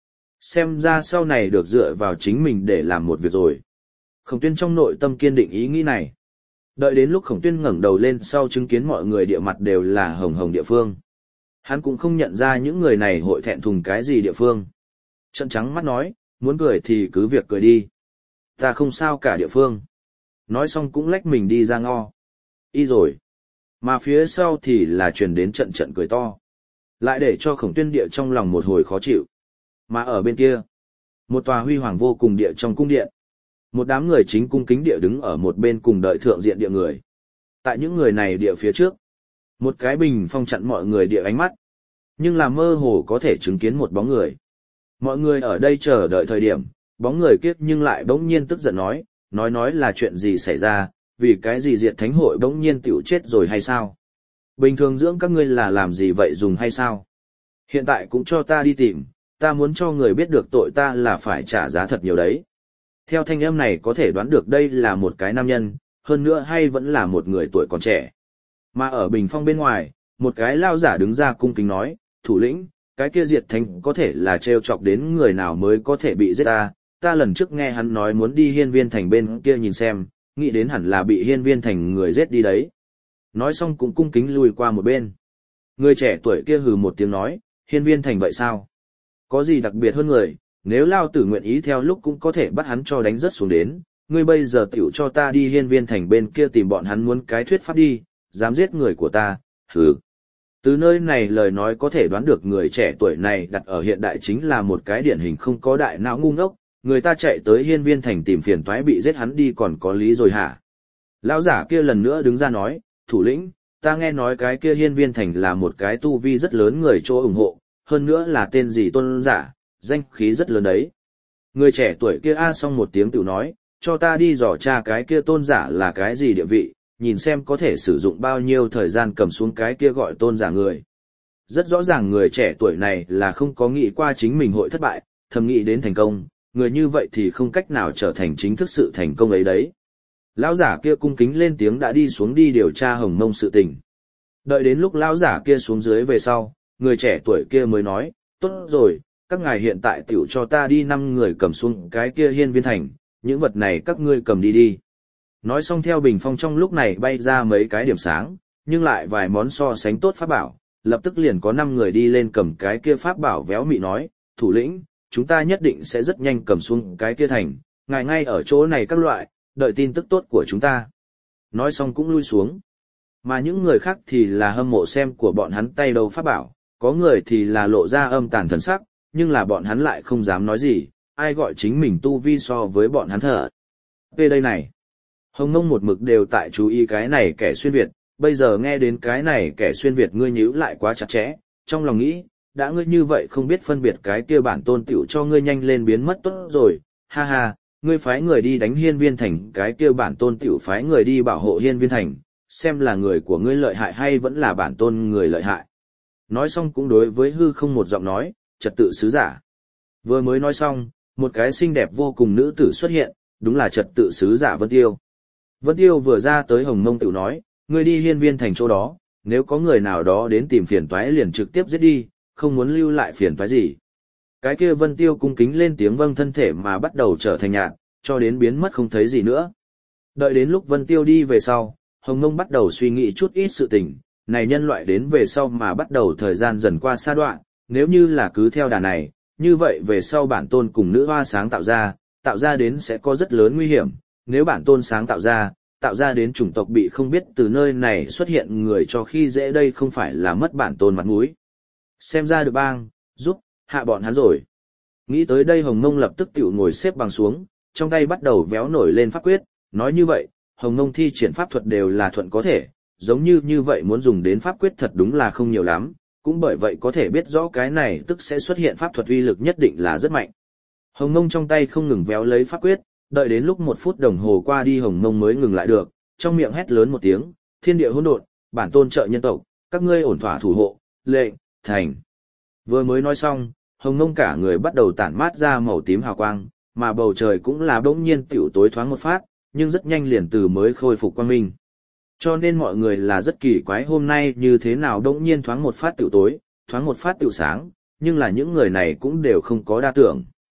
Xem ra sau này được dựa vào chính mình để làm một việc rồi. Khổng Tuyên trong nội tâm kiên định ý nghĩ này. Đợi đến lúc Khổng Tuyên ngẩng đầu lên sau chứng kiến mọi người địa mặt đều là hồng hồng địa phương. Hắn cũng không nhận ra những người này hội thẹn thùng cái gì địa phương. Trận trắng mắt nói, muốn cười thì cứ việc cười đi. Ta không sao cả địa phương. Nói xong cũng lách mình đi ra ngo. Y rồi. Mà phía sau thì là truyền đến trận trận cười to. Lại để cho Khổng Tuyên địa trong lòng một hồi khó chịu. Mà ở bên kia, một tòa huy hoàng vô cùng địa trong cung điện. Một đám người chính cung kính địa đứng ở một bên cùng đợi thượng diện địa người. Tại những người này địa phía trước, một cái bình phong chặn mọi người địa ánh mắt. Nhưng là mơ hồ có thể chứng kiến một bóng người. Mọi người ở đây chờ đợi thời điểm, bóng người kiếp nhưng lại bỗng nhiên tức giận nói, nói nói là chuyện gì xảy ra, vì cái gì diệt thánh hội bỗng nhiên tiểu chết rồi hay sao? Bình thường dưỡng các ngươi là làm gì vậy dùng hay sao? Hiện tại cũng cho ta đi tìm, ta muốn cho người biết được tội ta là phải trả giá thật nhiều đấy. Theo thanh âm này có thể đoán được đây là một cái nam nhân, hơn nữa hay vẫn là một người tuổi còn trẻ. Mà ở bình phong bên ngoài, một cái lao giả đứng ra cung kính nói, thủ lĩnh, cái kia diệt thánh có thể là trêu chọc đến người nào mới có thể bị giết ta, ta lần trước nghe hắn nói muốn đi hiên viên thành bên kia nhìn xem, nghĩ đến hẳn là bị hiên viên thành người giết đi đấy. Nói xong cũng cung kính lùi qua một bên. Người trẻ tuổi kia hừ một tiếng nói, hiên viên thành vậy sao? Có gì đặc biệt hơn người, nếu lao tử nguyện ý theo lúc cũng có thể bắt hắn cho đánh rớt xuống đến, ngươi bây giờ tiểu cho ta đi hiên viên thành bên kia tìm bọn hắn muốn cái thuyết pháp đi, dám giết người của ta, hừ. Từ nơi này lời nói có thể đoán được người trẻ tuổi này đặt ở hiện đại chính là một cái điển hình không có đại não ngu ngốc, người ta chạy tới hiên viên thành tìm phiền toái bị giết hắn đi còn có lý rồi hả? Lão giả kia lần nữa đứng ra nói, thủ lĩnh, ta nghe nói cái kia hiên viên thành là một cái tu vi rất lớn người chỗ ủng hộ, hơn nữa là tên gì tôn giả, danh khí rất lớn đấy. Người trẻ tuổi kia a xong một tiếng tự nói, cho ta đi dò tra cái kia tôn giả là cái gì địa vị, nhìn xem có thể sử dụng bao nhiêu thời gian cầm xuống cái kia gọi tôn giả người. Rất rõ ràng người trẻ tuổi này là không có nghĩ qua chính mình hội thất bại, thầm nghĩ đến thành công, người như vậy thì không cách nào trở thành chính thức sự thành công ấy đấy. Lão giả kia cung kính lên tiếng đã đi xuống đi điều tra Hồng Mông sự tình. Đợi đến lúc lão giả kia xuống dưới về sau, người trẻ tuổi kia mới nói, tốt rồi, các ngài hiện tại tiểu cho ta đi năm người cầm xuống cái kia hiên viên thành, những vật này các ngươi cầm đi đi. Nói xong theo bình phong trong lúc này bay ra mấy cái điểm sáng, nhưng lại vài món so sánh tốt pháp bảo, lập tức liền có năm người đi lên cầm cái kia pháp bảo véo mị nói, thủ lĩnh, chúng ta nhất định sẽ rất nhanh cầm xuống cái kia thành, ngài ngay ở chỗ này các loại, đợi tin tức tốt của chúng ta. Nói xong cũng lui xuống. Mà những người khác thì là hâm mộ xem của bọn hắn tay đầu pháp bảo, có người thì là lộ ra âm tàn thần sắc, nhưng là bọn hắn lại không dám nói gì, ai gọi chính mình tu vi so với bọn hắn thở. Về đây này, Hồng Mông một mực đều tại chú ý cái này kẻ xuyên Việt, bây giờ nghe đến cái này kẻ xuyên Việt ngươi nhíu lại quá chặt chẽ, trong lòng nghĩ, đã ngươi như vậy không biết phân biệt cái kia bản tôn tiểu cho ngươi nhanh lên biến mất tốt rồi, ha ha, ngươi phái người đi đánh hiên viên thành cái kia bản tôn tiểu phái người đi bảo hộ hiên viên thành, xem là người của ngươi lợi hại hay vẫn là bản tôn người lợi hại. Nói xong cũng đối với hư không một giọng nói, trật tự sứ giả. Vừa mới nói xong, một cái xinh đẹp vô cùng nữ tử xuất hiện, đúng là trật tự sứ giả Vân Tiêu. Vân Tiêu vừa ra tới Hồng Mông tiểu nói, ngươi đi hiên viên thành chỗ đó, nếu có người nào đó đến tìm phiền toái liền trực tiếp giết đi, không muốn lưu lại phiền toái gì. Cái kia Vân Tiêu cung kính lên tiếng vâng thân thể mà bắt đầu trở thành nhạt, cho đến biến mất không thấy gì nữa. Đợi đến lúc Vân Tiêu đi về sau, Hồng Mông bắt đầu suy nghĩ chút ít sự tình, này nhân loại đến về sau mà bắt đầu thời gian dần qua xa đoạn, nếu như là cứ theo đà này, như vậy về sau bản tôn cùng nữ hoa sáng tạo ra, tạo ra đến sẽ có rất lớn nguy hiểm, nếu bản tôn sáng tạo ra, tạo ra đến chủng tộc bị không biết từ nơi này xuất hiện người cho khi dễ đây không phải là mất bản tôn mặt mũi. Xem ra được bang, giúp, hạ bọn hắn rồi. Nghĩ tới đây Hồng Mông lập tức tiểu ngồi xếp bằng xuống, trong tay bắt đầu véo nổi lên pháp quyết, nói như vậy, Hồng Mông thi triển pháp thuật đều là thuận có thể, giống như như vậy muốn dùng đến pháp quyết thật đúng là không nhiều lắm, cũng bởi vậy có thể biết rõ cái này tức sẽ xuất hiện pháp thuật uy lực nhất định là rất mạnh. Hồng Mông trong tay không ngừng véo lấy pháp quyết, đợi đến lúc một phút đồng hồ qua đi Hồng Mông mới ngừng lại được, trong miệng hét lớn một tiếng, thiên địa hỗn độn, bản tôn trợ nhân tộc, các ngươi ổn thỏa thủ hộ, lệnh, thành. Vừa mới nói xong, Hồng Mông cả người bắt đầu tản mát ra màu tím hào quang, mà bầu trời cũng là bỗng nhiên tiểu tối thoáng một phát, nhưng rất nhanh liền từ mới khôi phục quang minh. Cho nên mọi người là rất kỳ quái hôm nay như thế nào bỗng nhiên thoáng một phát tiểu tối, thoáng một phát tiểu sáng, nhưng là những người này cũng đều không có đa tưởng.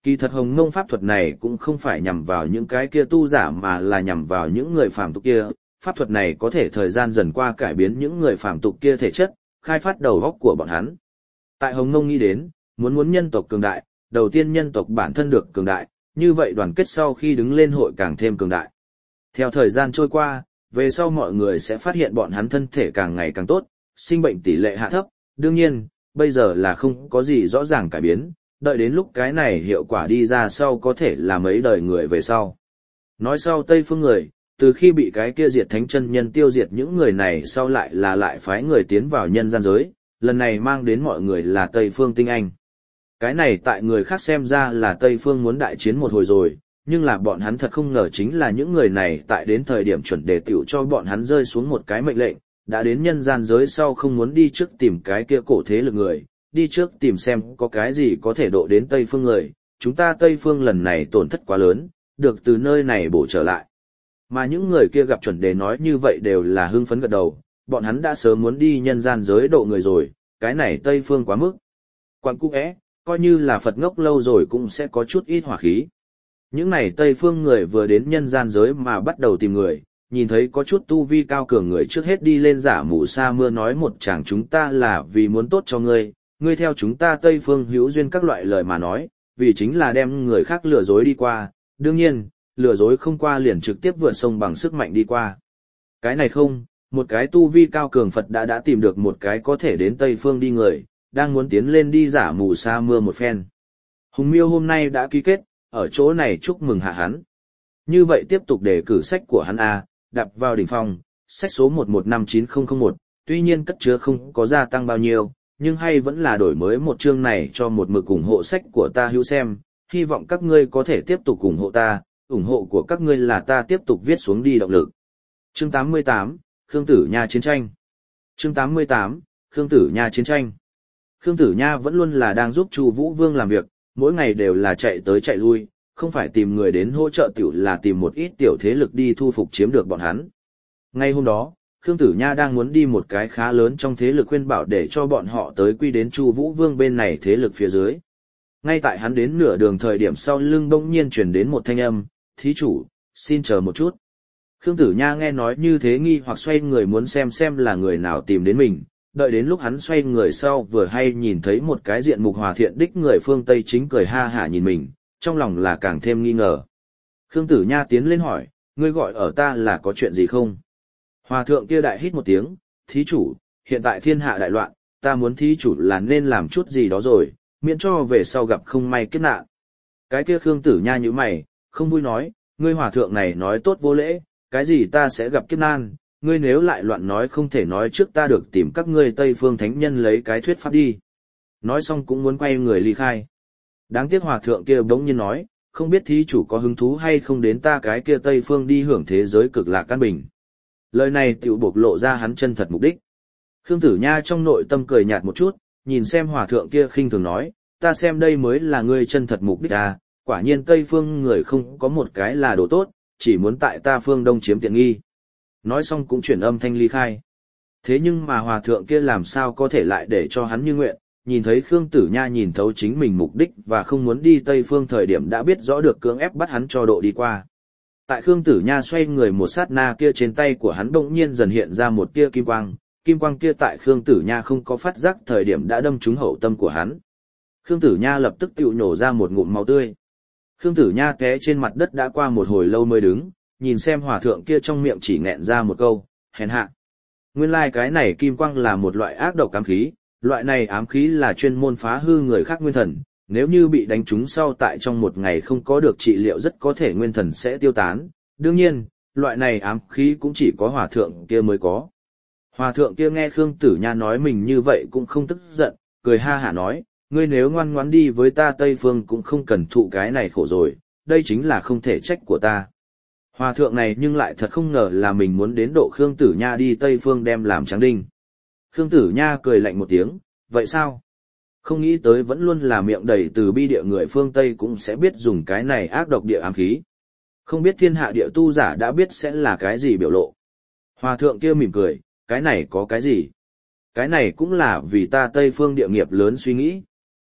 Kỳ thật Hồng Ngông pháp thuật này cũng không phải nhằm vào những cái kia tu giả mà là nhằm vào những người phàm tục kia, pháp thuật này có thể thời gian dần qua cải biến những người phàm tục kia thể chất, khai phát đầu óc của bọn hắn. Tại Hồng Ngông nghĩ đến, muốn muốn nhân tộc cường đại, đầu tiên nhân tộc bản thân được cường đại, như vậy đoàn kết sau khi đứng lên hội càng thêm cường đại. Theo thời gian trôi qua, về sau mọi người sẽ phát hiện bọn hắn thân thể càng ngày càng tốt, sinh bệnh tỷ lệ hạ thấp, đương nhiên, bây giờ là không có gì rõ ràng cải biến, đợi đến lúc cái này hiệu quả đi ra sau có thể là mấy đời người về sau. Nói sau Tây Phương người, từ khi bị cái kia diệt thánh chân nhân tiêu diệt những người này sau lại là lại phái người tiến vào nhân gian giới, lần này mang đến mọi người là Tây Phương tinh anh. Cái này tại người khác xem ra là Tây Phương muốn đại chiến một hồi rồi, nhưng là bọn hắn thật không ngờ chính là những người này tại đến thời điểm chuẩn đề tiểu cho bọn hắn rơi xuống một cái mệnh lệnh, đã đến nhân gian giới sau không muốn đi trước tìm cái kia cổ thế lực người, đi trước tìm xem có cái gì có thể độ đến Tây Phương người, chúng ta Tây Phương lần này tổn thất quá lớn, được từ nơi này bổ trở lại. Mà những người kia gặp chuẩn đề nói như vậy đều là hưng phấn gật đầu, bọn hắn đã sớm muốn đi nhân gian giới độ người rồi, cái này Tây Phương quá mức. Quặng cung é, coi như là Phật ngốc lâu rồi cũng sẽ có chút ít hỏa khí. Những này Tây Phương người vừa đến nhân gian giới mà bắt đầu tìm người, nhìn thấy có chút tu vi cao cường người trước hết đi lên giả mù sa mưa nói một chàng chúng ta là vì muốn tốt cho ngươi, ngươi theo chúng ta Tây Phương hữu duyên các loại lời mà nói, vì chính là đem người khác lừa dối đi qua, đương nhiên, lừa dối không qua liền trực tiếp vượt sông bằng sức mạnh đi qua. Cái này không, một cái tu vi cao cường Phật đã đã tìm được một cái có thể đến Tây Phương đi người, đang muốn tiến lên đi giả mù sa mưa một phen. Hùng Miêu hôm nay đã ký kết, ở chỗ này chúc mừng hạ hắn. Như vậy tiếp tục đề cử sách của hắn A, đạp vào đỉnh phong, sách số một một năm chín không không một, tuy nhiên cất chứa không có gia tăng bao nhiêu, nhưng hay vẫn là đổi mới một chương này cho một mực ủng hộ sách của ta hữu xem, hy vọng các ngươi có thể tiếp tục ủng hộ ta, ủng hộ của các ngươi là ta tiếp tục viết xuống đi động lực. Chương tám mươi tám, Khương Tử Nha chiến tranh. Chương tám mươi tám, Khương Tử Nha chiến tranh. Khương Tử Nha vẫn luôn là đang giúp Chu Vũ Vương làm việc, mỗi ngày đều là chạy tới chạy lui, không phải tìm người đến hỗ trợ tiểu là tìm một ít tiểu thế lực đi thu phục chiếm được bọn hắn. Ngay hôm đó, Khương Tử Nha đang muốn đi một cái khá lớn trong thế lực khuyên bảo để cho bọn họ tới quy đến Chu Vũ Vương bên này thế lực phía dưới. Ngay tại hắn đến nửa đường thời điểm sau lưng bỗng nhiên truyền đến một thanh âm, "Thí chủ, xin chờ một chút." Khương Tử Nha nghe nói như thế nghi hoặc xoay người muốn xem xem là người nào tìm đến mình, đợi đến lúc hắn xoay người sau vừa hay nhìn thấy một cái diện mục hòa thiện đích người phương Tây chính cười ha hả nhìn mình, trong lòng là càng thêm nghi ngờ. Khương Tử Nha tiến lên hỏi, "Ngươi gọi ở ta là có chuyện gì không?" Hòa thượng kia đại hít một tiếng, "Thí chủ, hiện tại thiên hạ đại loạn, ta muốn thí chủ là nên làm chút gì đó rồi, miễn cho về sau gặp không may kiếp nạn." Cái kia Khương Tử Nha nhíu mày, không vui nói, "Ngươi hòa thượng này nói tốt vô lễ, cái gì ta sẽ gặp kiếp nan, ngươi nếu lại loạn nói không thể nói trước ta được tìm các ngươi Tây Phương thánh nhân lấy cái thuyết pháp đi." Nói xong cũng muốn quay người ly khai. Đáng tiếc hòa thượng kia bỗng nhiên nói, "Không biết thí chủ có hứng thú hay không đến ta cái kia Tây Phương đi hưởng thế giới cực lạc căn bình." Lời này tiểu bộc lộ ra hắn chân thật mục đích. Khương Tử Nha trong nội tâm cười nhạt một chút, nhìn xem hòa thượng kia khinh thường nói, "Ta xem đây mới là ngươi chân thật mục đích à, quả nhiên Tây Phương người không có một cái là đồ tốt, chỉ muốn tại ta phương Đông chiếm tiện nghi." Nói xong cũng chuyển âm thanh ly khai. Thế nhưng mà hòa thượng kia làm sao có thể lại để cho hắn như nguyện, nhìn thấy Khương Tử Nha nhìn thấu chính mình mục đích và không muốn đi Tây Phương thời điểm đã biết rõ được cưỡng ép bắt hắn cho độ đi qua. Tại Khương Tử Nha xoay người một sát na kia trên tay của hắn bỗng nhiên dần hiện ra một tia kim quang, kim quang kia tại Khương Tử Nha không có phát giác thời điểm đã đâm trúng hậu tâm của hắn. Khương Tử Nha lập tức tiểu nhổ ra một ngụm máu tươi. Khương Tử Nha té trên mặt đất đã qua một hồi lâu mới đứng, nhìn xem hòa thượng kia trong miệng chỉ nghẹn ra một câu, hèn hạ. Nguyên lai like cái này kim quang là một loại ác độc ám khí, loại này ám khí là chuyên môn phá hư người khác nguyên thần, nếu như bị đánh trúng sau tại trong một ngày không có được trị liệu rất có thể nguyên thần sẽ tiêu tán. Đương nhiên, loại này ám khí cũng chỉ có hòa thượng kia mới có. Hòa thượng kia nghe Khương Tử Nha nói mình như vậy cũng không tức giận, cười ha hả nói, "Ngươi nếu ngoan ngoãn đi với ta Tây Phương cũng không cần thụ cái này khổ rồi, đây chính là không thể trách của ta." Hòa thượng này nhưng lại thật không ngờ là mình muốn đến độ Khương Tử Nha đi Tây Phương đem làm tráng đinh. Khương Tử Nha cười lạnh một tiếng, "Vậy sao? Không nghĩ tới vẫn luôn là miệng đầy từ bi địa người phương Tây cũng sẽ biết dùng cái này ác độc địa ám khí. Không biết thiên hạ địa tu giả đã biết sẽ là cái gì biểu lộ." Hòa thượng kia mỉm cười, "Cái này có cái gì? Cái này cũng là vì ta Tây Phương địa nghiệp lớn suy nghĩ."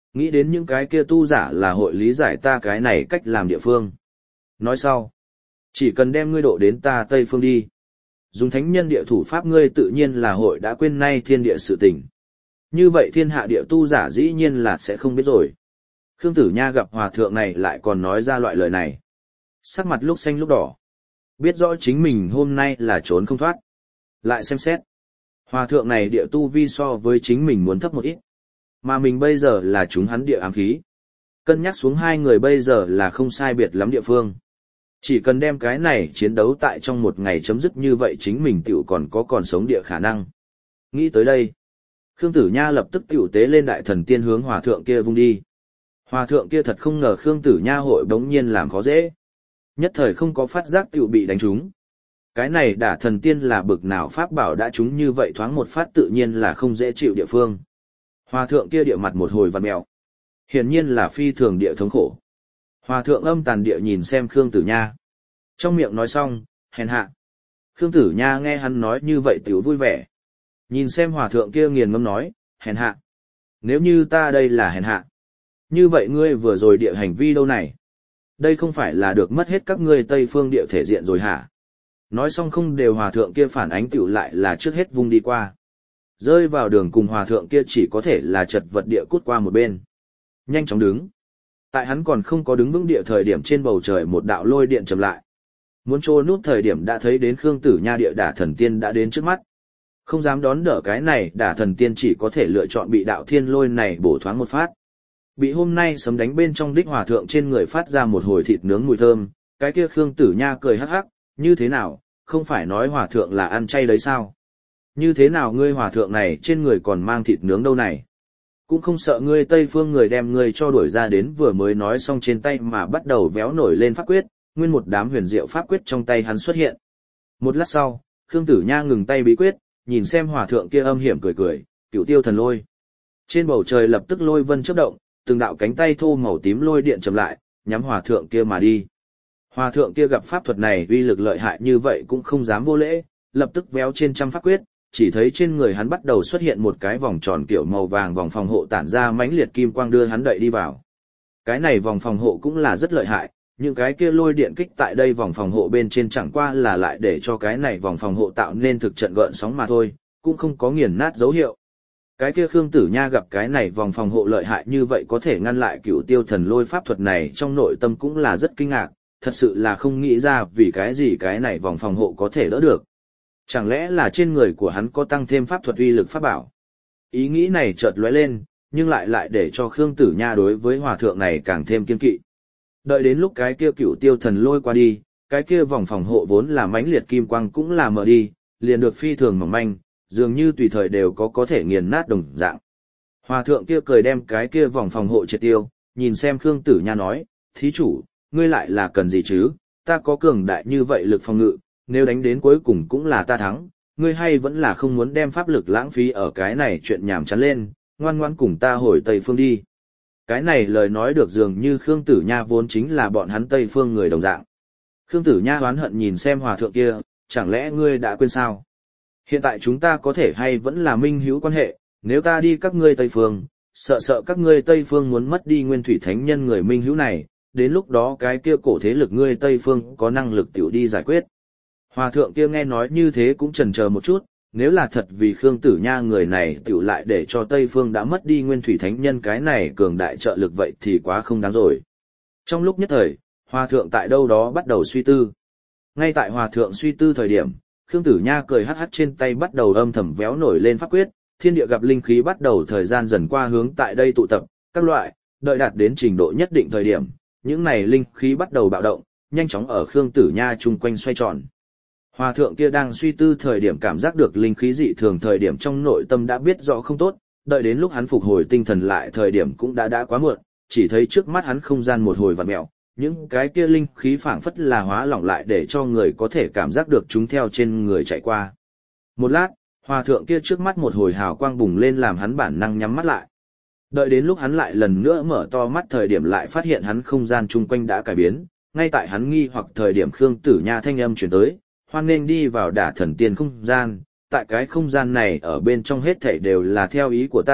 nghĩ đến những cái kia tu giả là hội lý giải ta cái này cách làm địa phương. Nói sau, chỉ cần đem ngươi độ đến ta Tây Phương đi. Dùng thánh nhân địa thủ pháp ngươi tự nhiên là hội đã quên nay thiên địa sự tình. Như vậy thiên hạ địa tu giả dĩ nhiên là sẽ không biết rồi. Khương Tử Nha gặp hòa thượng này lại còn nói ra loại lời này. Sắc mặt lúc xanh lúc đỏ. Biết rõ chính mình hôm nay là trốn không thoát. Lại xem xét. Hòa thượng này địa tu vi so với chính mình muốn thấp một ít. Mà mình bây giờ là chúng hắn địa ám khí. Cân nhắc xuống hai người bây giờ là không sai biệt lắm địa phương. Chỉ cần đem cái này chiến đấu tại trong một ngày chấm dứt như vậy chính mình tiểu còn có còn sống địa khả năng. Nghĩ tới đây. Khương Tử Nha lập tức tiểu tế lên đại thần tiên hướng hòa thượng kia vung đi. Hòa thượng kia thật không ngờ Khương Tử Nha hội bỗng nhiên làm khó dễ. Nhất thời không có phát giác tiểu bị đánh trúng. Cái này đả thần tiên là bực nào pháp bảo đã trúng như vậy thoáng một phát tự nhiên là không dễ chịu địa phương. Hòa thượng kia địa mặt một hồi vặn mèo. Hiển nhiên là phi thường địa thống khổ. Hòa thượng âm tàn địa nhìn xem Khương Tử Nha. Trong miệng nói xong, hèn hạ. Khương Tử Nha nghe hắn nói như vậy tiểu vui vẻ. Nhìn xem hòa thượng kia nghiền ngâm nói, hèn hạ. Nếu như ta đây là hèn hạ. Như vậy ngươi vừa rồi địa hành vi đâu này? Đây không phải là được mất hết các ngươi Tây Phương địa thể diện rồi hả? Nói xong không đều hòa thượng kia phản ánh tiểu lại là trước hết vung đi qua. Rơi vào đường cùng hòa thượng kia chỉ có thể là chật vật địa cút qua một bên. Nhanh chóng đứng. Tại hắn còn không có đứng vững địa thời điểm trên bầu trời một đạo lôi điện chậm lại. Muốn trô nút thời điểm đã thấy đến Khương Tử Nha địa đả thần tiên đã đến trước mắt. Không dám đón đỡ cái này đả thần tiên chỉ có thể lựa chọn bị đạo thiên lôi này bổ thoáng một phát. Bị hôm nay sấm đánh bên trong đích hòa thượng trên người phát ra một hồi thịt nướng mùi thơm, cái kia Khương Tử Nha cười hắc hắc, như thế nào, không phải nói hòa thượng là ăn chay đấy sao? Như thế nào ngươi hòa thượng này trên người còn mang thịt nướng đâu này? Cũng không sợ ngươi Tây Phương người đem ngươi cho đuổi ra đến vừa mới nói xong trên tay mà bắt đầu véo nổi lên pháp quyết, nguyên một đám huyền diệu pháp quyết trong tay hắn xuất hiện. Một lát sau, Khương Tử Nha ngừng tay bí quyết, nhìn xem hòa thượng kia âm hiểm cười cười, Cửu Tiêu Thần Lôi. Trên bầu trời lập tức lôi vân chớp động, từng đạo cánh tay thô màu tím lôi điện chậm lại, nhắm hòa thượng kia mà đi. Hòa thượng kia gặp pháp thuật này uy lực lợi hại như vậy cũng không dám vô lễ, lập tức véo trên trăm pháp quyết, chỉ thấy trên người hắn bắt đầu xuất hiện một cái vòng tròn kiểu màu vàng vòng phòng hộ tản ra mãnh liệt kim quang đưa hắn đẩy đi vào. Cái này vòng phòng hộ cũng là rất lợi hại, những cái kia lôi điện kích tại đây vòng phòng hộ bên trên chẳng qua là lại để cho cái này vòng phòng hộ tạo nên thực trận gợn sóng mà thôi, cũng không có nghiền nát dấu hiệu. Cái kia Khương Tử Nha gặp cái này vòng phòng hộ lợi hại như vậy có thể ngăn lại Cửu Tiêu Thần Lôi pháp thuật này trong nội tâm cũng là rất kinh ngạc, thật sự là không nghĩ ra vì cái gì cái này vòng phòng hộ có thể đỡ được. Chẳng lẽ là trên người của hắn có tăng thêm pháp thuật uy lực pháp bảo? Ý nghĩ này chợt lóe lên, nhưng lại lại để cho Khương Tử Nha đối với hòa thượng này càng thêm kiên kỵ. Đợi đến lúc cái kia Cửu Tiêu Thần Lôi qua đi, cái kia vòng phòng hộ vốn là mãnh liệt kim quang cũng là mở đi, liền được phi thường mỏng manh, dường như tùy thời đều có có thể nghiền nát đồng dạng. Hòa thượng kia cười đem cái kia vòng phòng hộ triệt tiêu, nhìn xem Khương Tử Nha nói, thí chủ, ngươi lại là cần gì chứ, ta có cường đại như vậy lực phòng ngự, nếu đánh đến cuối cùng cũng là ta thắng, ngươi hay vẫn là không muốn đem pháp lực lãng phí ở cái này chuyện nhảm chán lên, ngoan ngoan cùng ta hồi Tây Phương đi. Cái này lời nói được dường như Khương Tử Nha vốn chính là bọn hắn Tây Phương người đồng dạng. Khương Tử Nha oán hận nhìn xem hòa thượng kia, chẳng lẽ ngươi đã quên sao? Hiện tại chúng ta có thể hay vẫn là minh hữu quan hệ, nếu ta đi các ngươi Tây Phương, sợ sợ các ngươi Tây Phương muốn mất đi nguyên thủy thánh nhân người minh hữu này, đến lúc đó cái kia cổ thế lực ngươi Tây Phương có năng lực tiểu đi giải quyết. Hòa thượng kia nghe nói như thế cũng chần chờ một chút, nếu là thật vì Khương Tử Nha người này tiểu lại để cho Tây Phương đã mất đi nguyên thủy thánh nhân cái này cường đại trợ lực vậy thì quá không đáng rồi. Trong lúc nhất thời, hòa thượng tại đâu đó bắt đầu suy tư. Ngay tại hòa thượng suy tư thời điểm, Khương Tử Nha cười hắc hắc trên tay bắt đầu âm thầm véo nổi lên pháp quyết, thiên địa gặp linh khí bắt đầu thời gian dần qua hướng tại đây tụ tập, các loại, đợi đạt đến trình độ nhất định thời điểm, những này linh khí bắt đầu bạo động, nhanh chóng ở Khương Tử Nha chung quanh xoay tròn. Hòa thượng kia đang suy tư thời điểm cảm giác được linh khí dị thường thời điểm trong nội tâm đã biết rõ không tốt, đợi đến lúc hắn phục hồi tinh thần lại thời điểm cũng đã đã quá muộn, chỉ thấy trước mắt hắn không gian một hồi vặn mèo, những cái kia linh khí phảng phất là hóa lỏng lại để cho người có thể cảm giác được chúng theo trên người chạy qua. Một lát, hòa thượng kia trước mắt một hồi hào quang bùng lên làm hắn bản năng nhắm mắt lại. Đợi đến lúc hắn lại lần nữa mở to mắt thời điểm lại phát hiện hắn không gian chung quanh đã cải biến, ngay tại hắn nghi hoặc thời điểm Khương Tử Nha thanh âm truyền tới, hoan nghênh đi vào đả thần tiên không gian, tại cái không gian này ở bên trong hết thảy đều là theo ý của ta,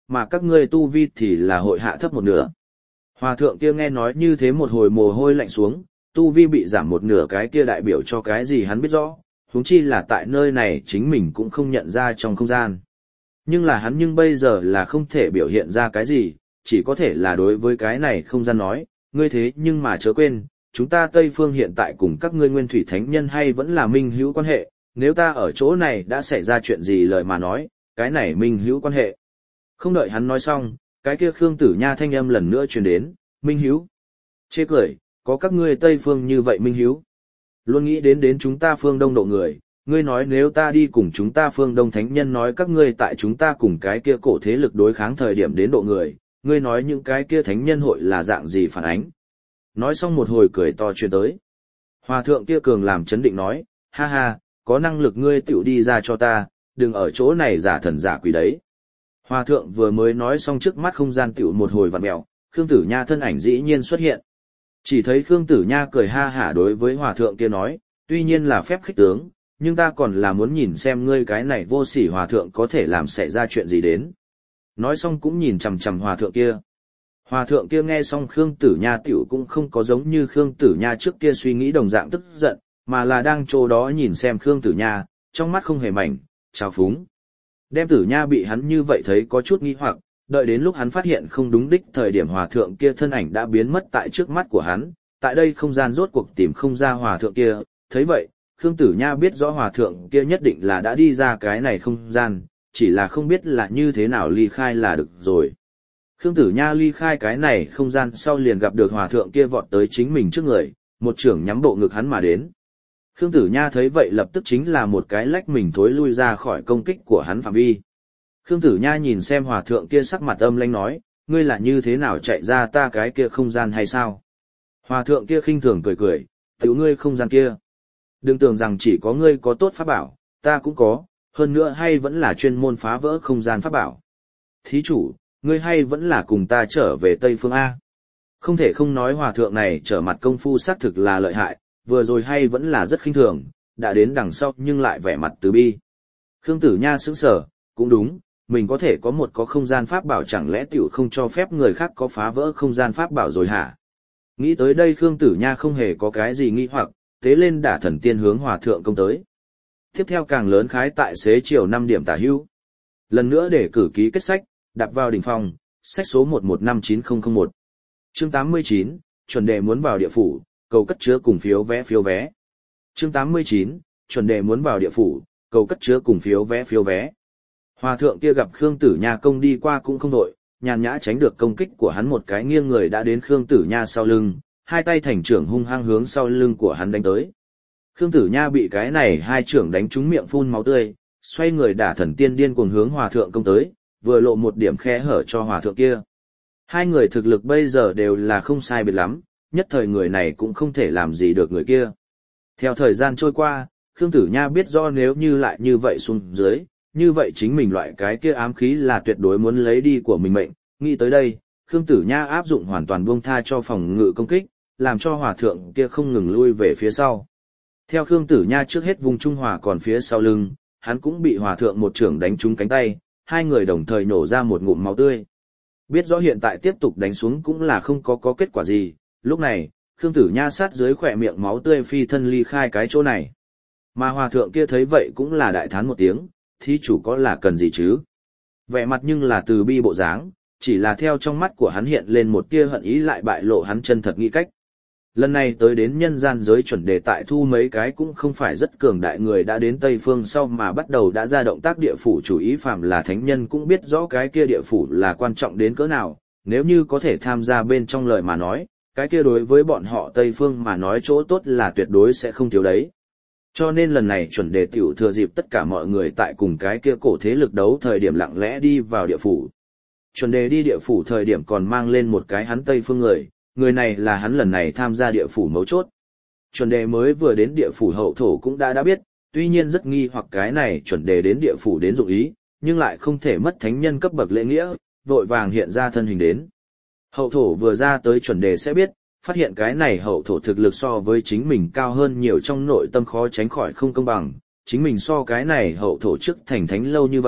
mà các ngươi tu vi thì là hội hạ thấp một nửa. Hòa thượng kia nghe nói như thế một hồi mồ hôi lạnh xuống, tu vi bị giảm một nửa cái kia đại biểu cho cái gì hắn biết rõ, huống chi là tại nơi này chính mình cũng không nhận ra trong không gian. Nhưng là hắn nhưng bây giờ là không thể biểu hiện ra cái gì, chỉ có thể là đối với cái này không gian nói, ngươi thế nhưng mà chớ quên, chúng ta Tây Phương hiện tại cùng các ngươi nguyên thủy thánh nhân hay vẫn là minh hữu quan hệ, nếu ta ở chỗ này đã xảy ra chuyện gì lời mà nói, cái này minh hữu quan hệ. Không đợi hắn nói xong, cái kia Khương Tử Nha thanh âm lần nữa truyền đến, minh hữu. Chê cười, có các ngươi Tây Phương như vậy minh hữu. Luôn nghĩ đến đến chúng ta phương Đông độ người, ngươi nói nếu ta đi cùng chúng ta phương Đông thánh nhân nói các ngươi tại chúng ta cùng cái kia cổ thế lực đối kháng thời điểm đến độ người, ngươi nói những cái kia thánh nhân hội là dạng gì phản ánh. Nói xong một hồi cười to truyền tới. Hòa thượng kia cường làm chấn định nói, ha ha, có năng lực ngươi tiểu đi ra cho ta, đừng ở chỗ này giả thần giả quỷ đấy. Hòa thượng vừa mới nói xong trước mắt không gian tiểu một hồi vặn mèo, Khương Tử Nha thân ảnh dĩ nhiên xuất hiện. Chỉ thấy Khương Tử Nha cười ha hả đối với hòa thượng kia nói, tuy nhiên là phép khích tướng, nhưng ta còn là muốn nhìn xem ngươi cái này vô sỉ hòa thượng có thể làm xảy ra chuyện gì đến. Nói xong cũng nhìn chằm chằm hòa thượng kia. Hòa thượng kia nghe xong Khương Tử Nha tiểu cũng không có giống như Khương Tử Nha trước kia suy nghĩ đồng dạng tức giận, mà là đang chỗ đó nhìn xem Khương Tử Nha, trong mắt không hề mảnh, trào phúng. Đem Tử Nha bị hắn như vậy thấy có chút nghi hoặc, đợi đến lúc hắn phát hiện không đúng đích thời điểm hòa thượng kia thân ảnh đã biến mất tại trước mắt của hắn, tại đây không gian rốt cuộc tìm không ra hòa thượng kia, thấy vậy, Khương Tử Nha biết rõ hòa thượng kia nhất định là đã đi ra cái này không gian, chỉ là không biết là như thế nào ly khai là được rồi. Khương Tử Nha ly khai cái này không gian sau liền gặp được hòa thượng kia vọt tới chính mình trước người, một trưởng nhắm bộ ngực hắn mà đến. Khương Tử Nha thấy vậy lập tức chính là một cái lách mình thối lui ra khỏi công kích của hắn phạm vi. Khương Tử Nha nhìn xem hòa thượng kia sắc mặt âm lãnh nói, ngươi là như thế nào chạy ra ta cái kia không gian hay sao? Hòa thượng kia khinh thường cười cười, tiểu ngươi không gian kia. Đừng tưởng rằng chỉ có ngươi có tốt pháp bảo, ta cũng có, hơn nữa hay vẫn là chuyên môn phá vỡ không gian pháp bảo. Thí chủ, ngươi hay vẫn là cùng ta trở về Tây Phương A. Không thể không nói hòa thượng này trở mặt công phu xác thực là lợi hại, vừa rồi hay vẫn là rất khinh thường, đã đến đằng sau nhưng lại vẻ mặt từ bi. Khương Tử Nha sững sờ, cũng đúng, mình có thể có một có không gian pháp bảo chẳng lẽ tiểu không cho phép người khác có phá vỡ không gian pháp bảo rồi hả? Nghĩ tới đây Khương Tử Nha không hề có cái gì nghi hoặc, tế lên đả thần tiên hướng hòa thượng công tới. Tiếp theo càng lớn khái tại xế chiều năm điểm tả hữu. Lần nữa để cử ký kết sách, đặt vào đỉnh phòng, sách số một một năm chín không không một. Chương tám mươi chín, chuẩn đề muốn vào địa phủ, cầu cất chứa cùng phiếu vé phiếu vé. Chương tám mươi chín, chuẩn đề muốn vào địa phủ, cầu cất chứa cùng phiếu vé phiếu vé. Hòa thượng kia gặp Khương Tử Nha công đi qua cũng không đội, nhàn nhã tránh được công kích của hắn một cái nghiêng người đã đến Khương Tử Nha sau lưng, hai tay thành trưởng hung hăng hướng sau lưng của hắn đánh tới. Khương Tử Nha bị cái này hai trưởng đánh trúng miệng phun máu tươi, xoay người đả thần tiên điên cuồng hướng hòa thượng công tới, vừa lộ một điểm khe hở cho hòa thượng kia. Hai người thực lực bây giờ đều là không sai biệt lắm, nhất thời người này cũng không thể làm gì được người kia. Theo thời gian trôi qua, Khương Tử Nha biết rõ nếu như lại như vậy xuống dưới, như vậy chính mình loại cái kia ám khí là tuyệt đối muốn lấy đi của mình mệnh. Nghĩ tới đây, Khương Tử Nha áp dụng hoàn toàn buông tha cho phòng ngự công kích, làm cho hòa thượng kia không ngừng lui về phía sau. Theo Khương Tử Nha trước hết vùng trung hòa còn phía sau lưng, hắn cũng bị hòa thượng một trưởng đánh trúng cánh tay, hai người đồng thời nổ ra một ngụm máu tươi. Biết rõ hiện tại tiếp tục đánh xuống cũng là không có có kết quả gì, lúc này, Khương Tử Nha sát dưới khỏe miệng máu tươi phi thân ly khai cái chỗ này. Mà hòa thượng kia thấy vậy cũng là đại thán một tiếng, thí chủ có là cần gì chứ? Vẻ mặt nhưng là từ bi bộ dáng, chỉ là theo trong mắt của hắn hiện lên một tia hận ý lại bại lộ hắn chân thật nghĩ cách. Lần này tới đến nhân gian giới chuẩn đề tại thu mấy cái cũng không phải rất cường đại người đã đến Tây Phương sau mà bắt đầu đã ra động tác địa phủ chủ ý phàm là thánh nhân cũng biết rõ cái kia địa phủ là quan trọng đến cỡ nào, nếu như có thể tham gia bên trong lời mà nói, cái kia đối với bọn họ Tây Phương mà nói chỗ tốt là tuyệt đối sẽ không thiếu đấy. Cho nên lần này chuẩn đề tiểu thừa dịp tất cả mọi người tại cùng cái kia cổ thế lực đấu thời điểm lặng lẽ đi vào địa phủ. Chuẩn đề đi địa phủ thời điểm còn mang lên một cái hắn Tây Phương người, người này là hắn lần này tham gia địa phủ mấu chốt. Chuẩn đề mới vừa đến địa phủ hậu thổ cũng đã đã biết, tuy nhiên rất nghi hoặc cái này chuẩn đề đến địa phủ đến dụng ý, nhưng lại không thể mất thánh nhân cấp bậc lễ nghĩa, vội vàng hiện ra thân hình đến. Hậu thổ vừa ra tới chuẩn đề sẽ biết, phát hiện cái này hậu thổ thực lực so với chính mình cao hơn nhiều trong nội tâm khó tránh khỏi không công bằng, chính mình so cái này hậu thổ trước thành thánh lâu như vậy,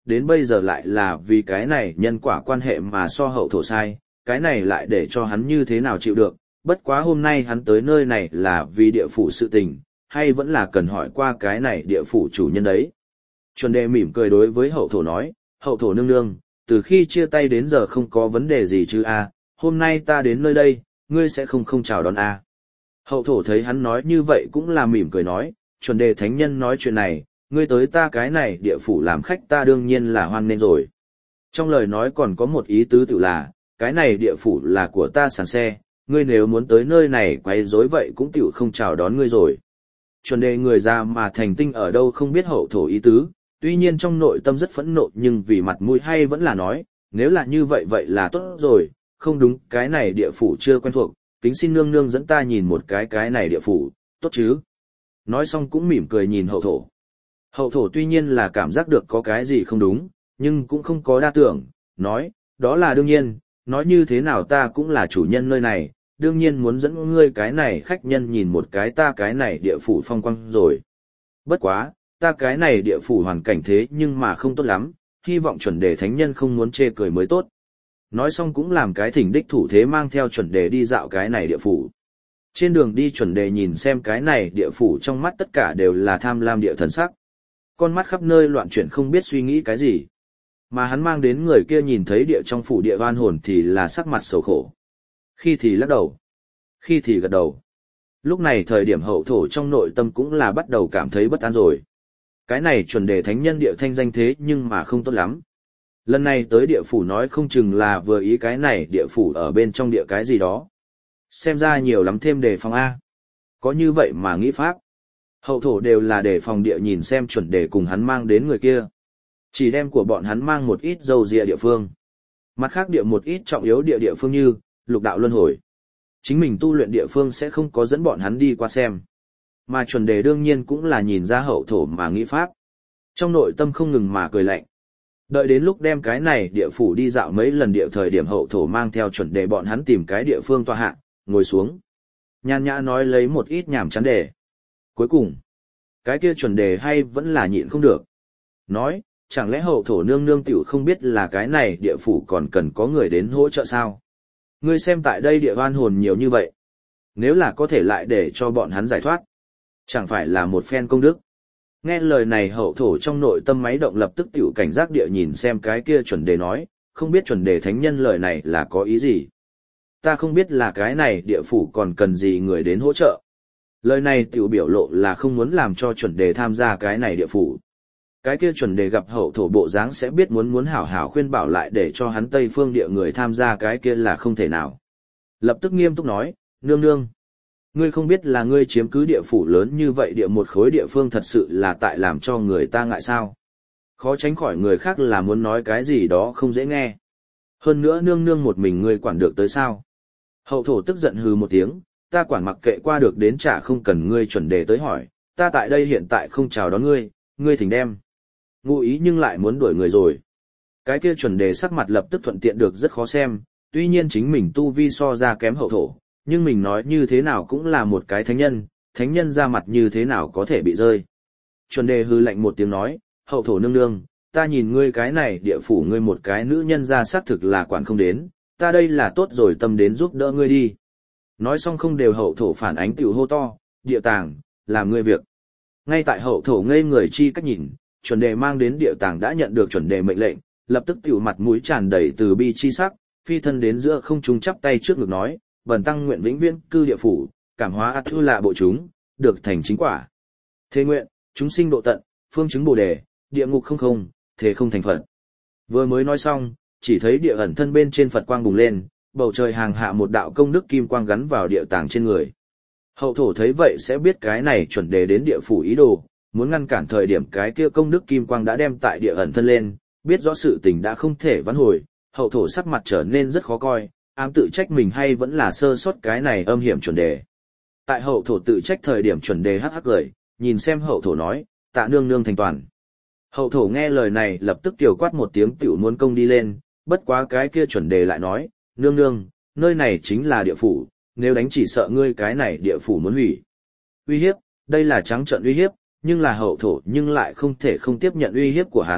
đến bây giờ lại là vì cái này nhân quả quan hệ mà so hậu thổ sai, cái này lại để cho hắn như thế nào chịu được, bất quá hôm nay hắn tới nơi này là vì địa phủ sự tình, hay vẫn là cần hỏi qua cái này địa phủ chủ nhân đấy. Chuẩn đề mỉm cười đối với hậu thổ nói, hậu thổ nương nương, từ khi chia tay đến giờ không có vấn đề gì chứ a, hôm nay ta đến nơi đây, ngươi sẽ không không chào đón a. Hậu thổ thấy hắn nói như vậy cũng là mỉm cười nói, chuẩn đề thánh nhân nói chuyện này, ngươi tới ta cái này địa phủ làm khách ta đương nhiên là hoan nghênh rồi. Trong lời nói còn có một ý tứ tự là, cái này địa phủ là của ta sàn xe, ngươi nếu muốn tới nơi này quấy rối vậy cũng tiểu không chào đón ngươi rồi. Chuẩn đề người ra mà thành tinh ở đâu không biết hậu thổ ý tứ, tuy nhiên trong nội tâm rất phẫn nộ nhưng vì mặt mũi hay vẫn là nói, nếu là như vậy vậy là tốt rồi, không đúng, cái này địa phủ chưa quen thuộc, kính xin nương nương dẫn ta nhìn một cái cái này địa phủ, tốt chứ. Nói xong cũng mỉm cười nhìn hậu thổ. Hậu thổ tuy nhiên là cảm giác được có cái gì không đúng, nhưng cũng không có đa tưởng, nói, đó là đương nhiên, nói như thế nào ta cũng là chủ nhân nơi này, đương nhiên muốn dẫn ngươi cái này khách nhân nhìn một cái ta cái này địa phủ phong quang rồi. Bất quá, ta cái này địa phủ hoàn cảnh thế nhưng mà không tốt lắm, hy vọng chuẩn đề thánh nhân không muốn chê cười mới tốt. Nói xong cũng làm cái thỉnh đích thủ thế mang theo chuẩn đề đi dạo cái này địa phủ. Trên đường đi chuẩn đề nhìn xem cái này địa phủ trong mắt tất cả đều là tham lam địa thần sắc. Con mắt khắp nơi loạn chuyển không biết suy nghĩ cái gì. Mà hắn mang đến người kia nhìn thấy địa trong phủ địa oan hồn thì là sắc mặt sầu khổ. Khi thì lắc đầu, khi thì gật đầu. Lúc này thời điểm hậu thổ trong nội tâm cũng là bắt đầu cảm thấy bất an rồi. Cái này chuẩn đề thánh nhân địa thanh danh thế nhưng mà không tốt lắm. Lần này tới địa phủ nói không chừng là vừa ý cái này địa phủ ở bên trong địa cái gì đó. Xem ra nhiều lắm thêm đề phòng A. Có như vậy mà nghĩ pháp. Hậu thổ đều là đề phòng địa nhìn xem chuẩn đề cùng hắn mang đến người kia. Chỉ đem của bọn hắn mang một ít dầu dịa địa phương. Mặt khác địa một ít trọng yếu địa địa phương như lục đạo luân hồi. Chính mình tu luyện địa phương sẽ không có dẫn bọn hắn đi qua xem. Mà chuẩn đề đương nhiên cũng là nhìn ra hậu thổ mà nghĩ pháp. Trong nội tâm không ngừng mà cười lạnh. Đợi đến lúc đem cái này địa phủ đi dạo mấy lần địa thời điểm hậu thổ mang theo chuẩn đề bọn hắn tìm cái địa phương tọa hạ, ngồi xuống. Nhàn nhã nói lấy một ít nhảm chán đề. Cuối cùng, cái kia chuẩn đề hay vẫn là nhịn không được. Nói, chẳng lẽ hậu thổ nương nương tiểu không biết là cái này địa phủ còn cần có người đến hỗ trợ sao? Ngươi xem tại đây địa oan hồn nhiều như vậy. Nếu là có thể lại để cho bọn hắn giải thoát, chẳng phải là một phen công đức. Nghe lời này hậu thổ trong nội tâm máy động lập tức tiểu cảnh giác địa nhìn xem cái kia chuẩn đề nói, không biết chuẩn đề thánh nhân lời này là có ý gì. Ta không biết là cái này địa phủ còn cần gì người đến hỗ trợ. Lời này tiểu biểu lộ là không muốn làm cho chuẩn đề tham gia cái này địa phủ. Cái kia chuẩn đề gặp hậu thổ bộ dáng sẽ biết muốn muốn hảo hảo khuyên bảo lại để cho hắn Tây Phương địa người tham gia cái kia là không thể nào. Lập tức nghiêm túc nói, nương nương. Ngươi không biết là ngươi chiếm cứ địa phủ lớn như vậy địa một khối địa phương thật sự là tại làm cho người ta ngại sao. Khó tránh khỏi người khác là muốn nói cái gì đó không dễ nghe. Hơn nữa nương nương một mình ngươi quản được tới sao. Hậu thổ tức giận hừ một tiếng, ta quản mặc kệ qua được đến chả không cần ngươi chuẩn đề tới hỏi, ta tại đây hiện tại không chào đón ngươi, ngươi thỉnh đem. Ngụ ý nhưng lại muốn đuổi người rồi. Cái kia chuẩn đề sắc mặt lập tức thuận tiện được rất khó xem, tuy nhiên chính mình tu vi so ra kém hậu thổ, nhưng mình nói như thế nào cũng là một cái thánh nhân, thánh nhân ra mặt như thế nào có thể bị rơi. Chuẩn đề hư lạnh một tiếng nói, hậu thổ nương nương, ta nhìn ngươi cái này địa phủ ngươi một cái nữ nhân ra xác thực là quản không đến, ta đây là tốt rồi tâm đến giúp đỡ ngươi đi. Nói xong không đều hậu thổ phản ánh tiểu hô to, địa tàng, làm ngươi việc. Ngay tại hậu thổ ngây người chi cách nhìn, chuẩn đề mang đến địa tàng đã nhận được chuẩn đề mệnh lệnh, lập tức tiểu mặt mũi tràn đầy từ bi chi sắc, phi thân đến giữa không trung chắp tay trước ngực nói, bần tăng nguyện vĩnh viễn cư địa phủ, cảm hóa ắt thư lạ bộ chúng, được thành chính quả. Thế nguyện, chúng sinh độ tận, phương chứng bồ đề, địa ngục không không, thế không thành Phật. Vừa mới nói xong, chỉ thấy địa ẩn thân bên trên Phật quang bùng lên, bầu trời hàng hạ một đạo công đức kim quang gắn vào địa tàng trên người. Hậu thổ thấy vậy sẽ biết cái này chuẩn đề đến địa phủ ý đồ, muốn ngăn cản thời điểm cái kia công đức kim quang đã đem tại địa ẩn thân lên, biết rõ sự tình đã không thể vãn hồi, hậu thổ sắc mặt trở nên rất khó coi, ám tự trách mình hay vẫn là sơ sót cái này âm hiểm chuẩn đề. Tại hậu thổ tự trách thời điểm chuẩn đề hắc hắc cười, nhìn xem hậu thổ nói, tạ nương nương thành toàn. Hậu thổ nghe lời này lập tức tiểu quát một tiếng tiểu muốn công đi lên, bất quá cái kia chuẩn đề lại nói, nương nương, nơi này chính là địa phủ, nếu đánh chỉ sợ ngươi cái này địa phủ muốn hủy. Uy hiếp, đây là trắng trợn uy hiếp, nhưng là hậu thổ nhưng lại không thể không tiếp nhận uy hiếp của hắn,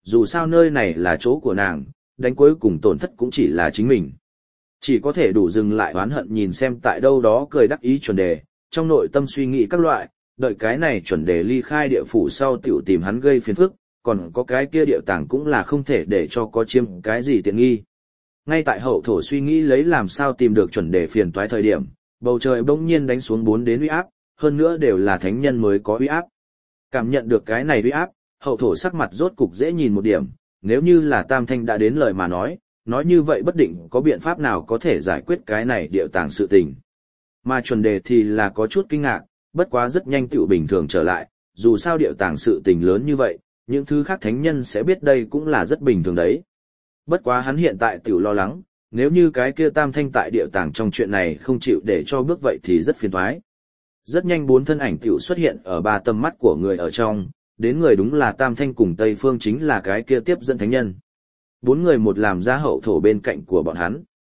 dù sao nơi này là chỗ của nàng, đánh cuối cùng tổn thất cũng chỉ là chính mình. Chỉ có thể đủ dừng lại oán hận nhìn xem tại đâu đó cười đắc ý chuẩn đề, trong nội tâm suy nghĩ các loại, đợi cái này chuẩn đề ly khai địa phủ sau tiểu tìm hắn gây phiền phức, còn có cái kia địa tàng cũng là không thể để cho có chiếm cái gì tiện nghi. Ngay tại hậu thổ suy nghĩ lấy làm sao tìm được chuẩn đề phiền toái thời điểm, bầu trời bỗng nhiên đánh xuống bốn đến uy áp, hơn nữa đều là thánh nhân mới có uy áp. Cảm nhận được cái này uy áp, hậu thổ sắc mặt rốt cục dễ nhìn một điểm, nếu như là Tam Thanh đã đến lời mà nói, nói như vậy bất định có biện pháp nào có thể giải quyết cái này địa tàng sự tình. Mà chuẩn đề thì là có chút kinh ngạc, bất quá rất nhanh tựu bình thường trở lại, dù sao địa tàng sự tình lớn như vậy, những thứ khác thánh nhân sẽ biết đây cũng là rất bình thường đấy. Bất quá hắn hiện tại tiểu lo lắng, nếu như cái kia Tam Thanh tại địa tàng trong chuyện này không chịu để cho bước vậy thì rất phiền toái. Rất nhanh bốn thân ảnh tiểu xuất hiện ở ba tầm mắt của người ở trong, đến người đúng là Tam Thanh cùng Tây Phương chính là cái kia tiếp dẫn thánh nhân. Bốn người một làm ra hậu thổ bên cạnh của bọn hắn.